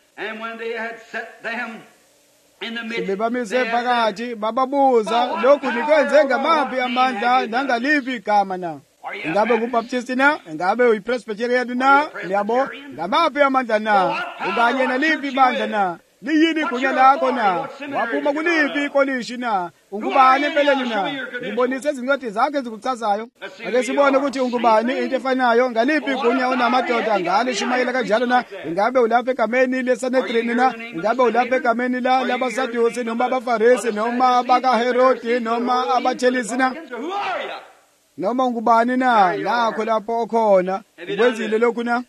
Speaker 1: Bebamise phakathi bababuza, lokhu nikwenze ngamaphi amandla nangaliphi igama na? Ingabe ngubaptisti na? Ingabe uyipresbyterian na? Yabo, ngamaphi amandla na? Ukanye naliphi ibandla na? Liyini igunya lakho na? Waphuma kuliphi ikolishi na? Ungubani empeleni na? Ngibonise izincwadi zakhe ezikuchazayo. Ake sibone ukuthi ungubani into efanayo. Ngaliphi igunya unamadoda ngalishumayela kanjalo na? Ingabe ulapha egameni leSanhedrini na? Ingabe ulapha egameni labaSadusi noma abaFarisi noma abakaHerodi noma abathelisi na? Noma ungubani na? Nakho lapho okhona ukwenzile lokhu na?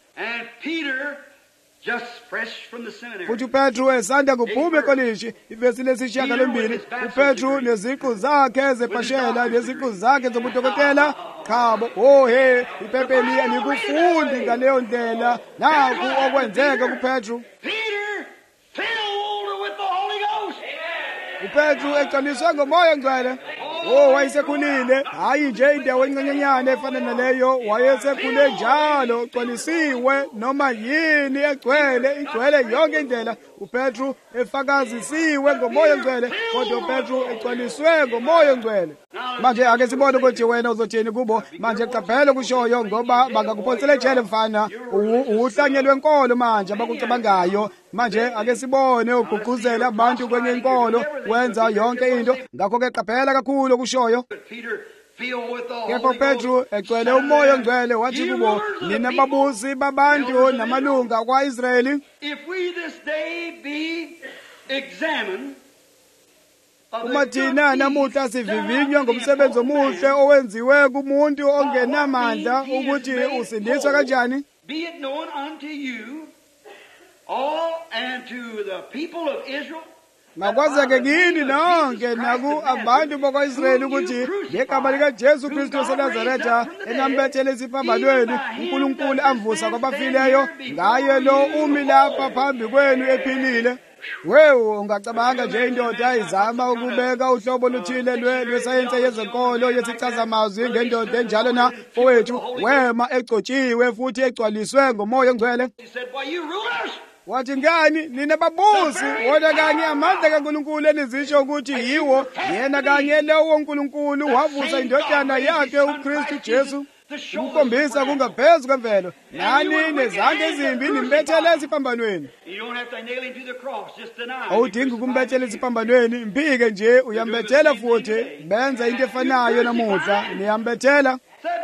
Speaker 1: Futhi uPetru esanda kuphuma ekolishi, ivesi lesishiyagalombili, uPetru neziqu zakhe zepashela neziqu zakhe zobudokotela, chabo, ipepeli alikufundi ngaleyo ndlela. Naku okwenzeka kuPetru. uPetru egcwaliswe ngomoya ngcwele. Wayesekhulile, hayi nje indawo encanyenyane efana naleyo. Wayesekhule njalo, ugcwalisiwe noma yini igcwele yonke indlela. uPetru efakazisiwe ngomoya ngcwele, kodwa uPetru egcwaliswe ngomoya ngcwele. Manje ake sibone ukuthi wena uzothini kubo. Manje qaphela kushoyo ngoba bangakuphonsela ejele mfana. Uhlanyelwe enkolo manje abakucabangayo. Manje ake sibone ugqugquzela abantu kwenye inkolo wenza yonke into. Ngakho-ke qaphela kakhulu kushoyo. Kepha uPetru egcwele umoya ngcwele wathi kubo, nina babusi babantu namalunga kwa-Israyeli, uma thina namuhla sivivinywa ngomsebenzi omuhle owenziwe kumuntu ongenamandla ukuthi usindiswa kanjani, makwazeke kini nonke naku abantu bakwa-Israyeli ukuthi ngegama likaJesu Kristu waseNazaretha enambethela esiphambanweni uNkulunkulu amvusa kwabafileyo, ngaye lo umi lapha phambi kwenu ephilile. Ungacabanga nje indoda izama ukubeka uhlobo oluthile lwesayensi yezenkolo yesichazamazwi ngendoda enjalo na fowethu, wema egcotshiwe futhi egcwaliswe ngomoya ongcwele. Wathi ngani nina babusi, wona kanye amandla kaNkulunkulu enizisho ukuthi yiwo yena kanye lowo uNkulunkulu wavusa indodana yakhe uKristu Jesu. ukukhombisa kungaphezu kwemvelo. Nani nezandla ezimbi nimbethele eziphambanweni. Awudingi ukumbethela eziphambanweni, mpike nje uyambethela futhi. Benza into efanayo namuhla, niyambethela.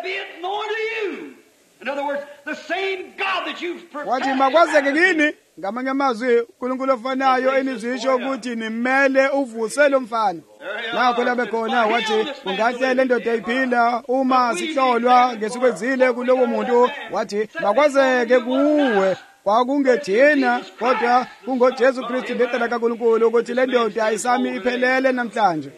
Speaker 1: Wathi makwazeke kini, ngamanye amazwi uNkulunkulu ofanayo enizisho ukuthi nimele uvuse lo mfana. Nakho labe khona wathi ungahle le ndoda iphila uma sihlolwa ngesukwenzile kulowo muntu. Wathi makwazeke kuwe kwakungethina kodwa kungoJesu Kristu indodana kaNkulunkulu ukuthi le ndoda ayisami iphelele namhlanje.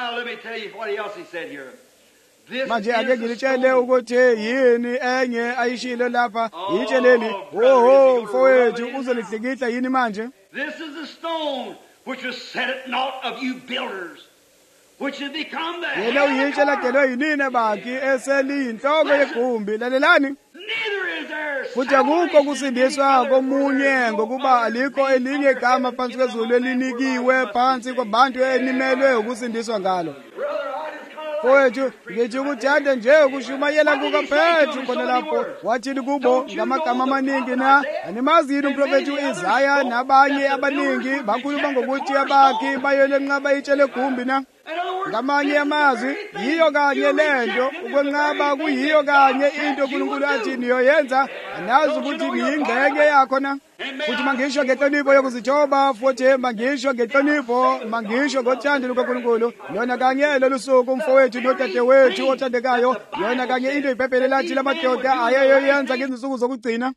Speaker 1: Manje ake ngilitshele ukuthi yini enye ayishilo lapha. Yitsheleni, oho mfowethu uzolihlikihla yini manje?
Speaker 2: This is the stone which was set at naught of you builders, which has become the head
Speaker 1: yena uyitshe ladelwe yinini bakhi eseliyinhloko yegumbi. Lalelani, futhi akukho kusindiswa komunye ngokuba alikho elinye igama phansi kwezulu elinikiwe phansi kwabantu enimelwe ukusindiswa ngalo. Mfowethu ngithi ukuthanda nje ukushumayela kukaPetru khona lapho. Wathini kubo ngamagama amaningi na? Animazi yini umprofethi uIsaya nabanye abaningi bakhuluma ngokuthi abakhi bayolenqaba itshele gumbi na? Ngamanye amazwi yiyo kanye lento ukwenqaba kuyiyo kanye into uNkulunkulu athi niyoyenza. Anazi ukuthi ngiyingxenye yakho na? Futhi mangisho ngenhlonipho yokuzithoba, futhi mangisho ngenhlonipho, mangisho ngothando lukaNkulunkulu. Yona kanye lolu suku mfowethu nodadewethu othandekayo, yona kanye into iphepele lathi lamadoda ayeyoyenza ngezinsuku zokugcina.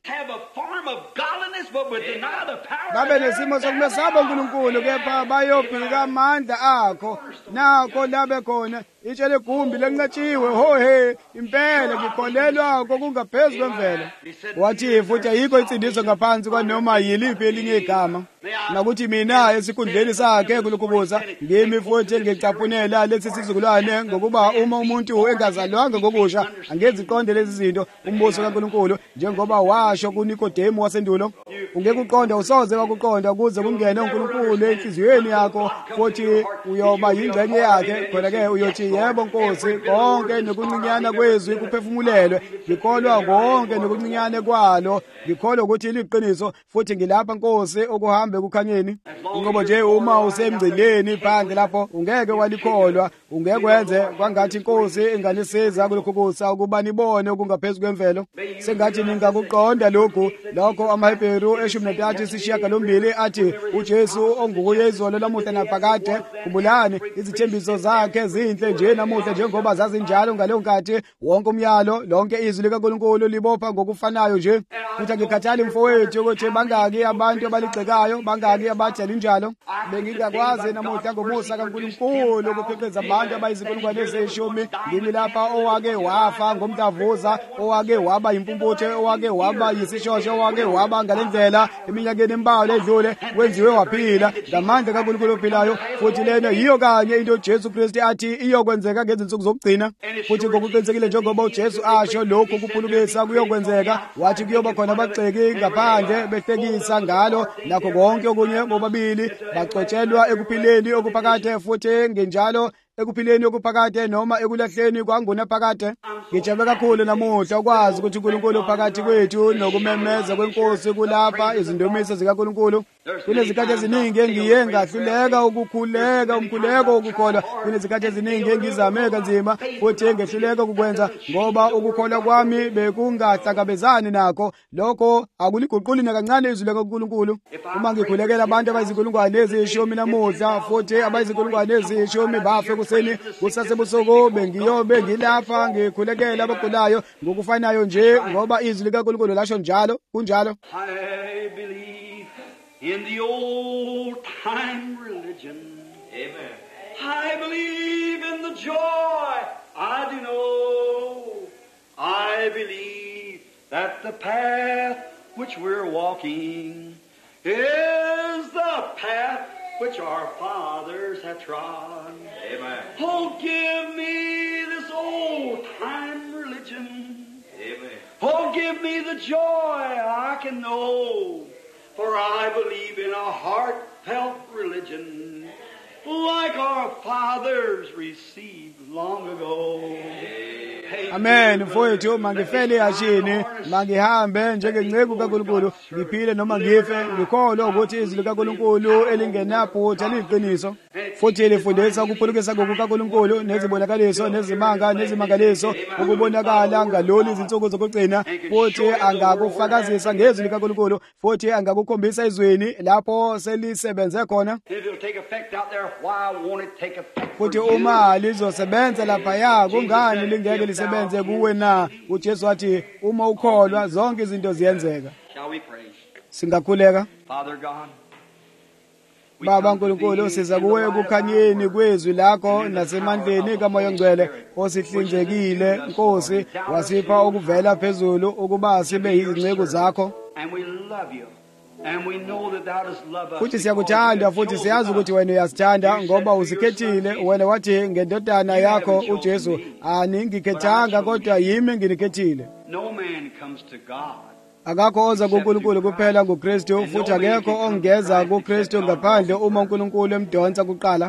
Speaker 1: Babe nesimo sokumesaba uNkulunkulu kepha bayobhika amandla akho. Nakho labe khona itshele gumbi lenqatshiwe. Hohe impela ngikholelwa kokungaphezu kwemvelo. Wathi futhi ayikho insindiso ngaphansi kwanoma yiliphi elinye igama. Nakuthi mina esikhundleni sakhe kulukubuza ngimi futhi ngicaphunela lesi sizukulwane ngokuba uma umuntu engazalwanga ngobusha angezi iqonde lezi zinto umbuso kaNkulunkulu njengoba washo kuNikodemu wasendulo. Ungeke uqonda usoze wakuqonda ukuze kungene uNkulunkulu enhliziyweni yakho futhi uyoba yingxenye yakhe. Khona ke uyothi yebo Nkosi, konke nokuncinyana kwezwi kuphefumulelwe. Ngikholwa konke nokuncinyana kwalo. Ngikholwa ukuthi liqiniso futhi ngilapha Nkosi okuhambe kukhanyeni. Ngoba nje uma usemgcileni phandle lapho ungeke walikholwa, ungeke wenze kwangathi Nkosi inganisiza kulokhu kusa ukuba nibone okungaphezulu kwemvelo. Sengathi ningakuqonda lokho amaHebheru 13:8 athi uJesu onguye izolo lamuhla naphakade. Kubulani izithembiso zakhe zinhle nje namuhla njengoba zazinjalo ngaleyo nkathi. Wonke umyalo lonke izwi likaNkulunkulu libopha ngokufanayo nje. Futhi ngikhathali mfowethu ukuthi bangaki abantu abaligxekayo, bangaki abathela injalo. Bengingakwazi namuhla ngomusa kaNkulunkulu ukukhiqiza abantu abayizinkulungwane ezishumi. Ngimi lapha owake wafa ngomdavuza, owake waba impumputhe, owake waba yisishosho, owake waba ngalendlela eminyakeni embalwa edlule wenziwe waphila ngamandla kaNkulunkulu ophilayo. Futhi lena yiyo kanye into uJesu Kristu athi iyokwenzeka ngezinsuku zokugcina. Futhi ngokuqinisekile njengoba uJesu asho lokhu kuphulukisa kuyokwenzeka. Wathi kuyoba khona abagxeki ngaphandle behlekisa ngalo nakho konke okunye bobabili bacwetshelwa ekuphileni okuphakade futhi ngenjalo ekuphileni okuphakade noma ekulahleni kwangunaphakade. Ngijabule kakhulu namuhla ukwazi ukuthi uNkulunkulu phakathi kwethu nokumemeza kwenkosi kulapha izindumiso zikaNkulunkulu. Kunezikhathi eziningi engiye ngahluleka ukukhuleka umkhuleko wokukholwa. Kunezikhathi eziningi engizame kanzima futhi ngehluleka ukukwenza ngoba ukukholwa kwami bekungahlangabezani nakho. Lokho akuliguquli nakancane izwi likaNkulunkulu. Uma ngikhulekela abantu abayizinkulungwane ezishumi namuhla futhi abayizinkulungwane ezishumi bafe kuseni kusasebusuku bengiyobe ngilapha ngikhulekela abagulayo ngokufanayo nje ngoba izwi likaNkulunkulu lasho njalo kunjalo.
Speaker 2: I believe in the old time religion. Amen. I believe in the joy I do know. I believe that the path which we're walking is the path which our fathers have trod. Amen. Oh, give me this old time religion. Amen. Oh, give me the joy I can know, for I believe in a heartfelt religion. like our fathers received long ago.
Speaker 1: Amen. Mfowethu mangifele yashini, mangihambe njengenceku kaNkulunkulu, ngiphile noma ngife, ngikholwa ukuthi izwi likaNkulunkulu elingenaphutha liyiqiniso, futhi lifundisa ukuphulukisa kukaNkulunkulu nezibonakaliso nezimanga nezimangaliso ukubonakala ngalolu izinsuku zokugcina, futhi angakufakazisa ngezwi likaNkulunkulu, futhi angakukhombisa izweni lapho selisebenze khona. Futhi uma lizosebenza laphaya kungani lingeke lisebenze kuwe na? uJesu wathi uma ukholwa zonke izinto ziyenzeka. Singakhuleka. Baba Nkulunkulu, siza kuwe ekukhanyeni kwezwi lakho nasemandleni kaMoya Ngcwele osihlinzekile. Nkosi, wasipha ukuvela phezulu ukuba sibe yizinceku zakho. Futhi siyakuthanda, futhi siyazi ukuthi wena uyasithanda ngoba usikhethile. Wena wathi ngendodana yakho uJesu, aningikethanga kodwa yimi nginikhethile. Akakho oza kuNkulunkulu kuphela nguKristu, futhi akekho ongeza kuKristu ngaphandle uma uNkulunkulu emdonsa kuqala.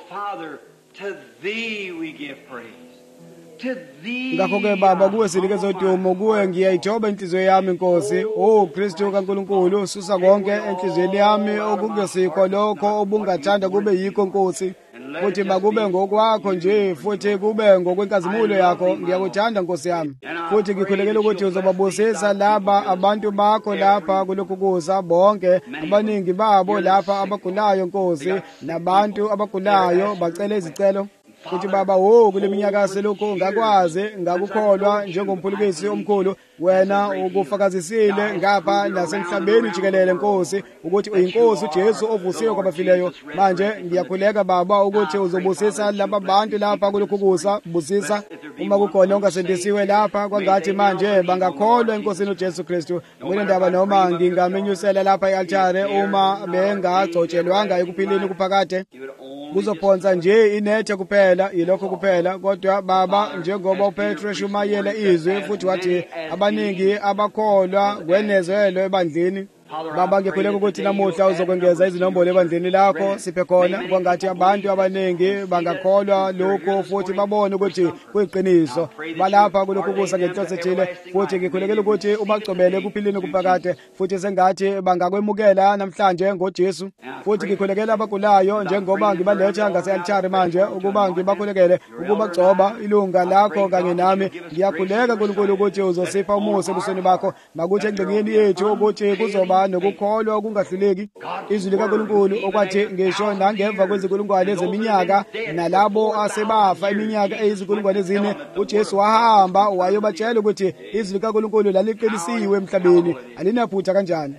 Speaker 1: Ngakho-ke Baba, kuwe sinikeza udumo, kuwe ngiyayithoba inhliziyo yami Nkosi. Kristu kaNkulunkulu, susa konke enhliziyweni yami okungesikho lokho obungathanda kube yikho Nkosi, futhi makube ngokwakho nje, futhi kube ngokwenkazimulo yakho. Ngiyakuthanda Nkosi yami, futhi ngikhulekela ukuthi uzobabusisa laba abantu bakho lapha kulokhu kuza, bonke abaningi babo lapha abagulayo Nkosi, nabantu abagulayo bacela izicelo. Futhi Baba, kule minyaka selokhu ngakwazi ngakukholwa njengomphulukisi omkhulu, wena ukufakazisile ngapha nasemhlabeni jikelele Nkosi ukuthi uyinkosi uJesu ovusiwe kwabafileyo. Manje ngiyakhuleka Baba ukuthi uzobusisa laba bantu lapha kulokhu kusa, busisa uma kukhona ongasindisiwe lapha kwangathi manje bangakholwa enkosini uJesu Kristu. Ngule ndaba noma ngingamenyusela lapha e-altare uma bengagcotshelwanga ekuphileni kuphakade, kuzophonsa nje inethe kuphela, yilokho kuphela. Kodwa Baba, njengoba uPetru eshumayela izwi futhi wathi abaningi abakholwa kwenezelwe ebandleni, Baba, ngikhuleka ukuthi namuhla uzokwengeza izinombolo ebandleni lakho, siphe khona kwangathi abantu abaningi bangakholwa lokho futhi babone ukuthi kuyiqiniso balapha kulokhu kusa ngenhloso ethile. Futhi ngikhulekela ukuthi ubagcobele ekuphileni kuphakade, futhi sengathi bangakwemukela namhlanje ngoJesu. Futhi ngikhulekela abagulayo njengoba ngibaletha ngase-altare manje ukuba ngibakhulekele ukubagcoba ilunga lakho kanye nami. Ngiyakhuleka Nkulunkulu ukuthi uzosipha umusa ebusweni bakho, makuthi engcingeni yethu ukuthi kuzoba nokukholwa okungahluleki izwi likaNkulunkulu okwathi ngisho nangemva kwezinkulungwane zeminyaka nalabo asebafa iminyaka eyizinkulungwane ezine, uJesu wahamba wayobatshela ukuthi izwi likaNkulunkulu laliqinisiwe emhlabeni, alinaphutha kanjani.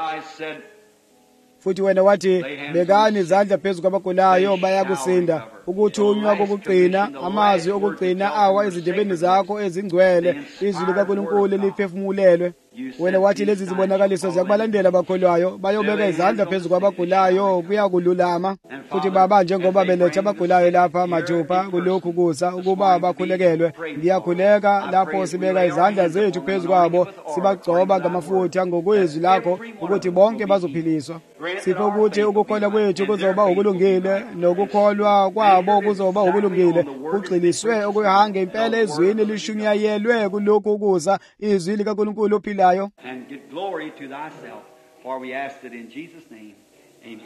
Speaker 1: Futhi wena wathi bekani izandla phezu kwabagulayo bayakusinda. Ukuthunywa kokugcina, amazwi okugcina awa ezindebeni zakho ezingcwele, izwi likaNkulunkulu liphefumulelwe. Wena wathi lezi zibonakaliso ziyakubalandela abakholwayo, bayobeka izandla phezu kwabagulayo kuyakululama. Futhi Baba, njengoba beletha abagulayo lapha mathupha kulokhu kusa ukuba bakhulekelwe, ngiyakhuleka lapho sibeka izandla zethu phezu kwabo sibagcoba ngamafutha ngokwezwi lakho ukuthi bonke bazophiliswa. Sipho ukuthi ukukholwa kwethu kuzoba ukulungile nokukholwa kwabo kuzoba ukulungile, kugxiliswe ukuhanga impela ezwini lishunyayelwe kulokhu kusa, izwi likaNkulunkulu ophilayo.
Speaker 2: And give glory to thyself, for we ask it in Jesus' name. Amen.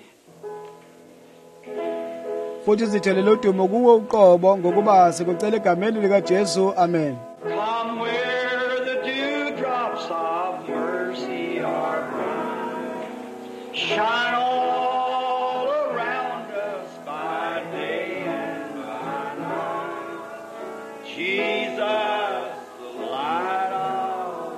Speaker 1: Futhi sithelele udumo kuwe uqobo ngokuba sikucela egameni likaJesu. Amen.
Speaker 2: Come where the dewdrops of mercy are bright, shine all around us by day and by night. Jesus, the light of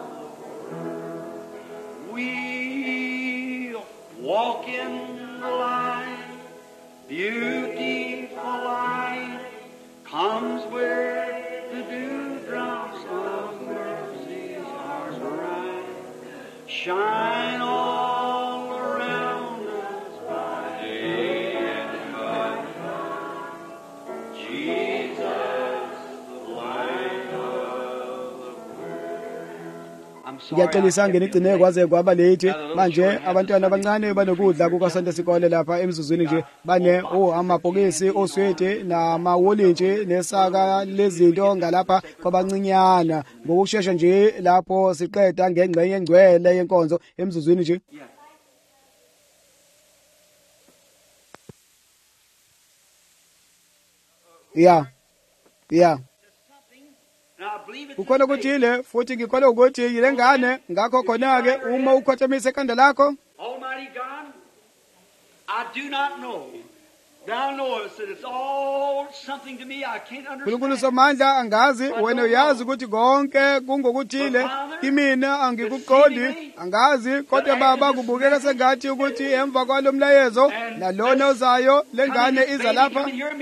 Speaker 2: we'll walk in the light, beautiful light comes where the dewdrops of mercy are bright, shine all around us by day and by night. Jesus, the light of the world. I'm
Speaker 1: ngiyaxolisa ngenigcine kwaze kwaba late manje abantwana abancane banokudla kukaSonto Sikole lapha emzuzwini nje bane amabhokisi osweti namawolintshi nesaka lezinto ngalapha kwabancinyana ngokusheshsha nje lapho siqeda ngengxenye engcwele yenkonzo emzuzwini nje. Yeah. Ukhona kuthile futhi ngikholwa ukuthi yile ngane ngakho khona-ke uma ukhothamisa ekhanda lakho.
Speaker 2: Almighty God, I do not know. Thou knowest that it's all something to me I can't
Speaker 1: Nkulunkulu
Speaker 2: understand.
Speaker 1: somandla angazi wena uyazi ukuthi konke kungokuthile kimina angikuqondi angazi kodwa Baba kubukeka sengathi ukuthi emva kwalo mlayezo nalona ozayo lengane iza lapha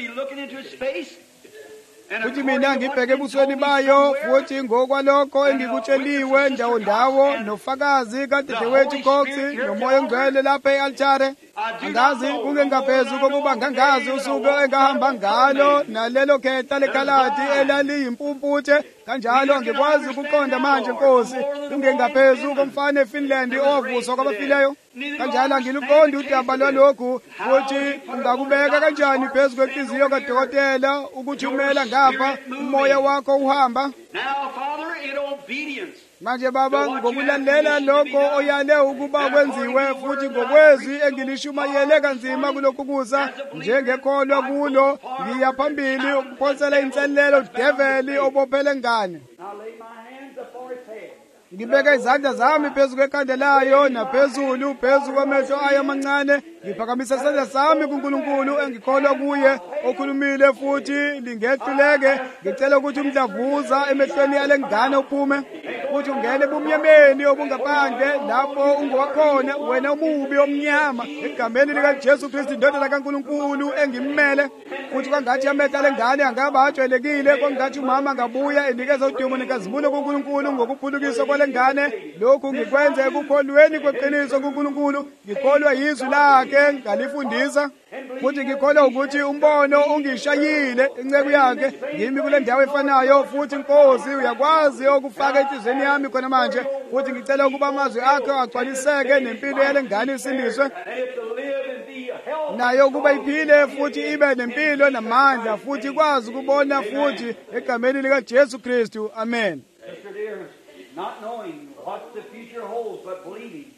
Speaker 1: futhi mina ngibheke ebusweni bayo futhi ngokwalokho engikutsheliwe ndawo nofakazi kadadewethu Cox nomoya ongcwele lapha e-altare angazi kungengaphezulu kokuba ngangazi usuku engahamba ngalo nalelo khetha lekhaladi elaliyimpumputhe kanjalo angikwazi ukuqonda manje Nkosi kungengaphezulu komfana eFinland ovuswa kwabafileyo kanjalo angiluqondi udaba lwalokhu futhi ungakubeka kanjani phezu kwenhliziyo kadokotela ukuthi umela ngapha umoya wakho uhamba.
Speaker 2: Now, Father, in obedience,
Speaker 1: manje Baba ngokulandela lokho oyale ukuba kwenziwe futhi ngokwezwi engilishumayele kanzima kulokhu kuza njengekholwa kulo ngiya phambili ukuphosela inselelo udeveli obophele ngane.
Speaker 2: now lay my hands upon his head.
Speaker 1: ngibeka izandla zami phezu kwekhanda layo naphezulu phezu kwamehlo ayo amancane ngiphakamisa isandla sami kuNkulunkulu engikholwa kuye okhulumile futhi lingehluleke ngicela ukuthi umdlavuza emehlweni yale ngane uphume futhi ungene ebumnyameni obungaphandle lapho ungowakhona wena umubi omnyama egameni likaJesu Kristu indodana kaNkulunkulu engimele futhi kwangathi amehlo ale ngane angaba ajwayelekile kwangathi umama angabuya enikeza udumo nenkazimulo kuNkulunkulu ngokuphulukiswa kwale ngane lokhu ngikwenze ekukholweni kweqiniso kuNkulunkulu ngikholwa yizwi lakhe ngalifundisa futhi ngikholwa ukuthi umbono ungishayile inceku yakhe ngimi kule ndawo efanayo futhi Nkosi uyakwazi ukufaka enhlizweni yami khona manje futhi ngicela ukuba amazwi akho agcwaliseke nempilo yale ngane isindiswe
Speaker 2: And if to live and be healthy,
Speaker 1: nayo kuba iphile futhi ibe nempilo namandla futhi ikwazi ukubona futhi egameni likaJesu Kristu amen.
Speaker 2: Mr. Dear, not knowing what the future holds, but believing.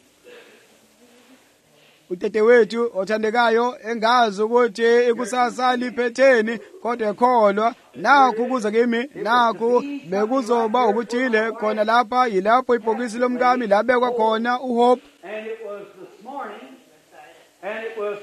Speaker 1: Udadewethu othandekayo engazi ukuthi ikusasa liphetheni kodwa ekholwa nakho kuza kimi nakho bekuzoba ukuthile khona lapha yilapho ibhokisi lomkami labekwa khona uHope
Speaker 2: And it was this morning, and it was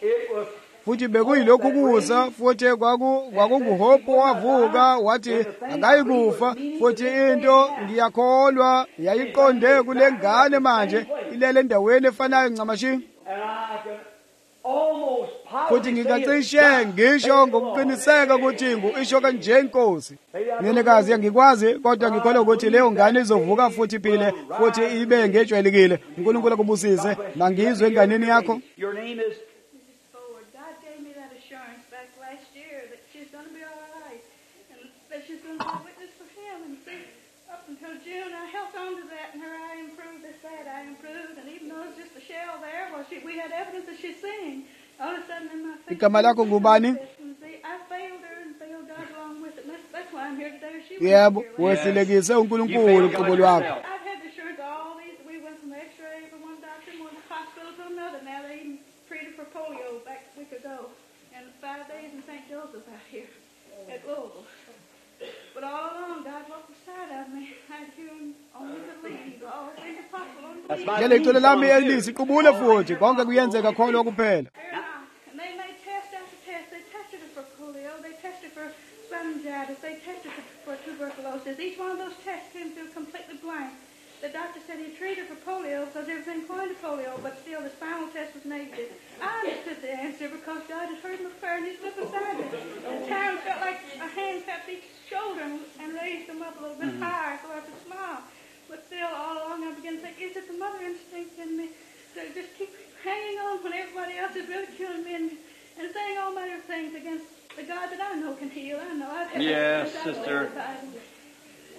Speaker 1: futhi bekuyilokhu kuza futhi kwakunguHope wavuka wathi akayikufa futhi into ngiyakholwa yayiqonde kule ngane manje ilele endaweni efanayo ncamashi
Speaker 2: and I can almost
Speaker 1: futhi ngikacishe ngisho ngokuqiniseka ukuthi isho kanje Nkosi ngenekazi angikwazi kodwa ngikholwa ukuthi leyo ngane izovuka futhi iphile futhi ibe ngejwayelekile uNkulunkulu akubusise mangizwe enganeni yakho.
Speaker 2: Your name is
Speaker 3: Forward. God gave me that assurance back last year that she's going to be all right and that she's going to be a witness for Him. And see, up until June, I held on to that, and her eye improved. This bad eye improved, and even though it's just a shell there, well, we had evidence that she's seeing. All of a sudden, in my face,
Speaker 1: Igama lakho ngubani?
Speaker 3: and see, I failed her and failed God along with it. And that's why I'm here today. She
Speaker 1: Yebo
Speaker 3: wasn't here last
Speaker 1: wehlelekise uNkulunkulu uqobo lwakho.
Speaker 3: I've had the assurance all these. We went from X-ray from one doctor, one hospital to another. Now they even treated for polio back a week ago, and 5 days in St. Joseph out here at Louisville. But all along, God walked beside of me. I had hewn only to believe. All things are possible. Only to believe.
Speaker 1: Ngele icolo lami elisi qubule futhi konke kuyenzeka kholwa kuphela.
Speaker 3: And they made test after test. They tested her for polio. They tested for laryngitis. They tested for tuberculosis. Each one of those tests came through completely blank. The doctor said he treated her for polio because there was inclined to polio, but still the spinal test was negative. I understood the answer because God had heard my prayer and He stood beside me. At times felt like a hand tapped each shoulder and raised them up a little bit higher so I could smile. But still, all along I began to think, is it the mother instinct in me to just keep hanging on when everybody else is ridiculing me and saying all manner of things against the God that I know can heal? I know I've had
Speaker 2: Yes,
Speaker 3: that
Speaker 2: sister.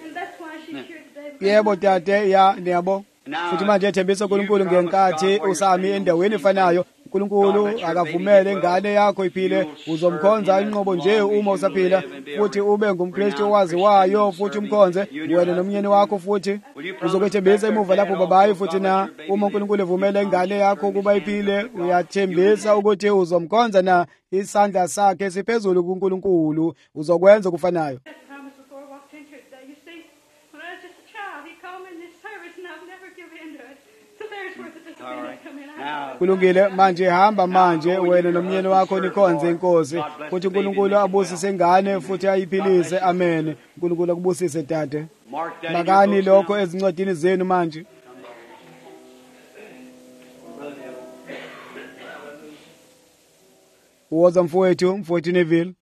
Speaker 3: And that's why she's here today. because
Speaker 1: yebo tate ya niyabo futhi manje ethembisa uNkulunkulu ngenkathi usami endaweni efanayo uNkulunkulu akavumele ingane yakho iphile uzomkhonza inqobo nje uma usaphila futhi ube ngumKristu owaziwayo futhi umkhonze wena nomnyeni wakho futhi uzokwethembisa emuva lapho babayi futhi na uma uNkulunkulu evumele ingane yakho ukuba iphile uyathembisa ukuthi uzomkhonza na isandla sakhe siphezulu kuNkulunkulu uzokwenza kufanayo.
Speaker 3: I promised before I walked in here today. You see, when I was just a child, he called me in this service, and I've never given in to it. So there's where the discipline come in.
Speaker 1: kulungile manje hamba manje wena nomnyeni wakho nikhonze inkosi futhi uNkulunkulu abusise ingane futhi ayiphilise amen uNkulunkulu akubusise tate makani lokho ezincwadini zenu manje woza mfowethu Neville